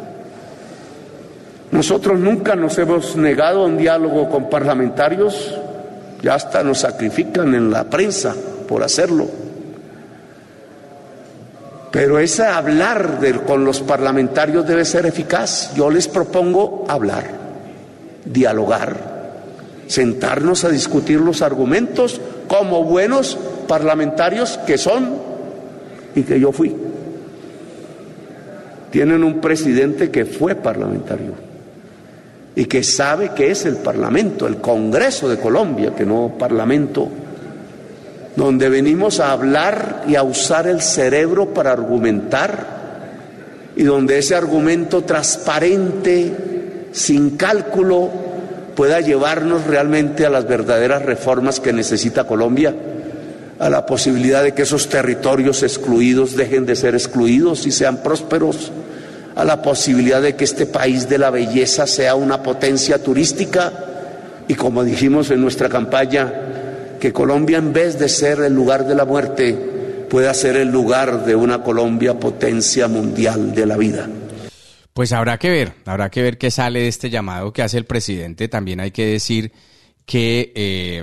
Nosotros nunca nos hemos negado a un diálogo con parlamentarios, ya hasta nos sacrifican en la prensa por hacerlo. Pero ese hablar con los parlamentarios debe ser eficaz. Yo les propongo hablar, dialogar, sentarnos a discutir los argumentos como buenos parlamentarios que son y que yo fui. Tienen un presidente que fue parlamentario y que sabe qué es el Parlamento, el Congreso de Colombia, que no Parlamento, donde venimos a hablar y a usar el cerebro para argumentar, y donde ese argumento transparente, sin cálculo, pueda llevarnos realmente a las verdaderas reformas que necesita Colombia, a la posibilidad de que esos territorios excluidos dejen de ser excluidos y sean prósperos, a la posibilidad de que este país de la belleza sea una potencia turística y, como dijimos en nuestra campaña, que Colombia, en vez de ser el lugar de la muerte, pueda ser el lugar de una Colombia potencia mundial de la vida. Pues habrá que ver qué sale de este llamado que hace el presidente. También hay que decir que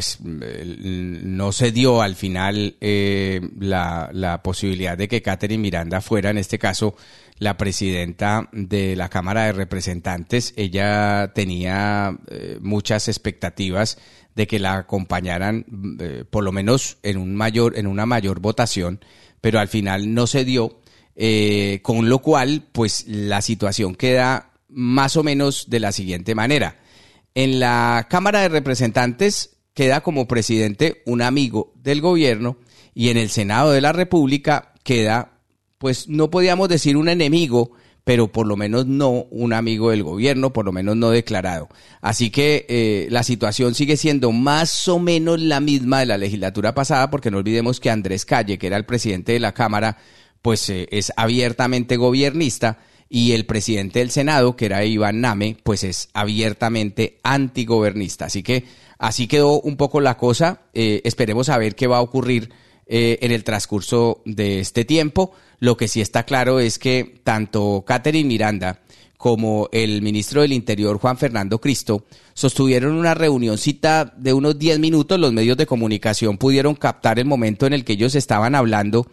no se dio al final la posibilidad de que Catherine Miranda fuera, en este caso, la presidenta de la Cámara de Representantes. Ella tenía muchas expectativas de que la acompañaran, por lo menos en una mayor votación, pero al final no se dio, con lo cual, pues la situación queda más o menos de la siguiente manera. En la Cámara de Representantes queda como presidente un amigo del gobierno, y en el Senado de la República queda, pues no podíamos decir un enemigo, pero por lo menos no un amigo del gobierno, por lo menos no declarado. Así que la situación sigue siendo más o menos la misma de la legislatura pasada, porque no olvidemos que Andrés Calle, que era el presidente de la Cámara, pues es abiertamente gobiernista, y el presidente del Senado, que era Iván Name, pues es abiertamente antigobernista. Así que así quedó un poco la cosa. Esperemos a ver qué va a ocurrir en el transcurso de este tiempo. Lo que sí está claro es que tanto Catherine Miranda como el ministro del Interior, Juan Fernando Cristo, sostuvieron una reunioncita de unos 10 minutos. Los medios de comunicación pudieron captar el momento en el que ellos estaban hablando,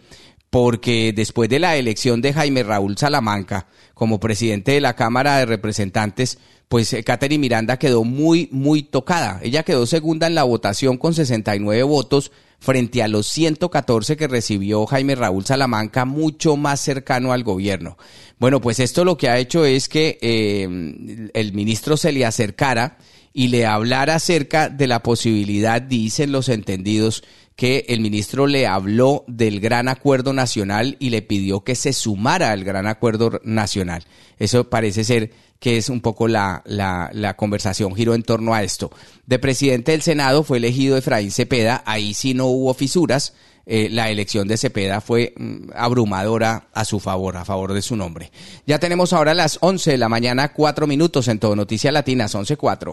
porque después de la elección de Jaime Raúl Salamanca como presidente de la Cámara de Representantes, pues Katherine Miranda quedó muy tocada. Ella quedó segunda en la votación con 69 votos frente a los 114 que recibió Jaime Raúl Salamanca, mucho más cercano al gobierno. Bueno, pues esto lo que ha hecho es que el ministro se le acercara y le hablara acerca de la posibilidad, dicen los entendidos, que el ministro le habló del gran acuerdo nacional y le pidió que se sumara al gran acuerdo nacional. Eso parece ser que es un poco la conversación giró en torno a esto. De presidente del Senado fue elegido Efraín Cepeda, ahí sí no hubo fisuras, la elección de Cepeda fue abrumadora a favor de su nombre. Ya tenemos ahora las 11 de la mañana, 4 minutos en Todo Noticias Latinas, 11:04.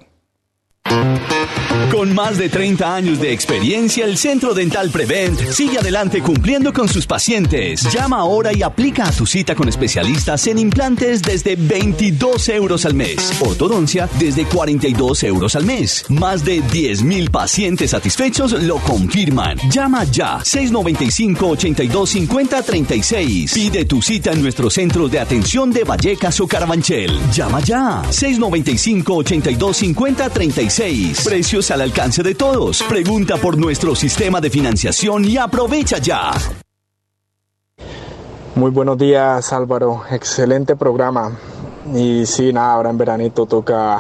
Con más de 30 años de experiencia, el Centro Dental Prevent sigue adelante cumpliendo con sus pacientes. Llama ahora y aplica a tu cita con especialistas en implantes desde 22 euros al mes. Ortodoncia desde 42 euros al mes. Más de 10,000 pacientes satisfechos lo confirman. Llama ya, 695-8250-36. Pide tu cita en nuestro centro de atención de Vallecas o Carabanchel. Llama ya, 695-8250-36. Precios al alcance de todos. Pregunta por nuestro sistema de financiación y aprovecha ya. Muy buenos días, Álvaro. Excelente programa. Y sí, nada, ahora en veranito toca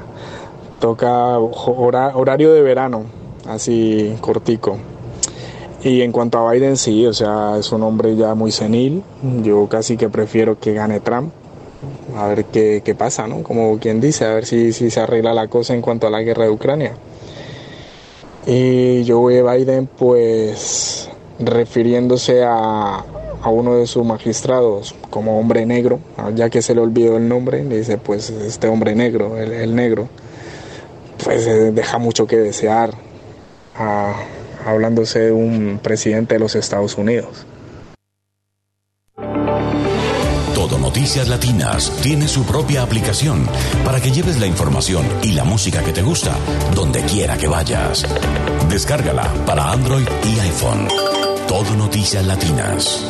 horario de verano, así cortico. Y en cuanto a Biden, sí, o sea, es un hombre ya muy senil. Yo casi que prefiero que gane Trump. A ver qué pasa, ¿no? Como quien dice, a ver si se arregla la cosa en cuanto a la guerra de Ucrania. Y yo veo a Biden, pues, refiriéndose a uno de sus magistrados como hombre negro, ya que se le olvidó el nombre, le dice, pues, este hombre negro, el negro, pues deja mucho que desear, hablándose de un presidente de los Estados Unidos. Todo Noticias Latinas tiene su propia aplicación para que lleves la información y la música que te gusta donde quiera que vayas. Descárgala para Android y iPhone. Todo Noticias Latinas.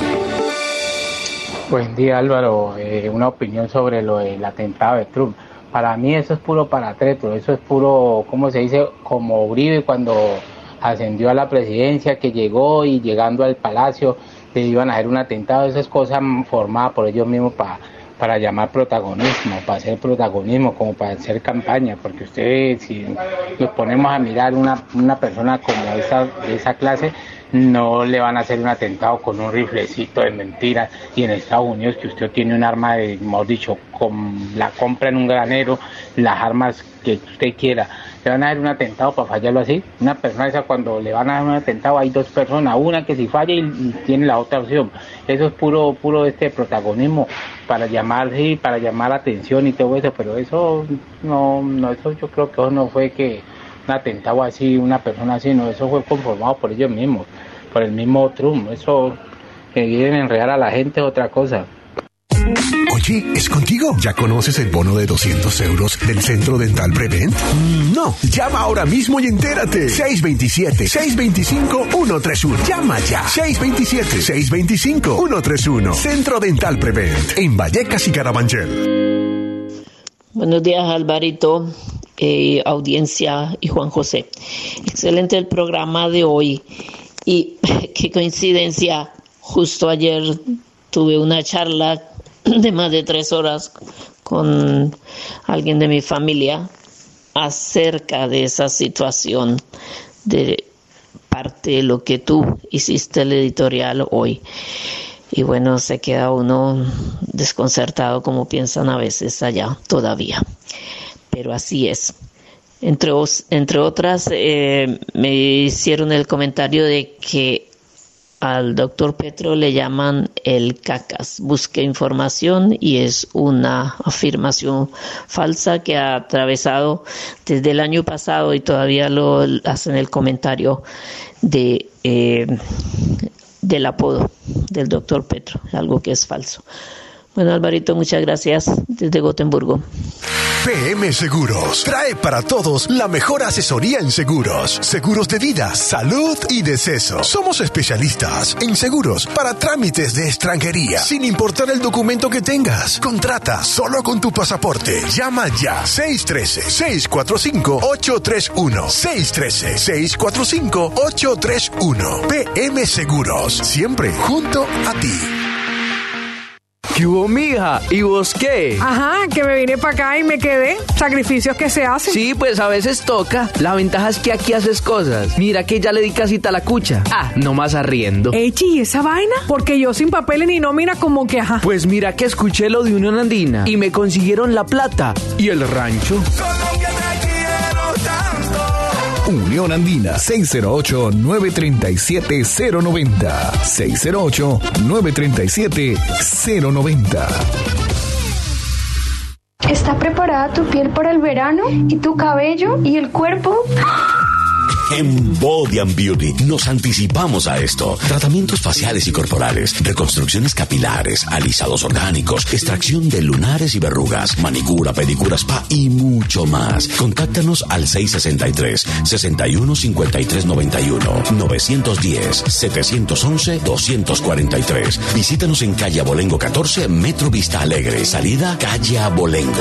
Buen día, Álvaro. Una opinión sobre lo del atentado de Trump. Para mí eso es puro paratreto, eso es puro, ¿cómo se dice? Como Uribe cuando ascendió a la presidencia, que llegó y llegando al palacio le iban a hacer un atentado. Eso es cosa formada por ellos mismos para llamar protagonismo, para hacer protagonismo, como para hacer campaña, porque ustedes, si nos ponemos a mirar una persona como de esa clase, no le van a hacer un atentado con un riflecito de mentiras, y en Estados Unidos que usted tiene un arma de, mejor dicho, la compra en un granero, las armas que usted quiera, le van a hacer un atentado para fallarlo así. Una persona esa, cuando le van a hacer un atentado, hay dos personas, una que si falla y tiene la otra opción. Eso es puro protagonismo para llamar la atención y todo eso, pero eso no, eso yo creo que eso no fue que un atentado así, una persona así, no, eso fue conformado por ellos mismos, por el mismo Trump. Eso que quieren enredar a la gente es otra cosa. Oye, ¿es contigo? ¿Ya conoces el bono de 200 euros del Centro Dental Prevent? No, llama ahora mismo y entérate. 627-625-131. Llama ya. 627-625-131. Centro Dental Prevent, en Vallecas y Carabanchel. Buenos días, Alvarito, audiencia y Juan José. Excelente el programa de hoy. Y qué coincidencia, justo ayer tuve una charla de más de 3 horas con alguien de mi familia acerca de esa situación, de parte de lo que tú hiciste el editorial hoy. Y bueno, se queda uno desconcertado como piensan a veces allá todavía. Pero así es. Entre otras, me hicieron el comentario de que al doctor Petro le llaman el cacas. Busqué información y es una afirmación falsa que ha atravesado desde el año pasado y todavía lo hacen el comentario del apodo del doctor Petro, algo que es falso. Bueno, Alvarito, muchas gracias desde Gotemburgo. PM Seguros trae para todos la mejor asesoría en seguros. Seguros de vida, salud y deceso. Somos especialistas en seguros para trámites de extranjería, sin importar el documento que tengas. Contrata solo con tu pasaporte. Llama ya. 613-645-831. 613-645-831. PM Seguros. Siempre junto a ti. ¿Qué hubo, mija? ¿Y vos qué? Ajá, que me vine para acá y me quedé. Sacrificios que se hacen. Sí, pues a veces toca. La ventaja es que aquí haces cosas. Mira que ya le di casita a la cucha. No más arriendo. Echi, ¿y esa vaina? Porque yo sin papeles ni nómina como que ajá. Pues mira que escuché lo de Unión Andina y me consiguieron la plata y el rancho. Unión Andina, 608-937-090. 608-937-090. ¿Está preparada tu piel para el verano? ¿Y tu cabello? ¿Y el cuerpo? En Body and Beauty nos anticipamos a esto. Tratamientos faciales y corporales, reconstrucciones capilares, alisados orgánicos, extracción de lunares y verrugas, manicura, pedicura, spa y mucho más. Contáctanos al 663-615391, 910-711-243. Visítanos en calle Abolengo 14, Metro Vista Alegre. Salida calle Abolengo,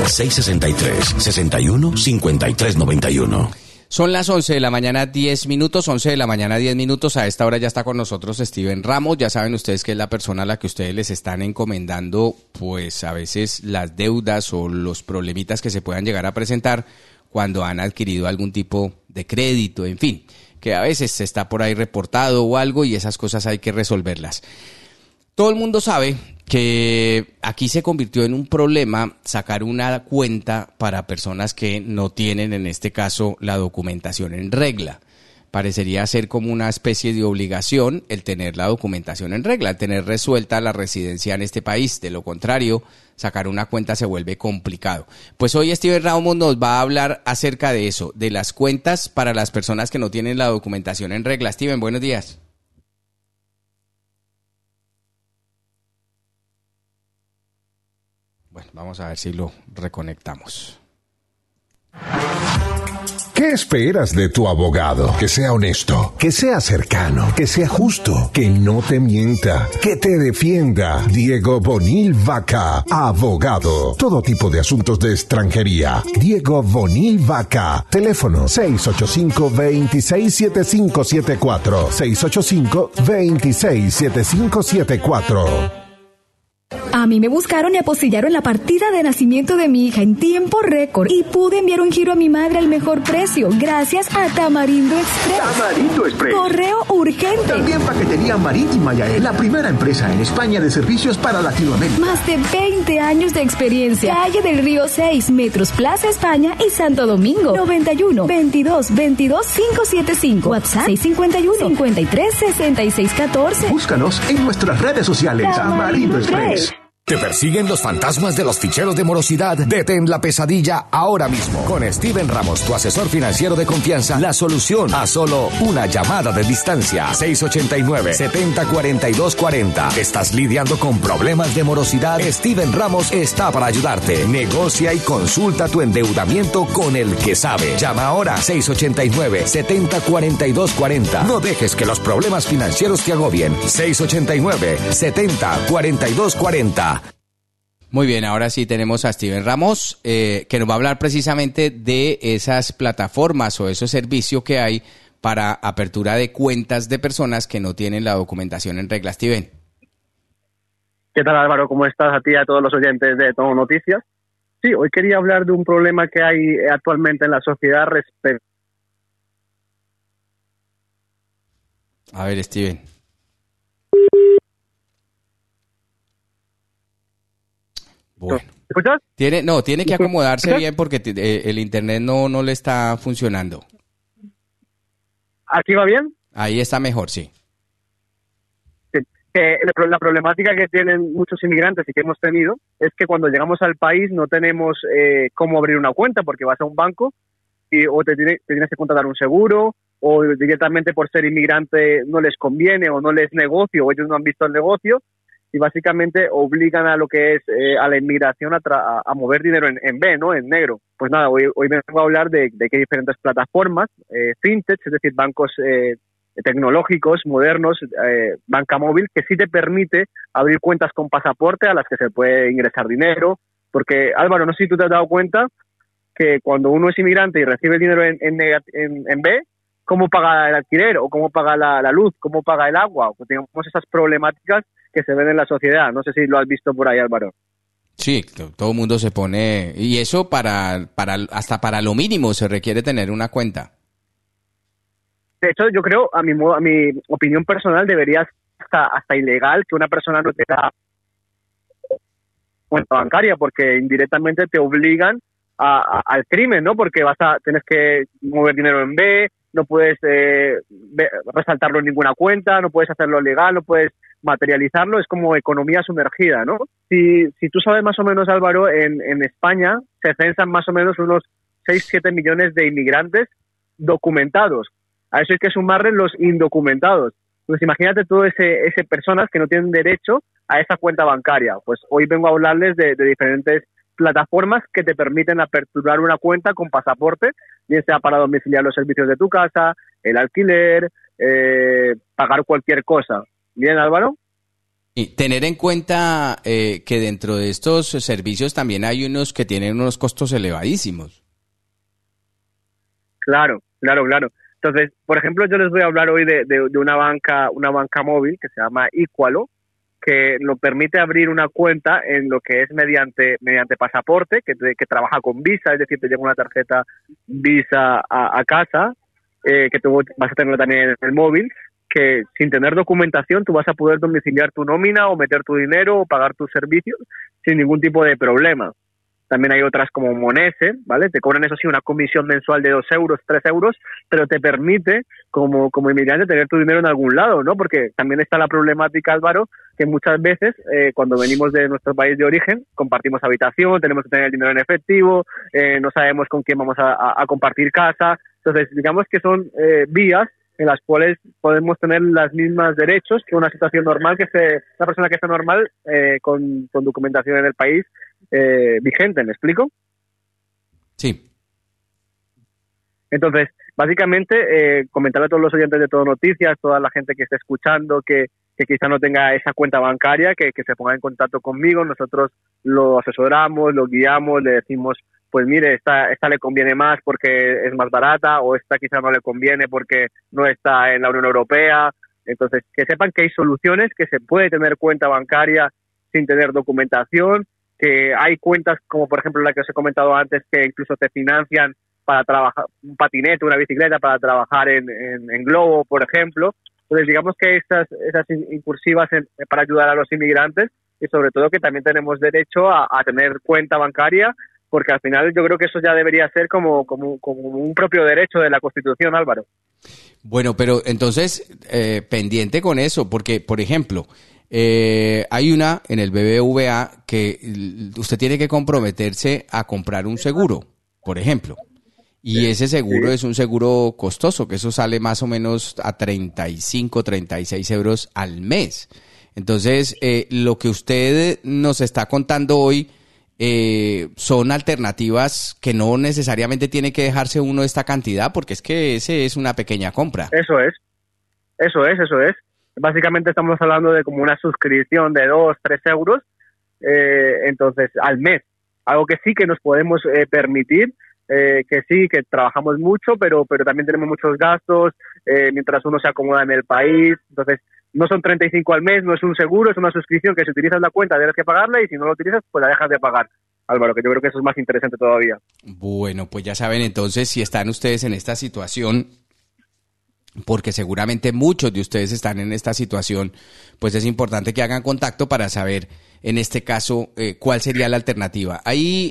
663-615391. Son las 11 de la mañana, 10 minutos, 11 de la mañana, 10 minutos. A esta hora ya está con nosotros Steven Ramos. Ya saben ustedes que es la persona a la que ustedes les están encomendando, pues a veces las deudas o los problemitas que se puedan llegar a presentar cuando han adquirido algún tipo de crédito, en fin, que a veces está por ahí reportado o algo y esas cosas hay que resolverlas. Todo el mundo sabe que aquí se convirtió en un problema sacar una cuenta para personas que no tienen, en este caso, la documentación en regla. Parecería ser como una especie de obligación el tener la documentación en regla, el tener resuelta la residencia en este país. De lo contrario, sacar una cuenta se vuelve complicado. Pues hoy Steven Ramos nos va a hablar acerca de eso, de las cuentas para las personas que no tienen la documentación en regla. Steven, buenos días. Bueno, vamos a ver si lo reconectamos. ¿Qué esperas de tu abogado? Que sea honesto, que sea cercano, que sea justo, que no te mienta, que te defienda. Diego Bonil Vaca, abogado. Todo tipo de asuntos de extranjería. Diego Bonil Vaca. Teléfono 685-267574. 685-267574. A mí me buscaron y apostillaron la partida de nacimiento de mi hija en tiempo récord y pude enviar un giro a mi madre al mejor precio gracias a Tamarindo Express. Tamarindo Express. Correo urgente. También paquetería marítima, Yael, la primera empresa en España de servicios para Latinoamérica. Más de 20 años de experiencia. Calle del Río 6, Metros Plaza España y Santo Domingo. 91 22 22 575. WhatsApp 651 53 66 14. Búscanos en nuestras redes sociales. Tamarindo Express. ¿Te persiguen los fantasmas de los ficheros de morosidad? Detén la pesadilla ahora mismo. Con Steven Ramos, tu asesor financiero de confianza, la solución a solo una llamada de distancia. 689-704240. ¿Estás lidiando con problemas de morosidad? Steven Ramos está para ayudarte. Negocia y consulta tu endeudamiento con el que sabe. Llama ahora 689-704240. No dejes que los problemas financieros te agobien. 689-704240. Muy bien, ahora sí tenemos a Steven Ramos, que nos va a hablar precisamente de esas plataformas o esos servicios que hay para apertura de cuentas de personas que no tienen la documentación en regla. Steven. ¿Qué tal, Álvaro? ¿Cómo estás? A ti y a todos los oyentes de Todo Noticias. Sí, hoy quería hablar de un problema que hay actualmente en la sociedad respecto. A ver, Steven. Bueno. ¿Escuchas? Tiene que acomodarse bien porque el internet no le está funcionando. ¿Aquí va bien? Ahí está mejor, sí. Sí. La problemática que tienen muchos inmigrantes y que hemos tenido es que cuando llegamos al país no tenemos cómo abrir una cuenta porque vas a un banco o te tienes que contratar un seguro o directamente por ser inmigrante no les conviene o no les negocio o ellos no han visto el negocio y básicamente obligan a lo que es a la inmigración a mover dinero en B, ¿no? En negro. Pues nada, hoy vengo a hablar de que hay diferentes plataformas, fintech, es decir, bancos tecnológicos, modernos, banca móvil, que sí te permite abrir cuentas con pasaporte a las que se puede ingresar dinero. Porque, Álvaro, no sé si tú te has dado cuenta que cuando uno es inmigrante y recibe el dinero en B, ¿cómo paga el alquiler? ¿O cómo paga la luz? ¿Cómo paga el agua? Pues tenemos esas problemáticas que se ven en la sociedad. No sé si lo has visto por ahí, Álvaro. Sí, todo el mundo se pone... Y eso hasta para lo mínimo se requiere tener una cuenta. De hecho, yo creo, a mi opinión personal, debería hasta ilegal que una persona no tenga cuenta bancaria, porque indirectamente te obligan al crimen, ¿no? Porque tienes que mover dinero en B, no puedes resaltarlo en ninguna cuenta, no puedes hacerlo legal, no puedes materializarlo, es como economía sumergida, ¿no? Si tú sabes más o menos, Álvaro, en España se censan más o menos unos 6-7 millones de inmigrantes documentados. A eso hay que sumarle los indocumentados. Pues imagínate todo ese personas que no tienen derecho a esa cuenta bancaria. Pues hoy vengo a hablarles de diferentes plataformas que te permiten aperturar una cuenta con pasaporte, bien sea para domiciliar los servicios de tu casa, el alquiler, pagar cualquier cosa. ¿Bien, Álvaro? Y tener en cuenta que dentro de estos servicios también hay unos que tienen unos costos elevadísimos. Claro. Entonces, por ejemplo, yo les voy a hablar hoy de una banca móvil que se llama Equalo, que lo permite abrir una cuenta en lo que es mediante pasaporte, que trabaja con Visa, es decir, te llega una tarjeta Visa a casa, que tú vas a tenerlo también en el móvil, que sin tener documentación tú vas a poder domiciliar tu nómina o meter tu dinero o pagar tus servicios sin ningún tipo de problema. También hay otras como Monese, ¿vale? Te cobran, eso sí, una comisión mensual de 2 euros, 3 euros, pero te permite, como inmigrante, tener tu dinero en algún lado, ¿no? Porque también está la problemática, Álvaro, que muchas veces, cuando venimos de nuestro país de origen, compartimos habitación, tenemos que tener el dinero en efectivo, no sabemos con quién vamos a compartir casa. Entonces, digamos que son vías en las cuales podemos tener los mismos derechos que una situación normal, una persona que está normal con documentación en el país vigente, ¿me explico? Sí. Entonces, básicamente, comentarle a todos los oyentes de Todo Noticias, toda la gente que esté escuchando, que quizá no tenga esa cuenta bancaria, que se ponga en contacto conmigo. Nosotros lo asesoramos, lo guiamos, le decimos, pues mire, esta le conviene más porque es más barata, o esta quizá no le conviene porque no está en la Unión Europea. Entonces, que sepan que hay soluciones, que se puede tener cuenta bancaria sin tener documentación, que hay cuentas como por ejemplo la que os he comentado antes, que incluso te financian para trabajar un patinete, una bicicleta, para trabajar en Globo, por ejemplo. Entonces, digamos que esas incursivas para ayudar a los inmigrantes, y sobre todo que también tenemos derecho a tener cuenta bancaria, porque al final yo creo que eso ya debería ser como un propio derecho de la Constitución, Álvaro. Bueno, pero entonces, pendiente con eso, porque, por ejemplo, hay una en el BBVA que usted tiene que comprometerse a comprar un seguro, por ejemplo. Y ese seguro es un seguro costoso, que eso sale más o menos a 35, 36 euros al mes. Entonces, lo que usted nos está contando hoy son alternativas que no necesariamente tiene que dejarse uno esta cantidad, porque es que ese es una pequeña compra. Eso es. Básicamente estamos hablando de como una suscripción de 2-3 euros, entonces al mes. Algo que sí que nos podemos permitir, que sí, que trabajamos mucho, pero también tenemos muchos gastos, mientras uno se acomoda en el país. Entonces, no son 35 al mes, no es un seguro, es una suscripción que si utilizas la cuenta tienes que pagarla, y si no lo utilizas, pues la dejas de pagar. Álvaro, que yo creo que eso es más interesante todavía. Bueno, pues ya saben entonces, si están ustedes en esta situación, porque seguramente muchos de ustedes están en esta situación, pues es importante que hagan contacto para saber, en este caso, cuál sería la alternativa. Ahí,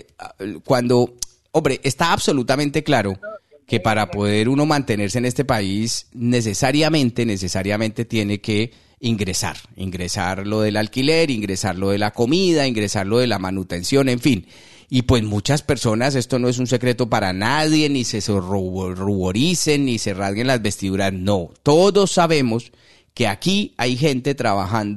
hombre, está absolutamente claro que para poder uno mantenerse en este país, necesariamente tiene que ingresar lo del alquiler, ingresar lo de la comida, ingresar lo de la manutención, en fin. Y pues muchas personas, esto no es un secreto para nadie, ni se ruboricen, ni se rasguen las vestiduras, no. Todos sabemos que aquí hay gente trabajando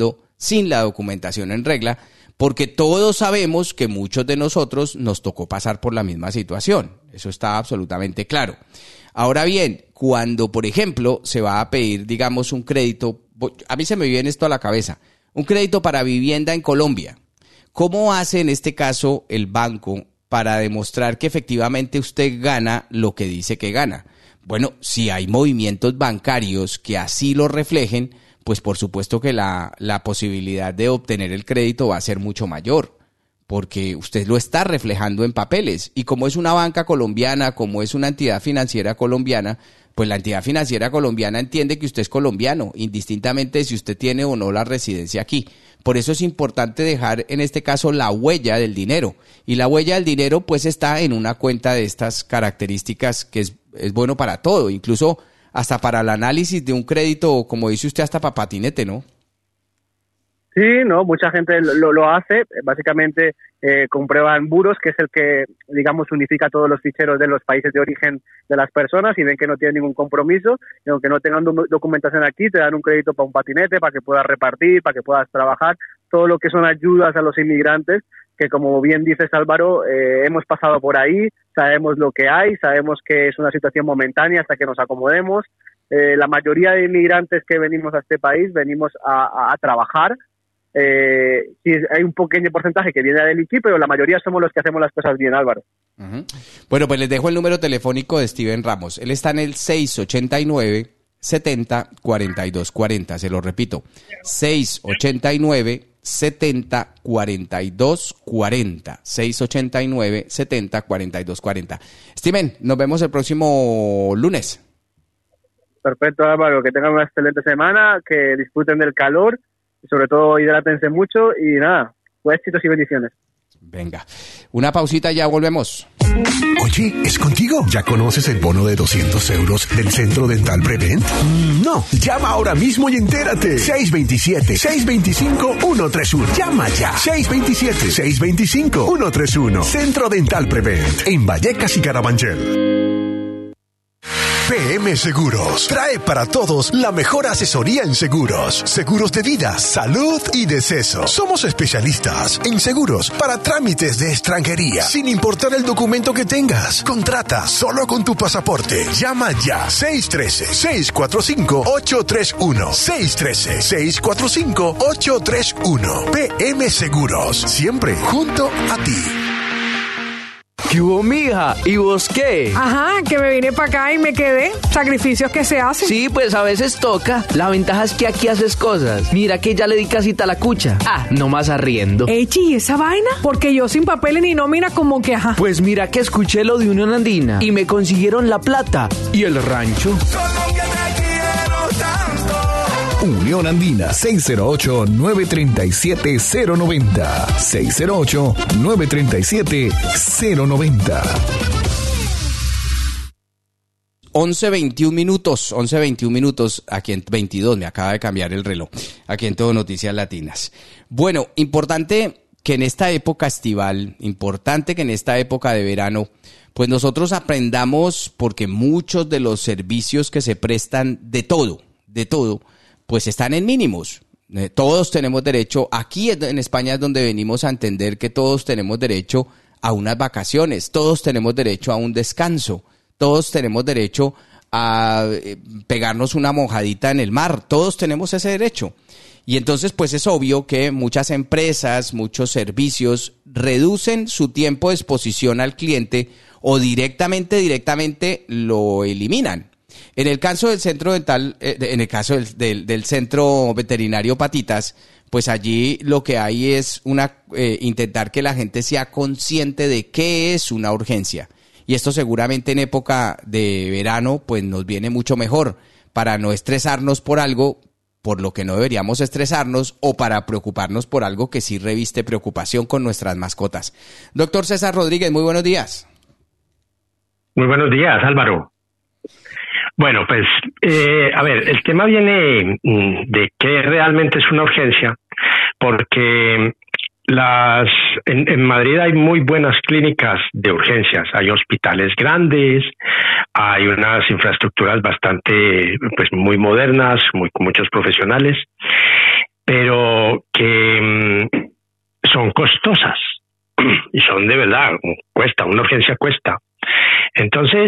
sin la documentación en regla, porque todos sabemos que muchos de nosotros nos tocó pasar por la misma situación. Eso está absolutamente claro. Ahora bien, cuando, por ejemplo, se va a pedir, digamos, un crédito, a mí se me viene esto a la cabeza, un crédito para vivienda en Colombia. ¿Cómo hace en este caso el banco para demostrar que efectivamente usted gana lo que dice que gana? Bueno, si hay movimientos bancarios que así lo reflejen, pues por supuesto que la posibilidad de obtener el crédito va a ser mucho mayor, porque usted lo está reflejando en papeles. Y como es una banca colombiana, como es una entidad financiera colombiana, pues la entidad financiera colombiana entiende que usted es colombiano, indistintamente de si usted tiene o no la residencia aquí. Por eso es importante dejar en este caso la huella del dinero. Y la huella del dinero pues está en una cuenta de estas características que es bueno para todo, incluso hasta para el análisis de un crédito, como dice usted, hasta para patinete, ¿no? Sí, no, mucha gente lo hace. Básicamente comprueban buros, que es el que, digamos, unifica todos los ficheros de los países de origen de las personas, y ven que no tienen ningún compromiso, y aunque no tengan documentación aquí, te dan un crédito para un patinete, para que puedas repartir, para que puedas trabajar, todo lo que son ayudas a los inmigrantes, que como bien dices, Álvaro, hemos pasado por ahí, sabemos lo que hay, sabemos que es una situación momentánea hasta que nos acomodemos. La mayoría de inmigrantes que venimos a este país venimos a trabajar. Sí, hay un pequeño porcentaje que viene a delinquir, pero la mayoría somos los que hacemos las cosas bien, Álvaro. Uh-huh. Bueno, pues les dejo el número telefónico de Steven Ramos. Él está en el 689-70-4240. Se lo repito, 689-70-4240. 689-70-4240. Steven, nos vemos el próximo lunes. Perfecto, Álvaro, que tengan una excelente semana, que disfruten del calor y sobre todo hidrátense mucho y nada, pues éxitos y bendiciones. Venga, una pausita y ya volvemos. Oye, ¿es contigo? ¿Ya conoces el bono de 200 euros del Centro Dental Prevent? No, llama ahora mismo y entérate. 627-625-131. Llama ya. 627-625-131. Centro Dental Prevent, en Vallecas y Carabanchel. PM Seguros trae para todos la mejor asesoría en seguros. Seguros de vida, salud y deceso. Somos especialistas en seguros para trámites de extranjería, sin importar el documento que tengas. Contrata solo con tu pasaporte. Llama ya. 613-645-831. 613-645-831. PM Seguros, siempre junto a ti. ¿Qué hubo, mija? ¿Y vos qué? Ajá, que me vine para acá y me quedé. Sacrificios que se hacen. Sí, pues a veces toca. La ventaja es que aquí haces cosas. Mira que ya le di casita a la cucha. Ah, no más arriendo. Echi, ¿y esa vaina? Porque yo sin papeles ni nómina como que ajá. Pues mira que escuché lo de Unión Andina y me consiguieron la plata. ¿Y el rancho? Unión Andina, 608-937-090. 608-937-090. 11:21 minutos, aquí en 22, me acaba de cambiar el reloj, aquí en Todo Noticias Latinas. Bueno, importante que en esta época estival, importante que en esta época de verano, pues nosotros aprendamos, porque muchos de los servicios que se prestan de todo, pues están en mínimos. Todos tenemos derecho, aquí en España es donde venimos a entender que todos tenemos derecho a unas vacaciones, todos tenemos derecho a un descanso, todos tenemos derecho a pegarnos una mojadita en el mar, todos tenemos ese derecho. Y entonces pues es obvio que muchas empresas, muchos servicios reducen su tiempo de exposición al cliente o directamente lo eliminan. En el caso del centro dental, en el caso del centro veterinario Patitas, pues allí lo que hay es intentar que la gente sea consciente de qué es una urgencia. Y esto seguramente en época de verano pues nos viene mucho mejor para no estresarnos por algo por lo que no deberíamos estresarnos o para preocuparnos por algo que sí reviste preocupación con nuestras mascotas. Doctor César Rodríguez, muy buenos días. Muy buenos días, Álvaro. Bueno, pues, a ver, el tema viene de que realmente es una urgencia, porque en Madrid hay muy buenas clínicas de urgencias, hay hospitales grandes, hay unas infraestructuras bastante, pues, muy modernas, con muchos profesionales, pero que son costosas y son de verdad, una urgencia cuesta. Entonces,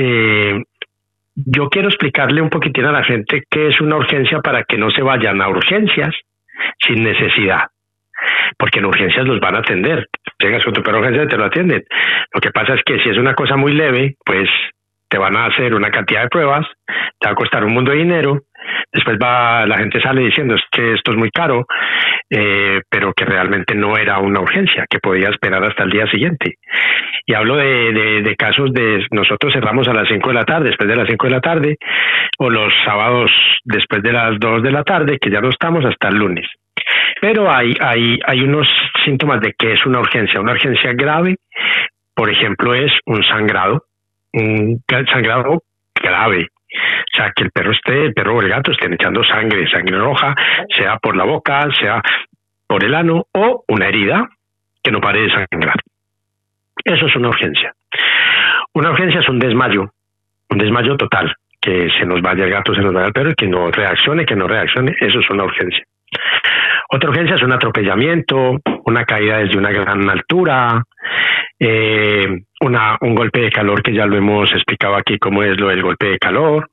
yo quiero explicarle un poquitín a la gente qué es una urgencia para que no se vayan a urgencias sin necesidad, porque en urgencias los van a atender. Llegas con tu perro a urgencias y te lo atienden. Lo que pasa es que si es una cosa muy leve, pues te van a hacer una cantidad de pruebas, te va a costar un mundo de dinero, después la gente sale diciendo que esto es muy caro, pero que realmente no era una urgencia, que podía esperar hasta el día siguiente. Y hablo de casos de nosotros cerramos a las 5 de la tarde, después de las 5 de la tarde, o los sábados después de las 2 de la tarde, que ya no estamos hasta el lunes. Pero hay unos síntomas de que es una urgencia. Una urgencia grave, por ejemplo, es un sangrado grave. O sea, que el perro o el gato estén echando sangre roja, sea por la boca, sea por el ano, o una herida que no pare de sangrar. Eso es una urgencia. Una urgencia es un desmayo total, que se nos vaya el gato, se nos vaya el perro, y que no reaccione, eso es una urgencia. Otra urgencia es un atropellamiento, una caída desde una gran altura, un golpe de calor, que ya lo hemos explicado aquí cómo es lo del golpe de calor.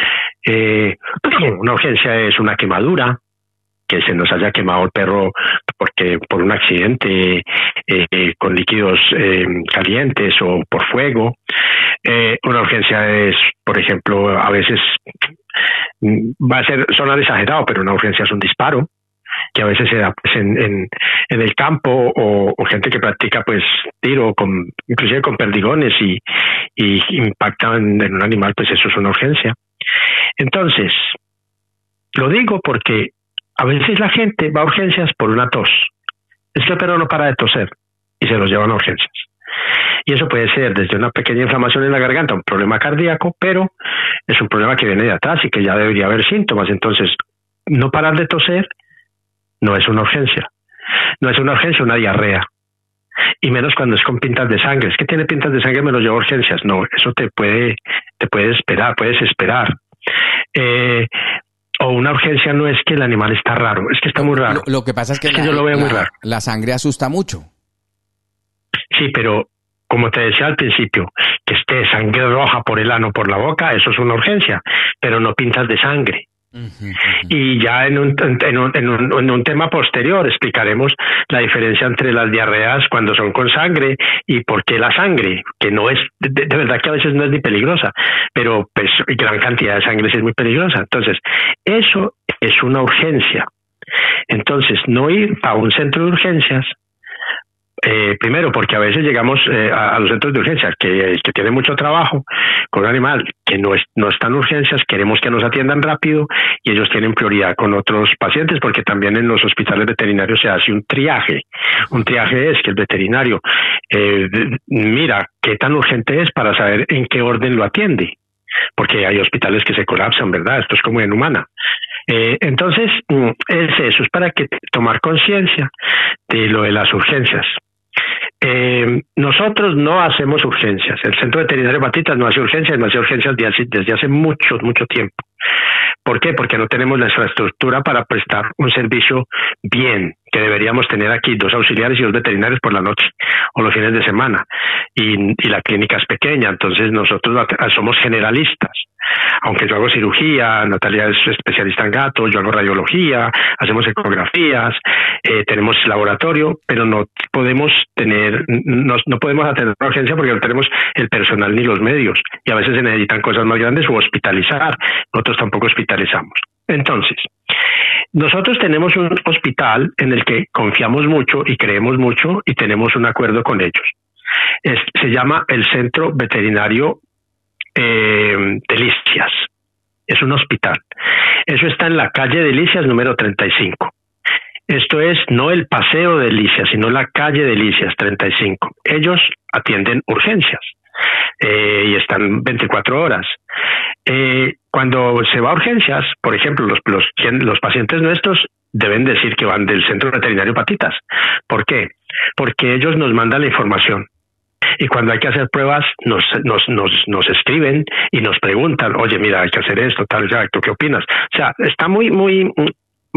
Una urgencia es una quemadura, que se nos haya quemado el perro por un accidente con líquidos calientes o por fuego. Una urgencia es, por ejemplo, a veces va a sonar exagerado, pero una urgencia es un disparo, que a veces se da pues en el campo, o gente que practica pues tiro inclusive con perdigones y impactan en un animal, pues eso es una urgencia. Entonces, lo digo porque a veces la gente va a urgencias por una tos. Es que el perro no para de toser y se los llevan a urgencias. Y eso puede ser desde una pequeña inflamación en la garganta, un problema cardíaco, pero es un problema que viene de atrás y que ya debería haber síntomas. Entonces, no parar de toser no es una urgencia. No es una urgencia una diarrea. Y menos cuando es con pintas de sangre. Es que tiene pintas de sangre, me lo llevo a urgencias. No, eso te puedes esperar. O una urgencia no es que el animal está raro, es que está muy raro. Lo que pasa es que yo lo veo muy raro. La sangre asusta mucho. Sí, pero como te decía al principio, que esté sangre roja por el ano, por la boca, eso es una urgencia, pero no pintas de sangre. Y ya en un tema posterior explicaremos la diferencia entre las diarreas cuando son con sangre y por qué la sangre, que no es, de verdad que a veces no es ni peligrosa, pero pues gran cantidad de sangre sí es muy peligrosa. Entonces, eso es una urgencia. Entonces, no ir a un centro de urgencias, primero porque a veces llegamos a los centros de urgencias que tienen mucho trabajo con un animal que no está en urgencias, queremos que nos atiendan rápido y ellos tienen prioridad con otros pacientes, porque también en los hospitales veterinarios se hace un triaje. Un triaje es que el veterinario mira qué tan urgente es para saber en qué orden lo atiende, porque hay hospitales que se colapsan, ¿verdad? Esto es como en humana. Entonces, eso es para que tomar conciencia de lo de las urgencias. Nosotros no hacemos urgencias. El Centro Veterinario Patitas no hace urgencias, desde hace mucho tiempo. ¿Por qué? Porque no tenemos la infraestructura para prestar un servicio bien, que deberíamos tener aquí 2 auxiliares y 2 veterinarios por la noche o los fines de semana. Y la clínica es pequeña, entonces nosotros somos generalistas. Aunque yo hago cirugía, Natalia es especialista en gatos, yo hago radiología, hacemos ecografías, tenemos laboratorio, pero no podemos atender una urgencia porque no tenemos el personal ni los medios, y a veces se necesitan cosas más grandes o hospitalizar. Nosotros tampoco hospitalizamos. Entonces, nosotros tenemos un hospital en el que confiamos mucho y creemos mucho y tenemos un acuerdo con ellos. Se llama el Centro Veterinario Delicias. Es un hospital. Eso está en la calle Delicias número 35. Esto es no el paseo Delicias, sino la calle Delicias 35. Ellos atienden urgencias y están 24 horas. Cuando se va a urgencias, por ejemplo, los pacientes nuestros deben decir que van del Centro Veterinario Patitas. ¿Por qué? Porque ellos nos mandan la información. Y cuando hay que hacer pruebas, nos escriben y nos preguntan, oye, mira, hay que hacer esto, tal, ya, ¿tú qué opinas? O sea, está muy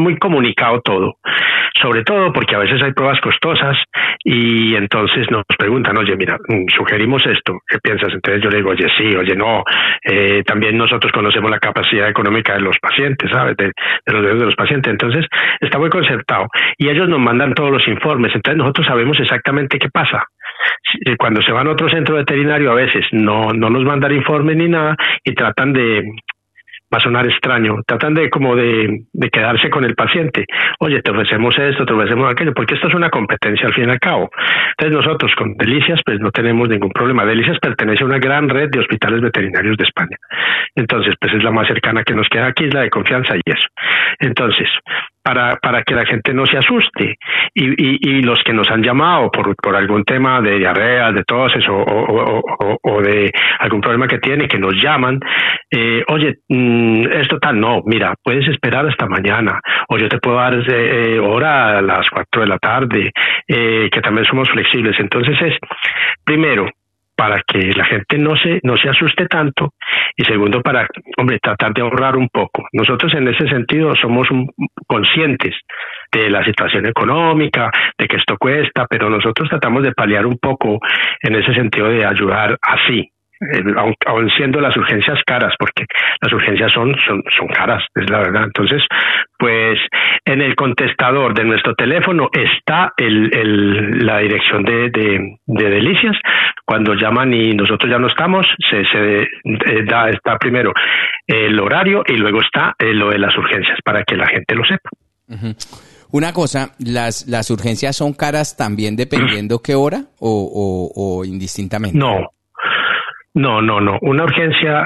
muy comunicado todo, sobre todo porque a veces hay pruebas costosas y entonces nos preguntan, oye, mira, sugerimos esto, ¿qué piensas? Entonces yo le digo, oye, sí, oye, no, también nosotros conocemos la capacidad económica de los pacientes, ¿sabes? De los deudos de los pacientes, entonces está muy concertado y ellos nos mandan todos los informes, entonces nosotros sabemos exactamente qué pasa. Cuando se van a otro centro veterinario a veces no nos mandan informes ni nada y tratan de, va a sonar extraño, tratan de como de quedarse con el paciente. Oye, te ofrecemos esto, te ofrecemos aquello, porque esto es una competencia al fin y al cabo. Entonces nosotros con Delicias pues no tenemos ningún problema. Delicias pertenece a una gran red de hospitales veterinarios de España. Entonces pues es la más cercana que nos queda aquí, es la de confianza y eso. Entonces, para que la gente no se asuste y los que nos han llamado por algún tema de diarrea, de toses o de algún problema que tiene, que nos llaman, oye, esto tal, no, mira, puedes esperar hasta mañana, o yo te puedo dar hora a las 4 de la tarde, que también somos flexibles. Entonces es, primero, para que la gente no se asuste tanto, y segundo, para, tratar de ahorrar un poco. Nosotros en ese sentido somos conscientes de la situación económica, de que esto cuesta, pero nosotros tratamos de paliar un poco en ese sentido de ayudar así. Aun siendo las urgencias caras, porque las urgencias son caras, es la verdad. Entonces, pues en el contestador de nuestro teléfono está la dirección de Delicias. Cuando llaman y nosotros ya no estamos, está primero el horario y luego está lo de las urgencias, para que la gente lo sepa. Uh-huh. Una cosa, ¿las urgencias son caras también dependiendo qué hora o indistintamente? No. Una urgencia,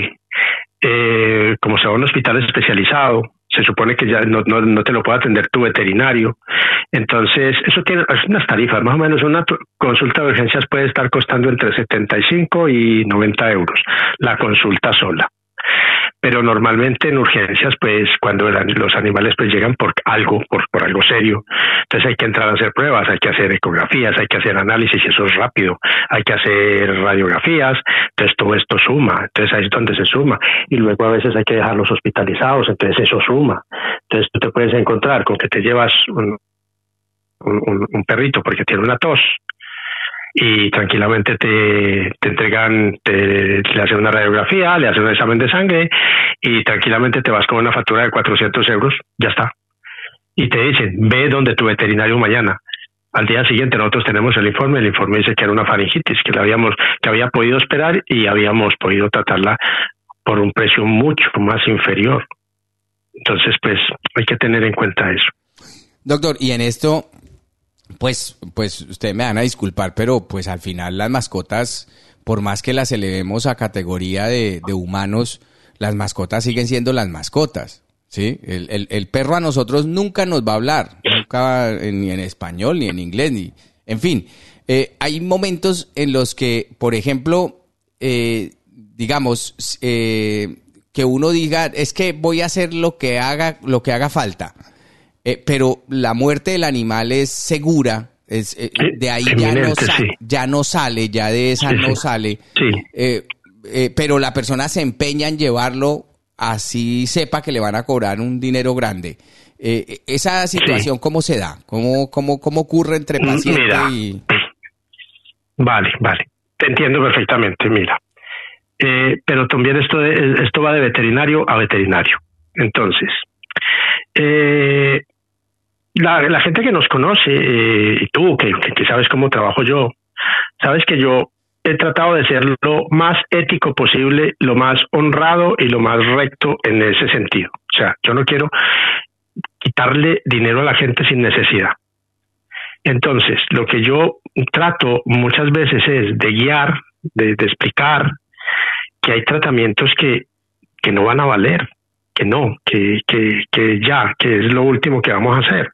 como se va a un hospital especializado, se supone que ya no te lo puede atender tu veterinario. Entonces, eso tiene unas tarifas. Más o menos una consulta de urgencias puede estar costando entre 75 y 90 euros, la consulta sola. Pero normalmente en urgencias, pues cuando los animales pues llegan por algo serio, entonces hay que entrar a hacer pruebas, hay que hacer ecografías, hay que hacer análisis, y eso es rápido, hay que hacer radiografías, entonces todo esto suma, entonces ahí es donde se suma, y luego a veces hay que dejarlos hospitalizados, entonces eso suma. Entonces tú te puedes encontrar con que te llevas un perrito porque tiene una tos, y tranquilamente te entregan, le hacen una radiografía, le hacen un examen de sangre y tranquilamente te vas con una factura de 400 euros, ya está. Y te dicen, ve donde tu veterinario mañana. Al día siguiente nosotros tenemos el informe dice que era una faringitis, que había podido esperar y habíamos podido tratarla por un precio mucho más inferior. Entonces, pues, hay que tener en cuenta eso. Doctor, y en esto, pues ustedes me van a disculpar, pero pues al final las mascotas, por más que las elevemos a categoría de humanos, las mascotas siguen siendo las mascotas, ¿sí? El perro a nosotros nunca nos va a hablar, nunca ni en español, ni en inglés, en fin. Hay momentos en los que, por ejemplo, digamos, que uno diga, es que voy a hacer lo que haga falta. Pero la muerte del animal es segura, de ahí ya no sale, ya de esa no sale. Pero la persona se empeña en llevarlo, así sepa que le van a cobrar un dinero grande. Esa situación, ¿cómo se da? ¿Cómo ocurre entre paciente y...? Vale, te entiendo perfectamente, mira. Pero también esto va de veterinario a veterinario. Entonces, la gente que nos conoce, y tú que sabes cómo trabajo yo, sabes que yo he tratado de ser lo más ético posible, lo más honrado y lo más recto en ese sentido. O sea, yo no quiero quitarle dinero a la gente sin necesidad. Entonces, lo que yo trato muchas veces es de guiar, de explicar que hay tratamientos que no van a valer, que es lo último que vamos a hacer.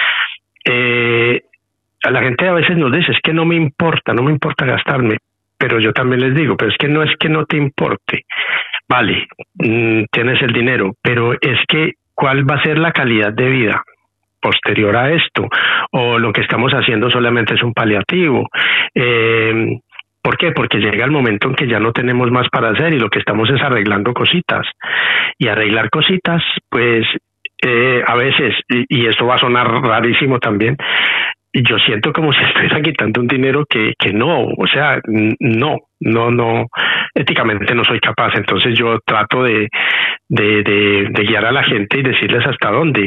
A la gente a veces nos dice, es que no me importa gastarme, pero yo también les digo, pero es que no te importe, vale, tienes el dinero, pero es que ¿cuál va a ser la calidad de vida posterior a esto? O lo que estamos haciendo solamente es un paliativo. ¿Por qué? Porque llega el momento en que ya no tenemos más para hacer y lo que estamos es arreglando cositas. Y arreglar cositas, pues a veces, y esto va a sonar rarísimo también, yo siento como si estuviera quitando un dinero que no, o sea, no, éticamente no soy capaz. Entonces yo trato de guiar a la gente y decirles hasta dónde.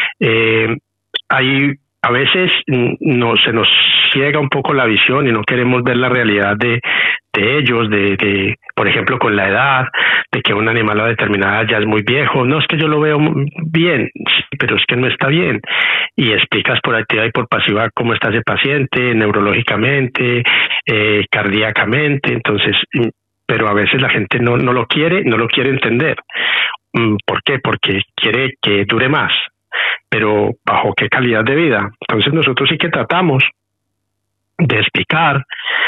A veces se nos ciega un poco la visión y no queremos ver la realidad de ellos, por ejemplo, con la edad, de que un animal a determinada edad ya es muy viejo. No, es que yo lo veo bien, sí, pero es que no está bien. Y explicas por activa y por pasiva cómo está ese paciente, neurológicamente, cardíacamente. Entonces, pero a veces la gente no lo quiere entender. ¿Por qué? Porque quiere que dure más. Pero ¿bajo qué calidad de vida? Entonces nosotros sí que tratamos de explicar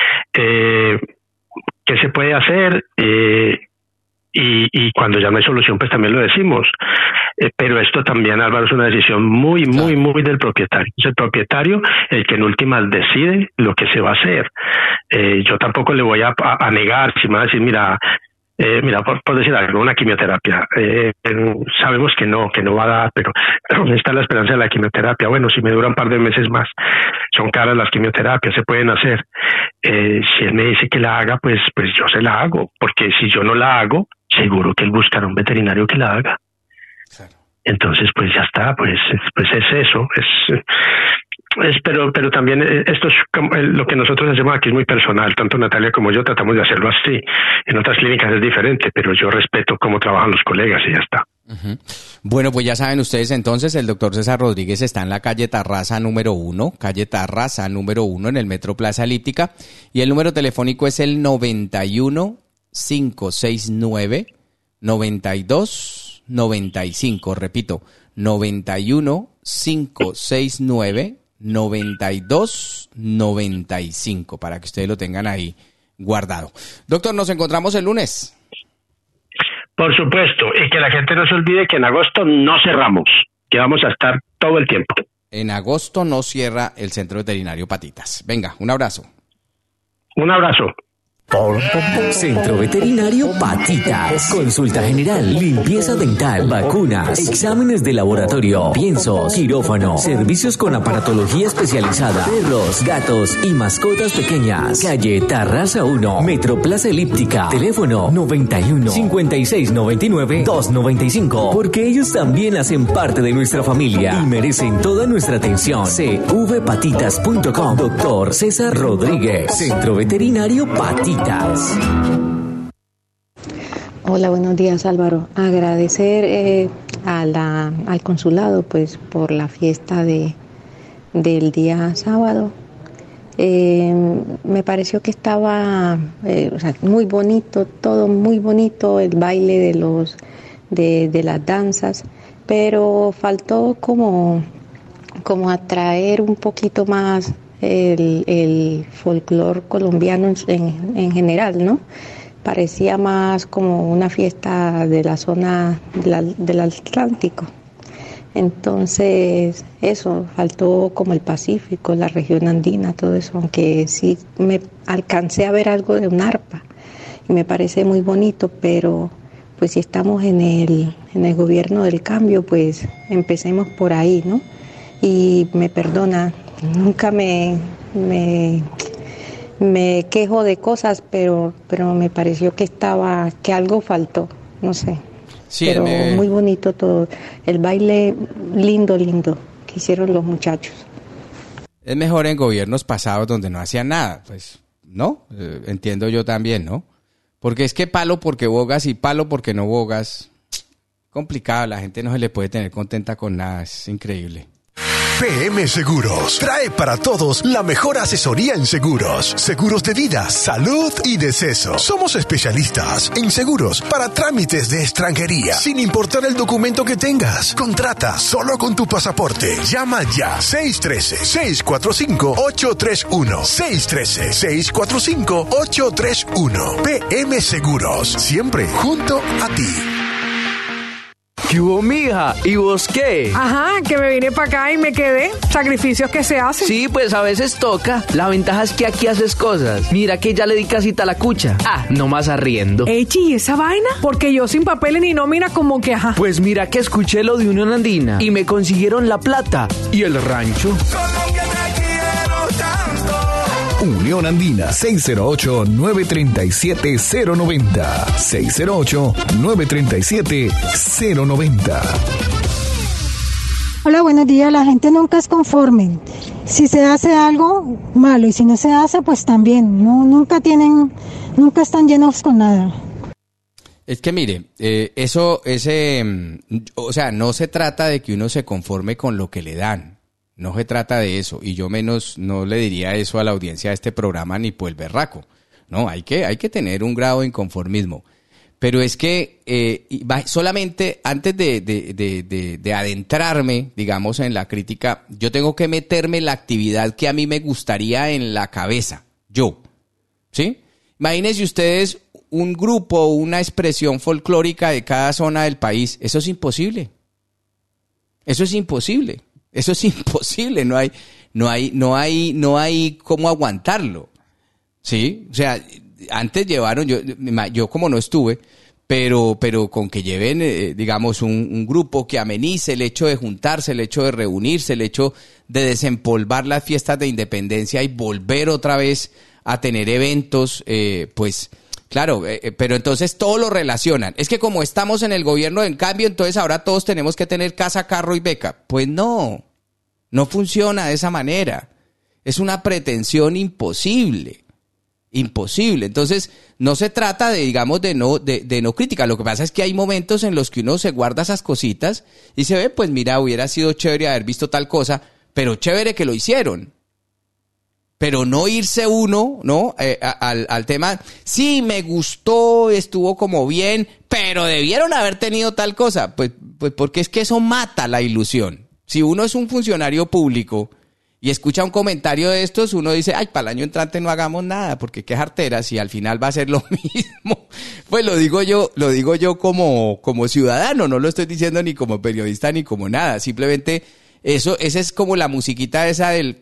qué se puede hacer, y cuando ya no hay solución pues también lo decimos, pero esto también, Álvaro, es una decisión muy del propietario. Es el propietario el que en últimas decide lo que se va a hacer. Yo tampoco le voy a negar, si me va a decir, mira, por decir algo, una quimioterapia, sabemos que no va a dar, pero está la esperanza de la quimioterapia. Bueno, si me dura un par de meses más, son caras las quimioterapias, se pueden hacer. Si él me dice que la haga, pues yo se la hago, porque si yo no la hago, seguro que él buscará un veterinario que la haga. Claro. Entonces, pues ya está, pues es eso, pero también esto es lo que nosotros hacemos aquí, es muy personal. Tanto Natalia como yo tratamos de hacerlo así. En otras clínicas es diferente, pero yo respeto cómo trabajan los colegas y ya está. Uh-huh. Bueno, pues ya saben ustedes entonces, el doctor César Rodríguez está en la calle Tarraza número 1, en el Metro Plaza Elíptica, y el número telefónico es el 91-569-9295, repito, 91-569-9295, para que ustedes lo tengan ahí guardado. Doctor, nos encontramos el lunes. Por supuesto, y que la gente no se olvide que en agosto no cerramos, que vamos a estar todo el tiempo. En agosto no cierra el Centro Veterinario Patitas. Venga, un abrazo. Un abrazo. Centro Veterinario Patitas. Consulta general, limpieza dental, vacunas, exámenes de laboratorio, piensos, quirófano, servicios con aparatología especializada, perros, gatos y mascotas pequeñas. Calle Tarraza 1, Metro Plaza Elíptica. Teléfono 91 56 99 295. Porque ellos también hacen parte de nuestra familia y merecen toda nuestra atención. cvpatitas.com. Doctor César Rodríguez. Centro Veterinario Patitas. Hola, buenos días, Álvaro. Agradecer al consulado pues por la fiesta del día sábado. Me pareció que estaba muy bonito, todo muy bonito, el baile de las danzas, pero faltó como atraer un poquito más el folclore colombiano en general, ¿no? Parecía más como una fiesta de la zona del Atlántico. Entonces, eso, faltó como el Pacífico, la región andina, todo eso, aunque sí me alcancé a ver algo de un arpa y me parece muy bonito, pero pues si estamos en el gobierno del cambio, pues empecemos por ahí, ¿no? Y me perdona, nunca me quejo de cosas, pero me pareció que algo faltó, no sé. Sí, pero muy bonito todo, el baile lindo que hicieron los muchachos. Es mejor en gobiernos pasados donde no hacían nada, pues, ¿no? Entiendo yo también, ¿no? Porque es que palo porque bogas y palo porque no bogas, complicado, la gente no se le puede tener contenta con nada, es increíble. PM Seguros trae para todos la mejor asesoría en seguros. Seguros de vida, salud y deceso. Somos especialistas en seguros para trámites de extranjería, sin importar el documento que tengas. Contrata solo con tu pasaporte. Llama ya 613-645-831. 613-645-831. PM Seguros, siempre junto a ti. ¿Qué hubo, mija? ¿Y vos qué? Ajá, que me vine para acá y me quedé. Sacrificios que se hacen. Sí, pues a veces toca. La ventaja es que aquí haces cosas. Mira que ya le di casita a la cucha. Ah, nomás arriendo. Echi, ¿y esa vaina? Porque yo sin papeles ni nómina como que ajá. Pues mira que escuché lo de Unión Andina y me consiguieron la plata y el rancho. Unión Andina, 608-937-090. 608-937-090. Hola, buenos días. La gente nunca es conforme. Si se hace algo, malo. Y si no se hace, pues también. Nunca están llenos con nada. Es que mire, o sea, no se trata de que uno se conforme con lo que le dan. No se trata de eso, y yo menos no le diría eso a la audiencia de este programa ni por el berraco. No, hay que tener un grado de inconformismo. Pero es que solamente antes de adentrarme, digamos, en la crítica, yo tengo que meterme en la actividad que a mí me gustaría en la cabeza, yo, ¿sí? Imagínense ustedes un grupo, una expresión folclórica de cada zona del país. Eso es imposible. Eso es imposible. Eso es imposible, no hay cómo aguantarlo, ¿sí? O sea, antes llevaron, yo como no estuve, pero con que lleven, digamos, un grupo que amenice el hecho de juntarse, el hecho de reunirse, el hecho de desempolvar las fiestas de independencia y volver otra vez a tener eventos, pues... Claro, pero entonces todo lo relacionan. Es que como estamos en el gobierno, en cambio, entonces ahora todos tenemos que tener casa, carro y beca. Pues no funciona de esa manera. Es una pretensión imposible. Entonces, no se trata de, digamos, de no crítica. Lo que pasa es que hay momentos en los que uno se guarda esas cositas y se ve, pues mira, hubiera sido chévere haber visto tal cosa, pero chévere que lo hicieron. Pero no irse uno, ¿no? Al tema, sí, me gustó, estuvo como bien, pero debieron haber tenido tal cosa. Pues porque es que eso mata la ilusión. Si uno es un funcionario público y escucha un comentario de estos, uno dice, ay, para el año entrante no hagamos nada, porque qué jarteras, y al final va a ser lo mismo. Pues lo digo yo como ciudadano, no lo estoy diciendo ni como periodista ni como nada, simplemente... esa es como la musiquita esa del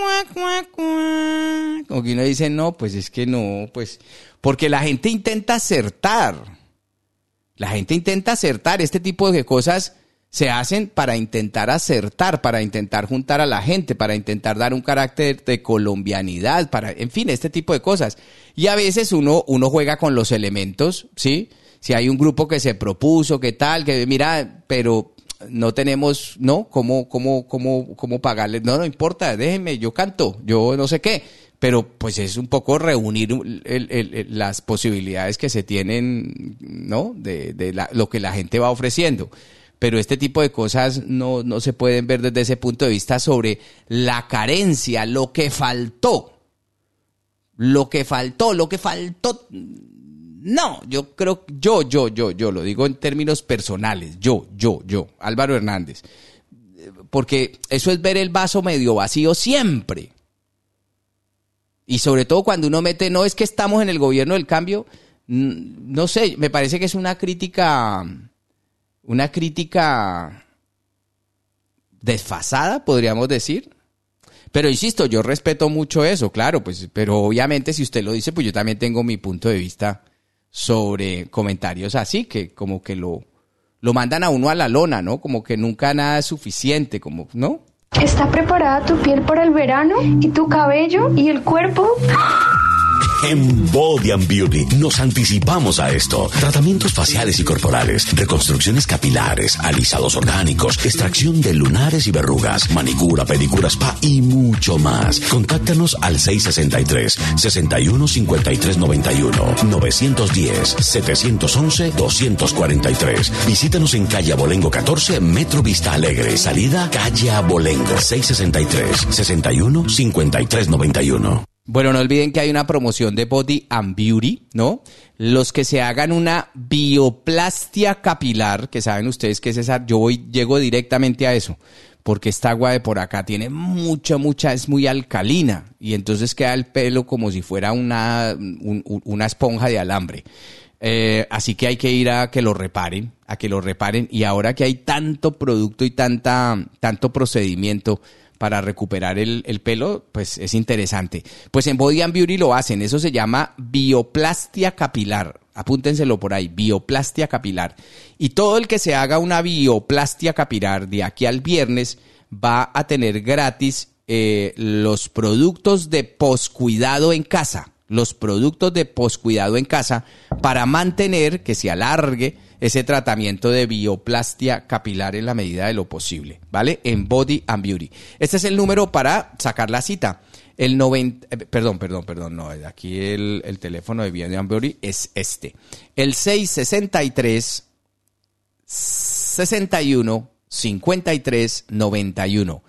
como que uno dice, no, pues es que no, pues, porque la gente intenta acertar. Este tipo de cosas se hacen para intentar acertar, para intentar juntar a la gente, para intentar dar un carácter de colombianidad, en fin, este tipo de cosas. Y a veces uno juega con los elementos, ¿sí? Si hay un grupo que se propuso, que tal, que mira, pero... no tenemos, ¿no? ¿Cómo pagarles? No importa, déjenme, yo canto, yo no sé qué. Pero pues es un poco reunir las posibilidades que se tienen, ¿no? De lo que la gente va ofreciendo. Pero este tipo de cosas no se pueden ver desde ese punto de vista sobre la carencia, lo que faltó. No, yo creo, yo lo digo en términos personales, yo, Álvaro Hernández, porque eso es ver el vaso medio vacío siempre. Y sobre todo cuando uno mete, no es que estamos en el gobierno del cambio, no sé, me parece que es una crítica desfasada, podríamos decir. Pero insisto, yo respeto mucho eso, claro, pues, pero obviamente si usted lo dice, pues yo también tengo mi punto de vista sobre comentarios así, que como que lo mandan a uno a la lona, ¿no? Como que nunca nada es suficiente, como, ¿no? ¿Está preparada tu piel para el verano? ¿Y tu cabello? ¿Y el cuerpo? En Body and Beauty nos anticipamos a esto. Tratamientos faciales y corporales, reconstrucciones capilares, alisados orgánicos, extracción de lunares y verrugas, manicura, pedicura, spa y mucho más. Contáctanos al 663-615391, 910-711-243. Visítanos en calle Abolengo 14, Metro Vista Alegre. Salida calle Abolengo, 663-615391. Bueno, no olviden que hay una promoción de Body and Beauty, ¿no? Los que se hagan una bioplastia capilar, que saben ustedes que es esa, llego directamente a eso, porque esta agua de por acá tiene mucha, es muy alcalina, y entonces queda el pelo como si fuera una esponja de alambre. Así que hay que ir a que lo reparen, y ahora que hay tanto producto y tanto procedimiento para recuperar el pelo, pues es interesante. Pues en Body and Beauty lo hacen, eso se llama bioplastia capilar, apúntenselo por ahí, bioplastia capilar. Y todo el que se haga una bioplastia capilar de aquí al viernes va a tener gratis los productos de poscuidado en casa. Los productos de poscuidado en casa para mantener que se alargue ese tratamiento de bioplastia capilar en la medida de lo posible, ¿vale? En Body and Beauty. Este es el número para sacar la cita. El 90, perdón, no, aquí el teléfono de Body and Beauty es este. El 663 61 53 91.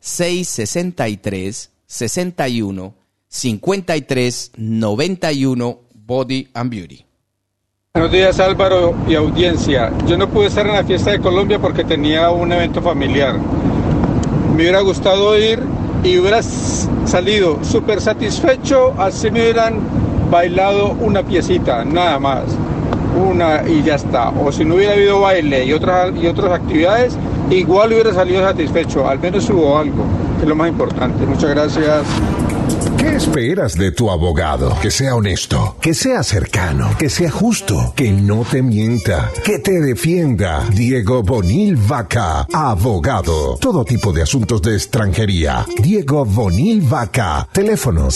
663 61 53 91 Body and Beauty. Buenos días, Álvaro y audiencia. Yo no pude estar en la fiesta de Colombia porque tenía un evento familiar. Me hubiera gustado ir y hubiera salido súper satisfecho, así me hubieran bailado una piecita, nada más. Una y ya está. O si no hubiera habido baile y otras actividades, igual hubiera salido satisfecho. Al menos hubo algo, que es lo más importante. Muchas gracias. ¿Qué esperas de tu abogado? Que sea honesto, que sea cercano, que sea justo, que no te mienta, que te defienda. Diego Bonil Vaca, abogado. Todo tipo de asuntos de extranjería. Diego Bonil Vaca. Teléfono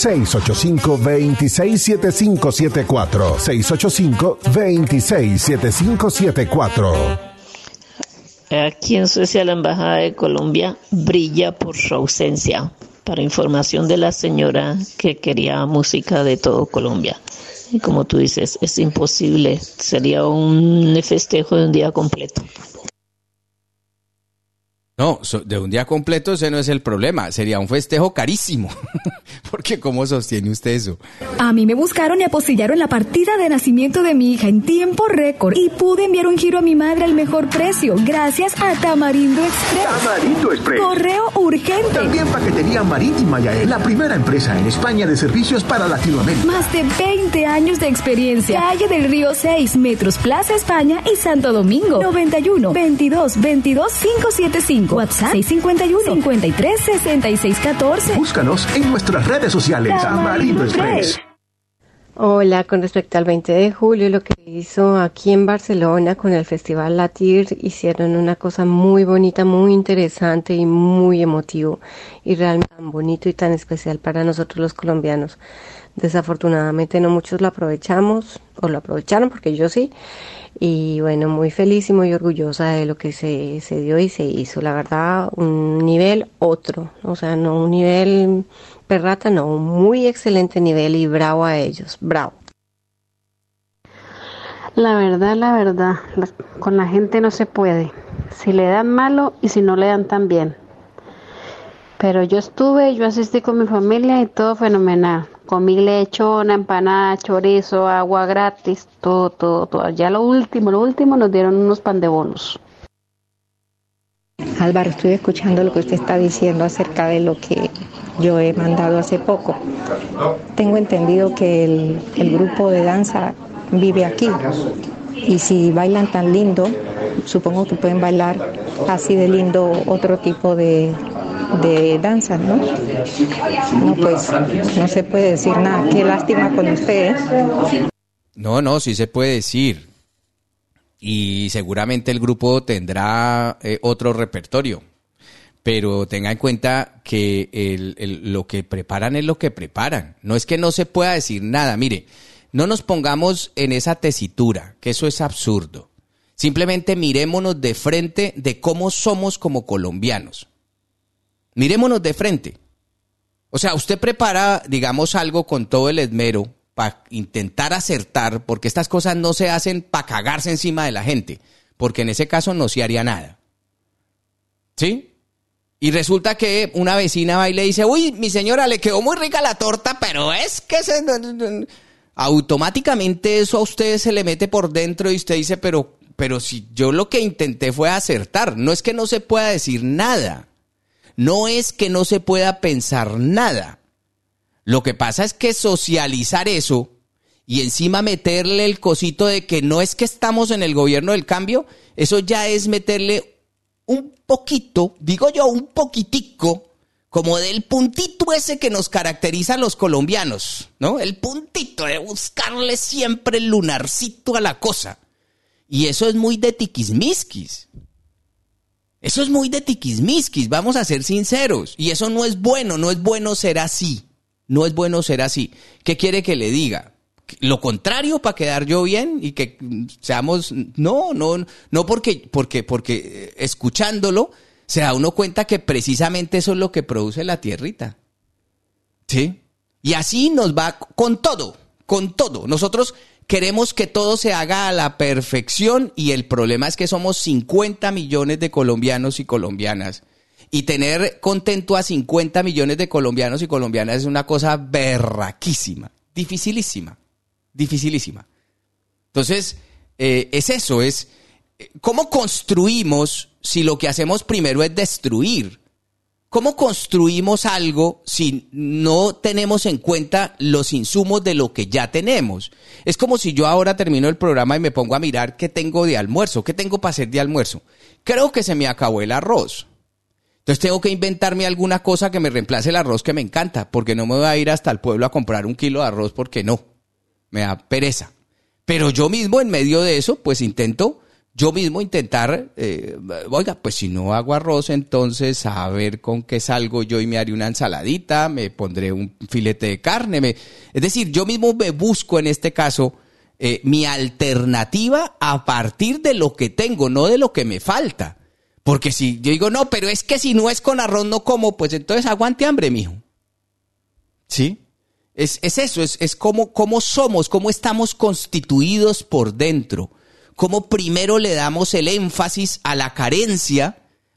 685-267574. 685-267574. Aquí en Suecia la Embajada de Colombia brilla por su ausencia. Para información de la señora que quería música de todo Colombia. Y como tú dices, es imposible. Sería un festejo de un día completo. No, de un día completo ese no es el problema. Sería un festejo carísimo. Porque ¿cómo sostiene usted eso? A mí me buscaron y apostillaron la partida de nacimiento de mi hija en tiempo récord. Y pude enviar un giro a mi madre al mejor precio. Gracias a Tamarindo Express. Tamarindo Express. Correo urgente. También paquetería marítima Yael, la primera empresa en España de servicios para Latinoamérica. Más de 20 años de experiencia. Calle del Río 6, Metros Plaza España y Santo Domingo. 91 22 22 575. WhatsApp 651 53 66 14. Búscanos en nuestras redes sociales. Tamarindo Express. Hola, con respecto al 20 de julio, lo que hizo aquí en Barcelona con el Festival Latir, hicieron una cosa muy bonita, muy interesante y muy emotivo, y realmente tan bonito y tan especial para nosotros los colombianos. Desafortunadamente no muchos lo aprovechamos, o lo aprovecharon, porque yo sí, y bueno, muy feliz y muy orgullosa de lo que se dio y se hizo. La verdad, un nivel otro, o sea, no un nivel perrata, no, un muy excelente nivel, y bravo a ellos, bravo. La verdad, con la gente no se puede. Si le dan malo y si no le dan tan bien. Pero yo asistí con mi familia y todo fenomenal. Comí lechona, empanada, chorizo, agua gratis, todo. Ya lo último nos dieron unos pan de bonos. Álvaro, estoy escuchando lo que usted está diciendo acerca de lo que yo he mandado hace poco. Tengo entendido que el grupo de danza vive aquí, y si bailan tan lindo, supongo que pueden bailar así de lindo otro tipo de danza, ¿no? No, pues no se puede decir nada. Qué lástima con ustedes. No, sí se puede decir. Y seguramente el grupo tendrá otro repertorio. Pero tenga en cuenta que lo que preparan es lo que preparan. No es que no se pueda decir nada. Mire, no nos pongamos en esa tesitura, que eso es absurdo. Simplemente mirémonos de frente de cómo somos como colombianos. Mirémonos de frente. O sea, usted prepara, digamos, algo con todo el esmero para intentar acertar, porque estas cosas no se hacen para cagarse encima de la gente, porque en ese caso no se haría nada. ¿Sí? Y resulta que una vecina va y le dice, uy, mi señora, le quedó muy rica la torta, pero es que automáticamente eso a usted se le mete por dentro y usted dice, pero si yo lo que intenté fue acertar. No es que no se pueda decir nada. No es que no se pueda pensar nada. Lo que pasa es que socializar eso y encima meterle el cosito de que no es que estamos en el gobierno del cambio, eso ya es meterle un poquito, digo yo, un poquitico, como del puntito ese que nos caracteriza a los colombianos, ¿no? El puntito de buscarle siempre el lunarcito a la cosa. Y eso es muy de tiquismisquis. Eso es muy de tiquismisquis, vamos a ser sinceros. Y eso no es bueno ser así. No es bueno ser así. ¿Qué quiere que le diga? Lo contrario para quedar yo bien y que seamos... No porque escuchándolo se da uno cuenta que precisamente eso es lo que produce la tierrita. ¿Sí? Y así nos va con todo. Nosotros queremos que todo se haga a la perfección y el problema es que somos 50 millones de colombianos y colombianas. Y tener contento a 50 millones de colombianos y colombianas es una cosa berraquísima, dificilísima. Entonces, es eso, es ¿cómo construimos si lo que hacemos primero es destruir? ¿Cómo construimos algo si no tenemos en cuenta los insumos de lo que ya tenemos? Es como si yo ahora termino el programa y me pongo a mirar qué tengo de almuerzo, qué tengo para hacer de almuerzo. Creo que se me acabó el arroz. Entonces tengo que inventarme alguna cosa que me reemplace el arroz que me encanta, porque no me voy a ir hasta el pueblo a comprar 1 kilo de arroz porque no, me da pereza. Pero yo mismo en medio de eso, pues intentar, oiga, pues si no hago arroz, entonces a ver con qué salgo yo y me haré una ensaladita, me pondré un filete de carne. Es decir, yo mismo me busco en este caso mi alternativa a partir de lo que tengo, no de lo que me falta. Porque si yo digo, no, pero es que si no es con arroz no como, pues entonces aguante hambre, mijo. ¿Sí? Es eso, es cómo somos, cómo estamos constituidos por dentro. Cómo primero le damos el énfasis a la carencia.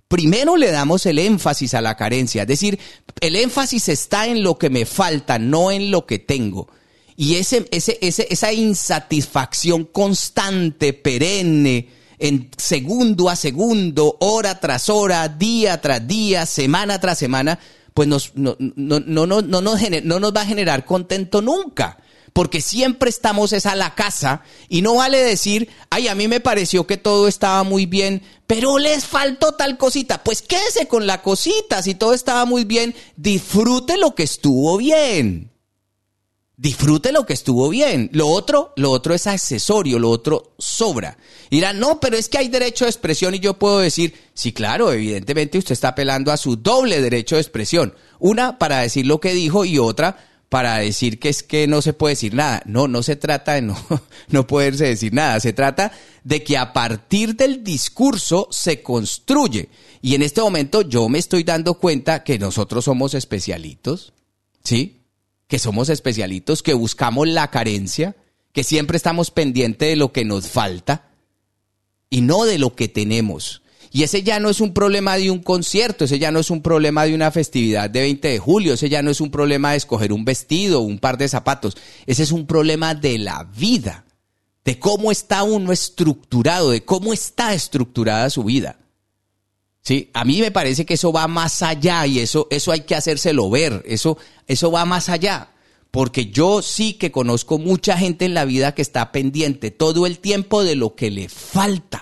Es decir, el énfasis está en lo que me falta, no en lo que tengo. Y esa insatisfacción constante, perenne, en segundo a segundo, hora tras hora, día tras día, semana tras semana, pues no nos va a generar contento nunca. Porque siempre estamos a la casa y no vale decir, ay, a mí me pareció que todo estaba muy bien, pero les faltó tal cosita. Pues quédese con la cosita, si todo estaba muy bien, disfrute lo que estuvo bien. Lo otro es accesorio, lo otro sobra. Y dirán, no, pero es que hay derecho de expresión y yo puedo decir, sí, claro, evidentemente usted está apelando a su doble derecho de expresión. Una para decir lo que dijo y otra para decir que es que no se puede decir nada. No se trata de no poderse decir nada. Se trata de que a partir del discurso se construye. Y en este momento yo me estoy dando cuenta que nosotros somos especialitos, ¿sí? Que somos especialitos, que buscamos la carencia, que siempre estamos pendientes de lo que nos falta y no de lo que tenemos. Y ese ya no es un problema de un concierto, ese ya no es un problema de una festividad de 20 de julio, ese ya no es un problema de escoger un vestido o un par de zapatos, ese es un problema de la vida, de cómo está uno estructurado, de cómo está estructurada su vida. Sí, a mí me parece que eso va más allá y eso hay que hacérselo ver, eso va más allá, porque yo sí que conozco mucha gente en la vida que está pendiente todo el tiempo de lo que le falta,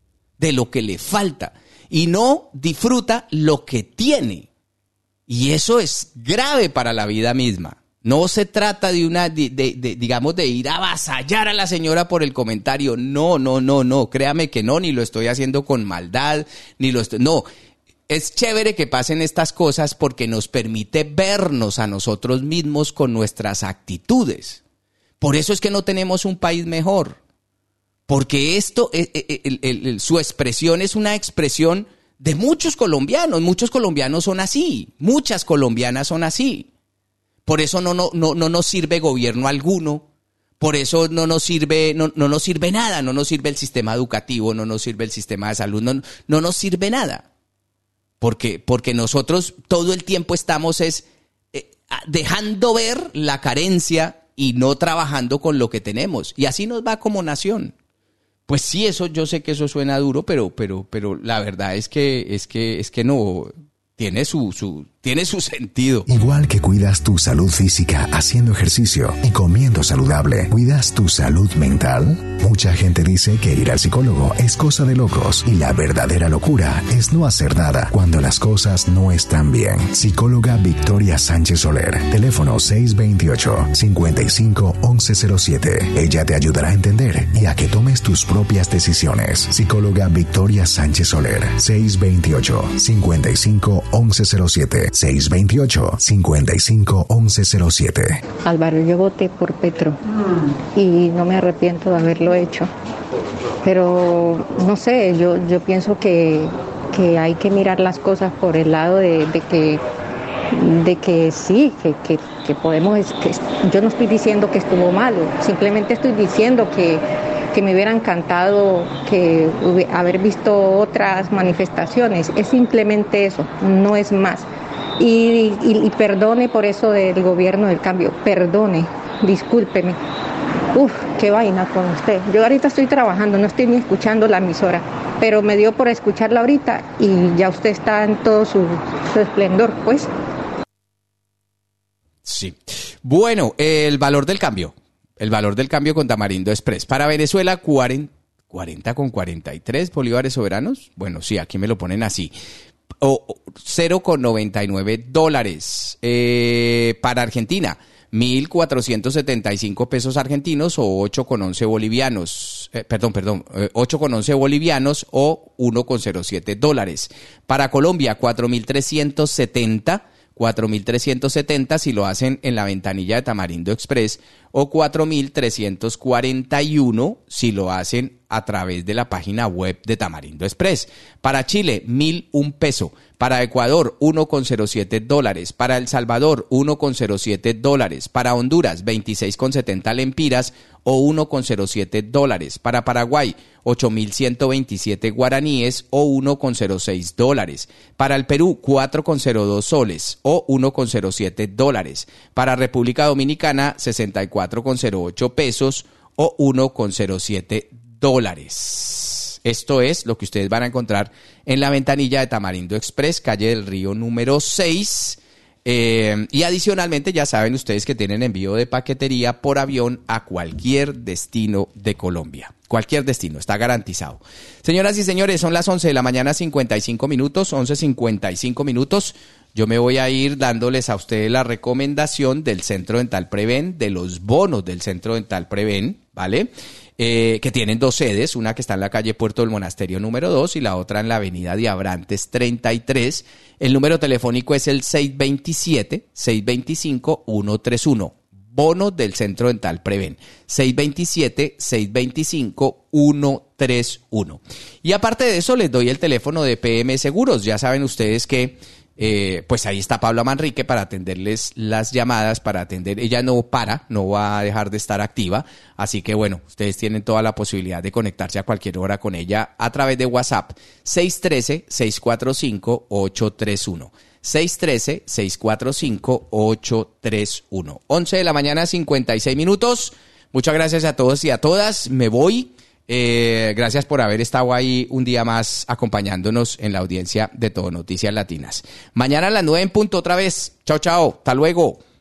y no disfruta lo que tiene, y eso es grave para la vida misma. No se trata de ir a avasallar a la señora por el comentario. No, créame que no, ni lo estoy haciendo con maldad, no. Es chévere que pasen estas cosas porque nos permite vernos a nosotros mismos con nuestras actitudes. Por eso es que no tenemos un país mejor. Porque su expresión es una expresión de muchos colombianos son así, muchas colombianas son así. Por eso no nos sirve gobierno alguno, por eso no nos sirve nada, no nos sirve el sistema educativo, no nos sirve el sistema de salud, no nos sirve nada. Porque nosotros todo el tiempo estamos dejando ver la carencia y no trabajando con lo que tenemos. Y así nos va como nación. Pues sí, eso yo sé que eso suena duro, pero la verdad es que no tiene tiene su sentido. Igual que cuidas tu salud física haciendo ejercicio y comiendo saludable, ¿cuidas tu salud mental? Mucha gente dice que ir al psicólogo es cosa de locos y la verdadera locura es no hacer nada cuando las cosas no están bien. Psicóloga Victoria Sánchez Soler, teléfono 628-55-1107. Ella te ayudará a entender y a que tomes tus propias decisiones. Psicóloga Victoria Sánchez Soler, 628-55-1107. 628-55-1107. Álvaro, yo voté por Petro y no me arrepiento de haberlo hecho. Pero no sé, yo pienso que hay que mirar las cosas por el lado de que sí, que podemos. Yo no estoy diciendo que estuvo malo, simplemente estoy diciendo que me hubiera encantado haber visto otras manifestaciones. Es simplemente eso, no es más. Y perdone por eso del gobierno del cambio, perdone, discúlpeme. Qué vaina con usted. Yo ahorita estoy trabajando, no estoy ni escuchando la emisora, pero me dio por escucharla ahorita y ya usted está en todo su esplendor, pues. Sí. Bueno, el valor del cambio. El valor del cambio con Tamarindo Express. Para Venezuela, 40,43 bolívares soberanos. Bueno, sí, aquí me lo ponen así. O $0.99. Para Argentina, 1.475 pesos argentinos o 8,11 bolivianos. 8,11 bolivianos o $1,07. Para Colombia, 4.370 si lo hacen en la ventanilla de Tamarindo Express o 4.341 si lo hacen a través de la página web de Tamarindo Express. Para Chile, 1.001 peso. Para Ecuador, $1,07. Para El Salvador, $1,07. Para Honduras, 26,70 lempiras o $1,07. Para Paraguay, 8.127 guaraníes o $1,06. Para el Perú, 4,02 soles o $1,07. Para República Dominicana, 64,08 pesos o $1,07. Esto es lo que ustedes van a encontrar en la ventanilla de Tamarindo Express, calle del Río número 6. Y adicionalmente ya saben ustedes que tienen envío de paquetería por avión a cualquier destino de Colombia. Cualquier destino, está garantizado. Señoras y señores, son las 11 de la mañana, 55 minutos, 11:55 minutos. Yo me voy a ir dándoles a ustedes la recomendación del Centro Dental Preven, de los bonos del Centro Dental Preven, ¿vale? Que tienen dos sedes, una que está en la calle Puerto del Monasterio número 2 y la otra en la avenida de Abrantes 33. El número telefónico es el 627-625-131. Bonos del Centro Dental Preven, 627-625-131. Y aparte de eso, les doy el teléfono de PM Seguros. Ya saben ustedes que pues ahí está Pablo Manrique para atenderles las llamadas, para atender. Ella no va a dejar de estar activa. Así que bueno, ustedes tienen toda la posibilidad de conectarse a cualquier hora con ella a través de WhatsApp 613-645-831. 613-645-831. 11 de la mañana, 56 minutos. Muchas gracias a todos y a todas. Me voy. Gracias por haber estado ahí un día más acompañándonos en la audiencia de Todo Noticias Latinas. Mañana a las 9 en punto otra vez. Chao, chao. Hasta luego.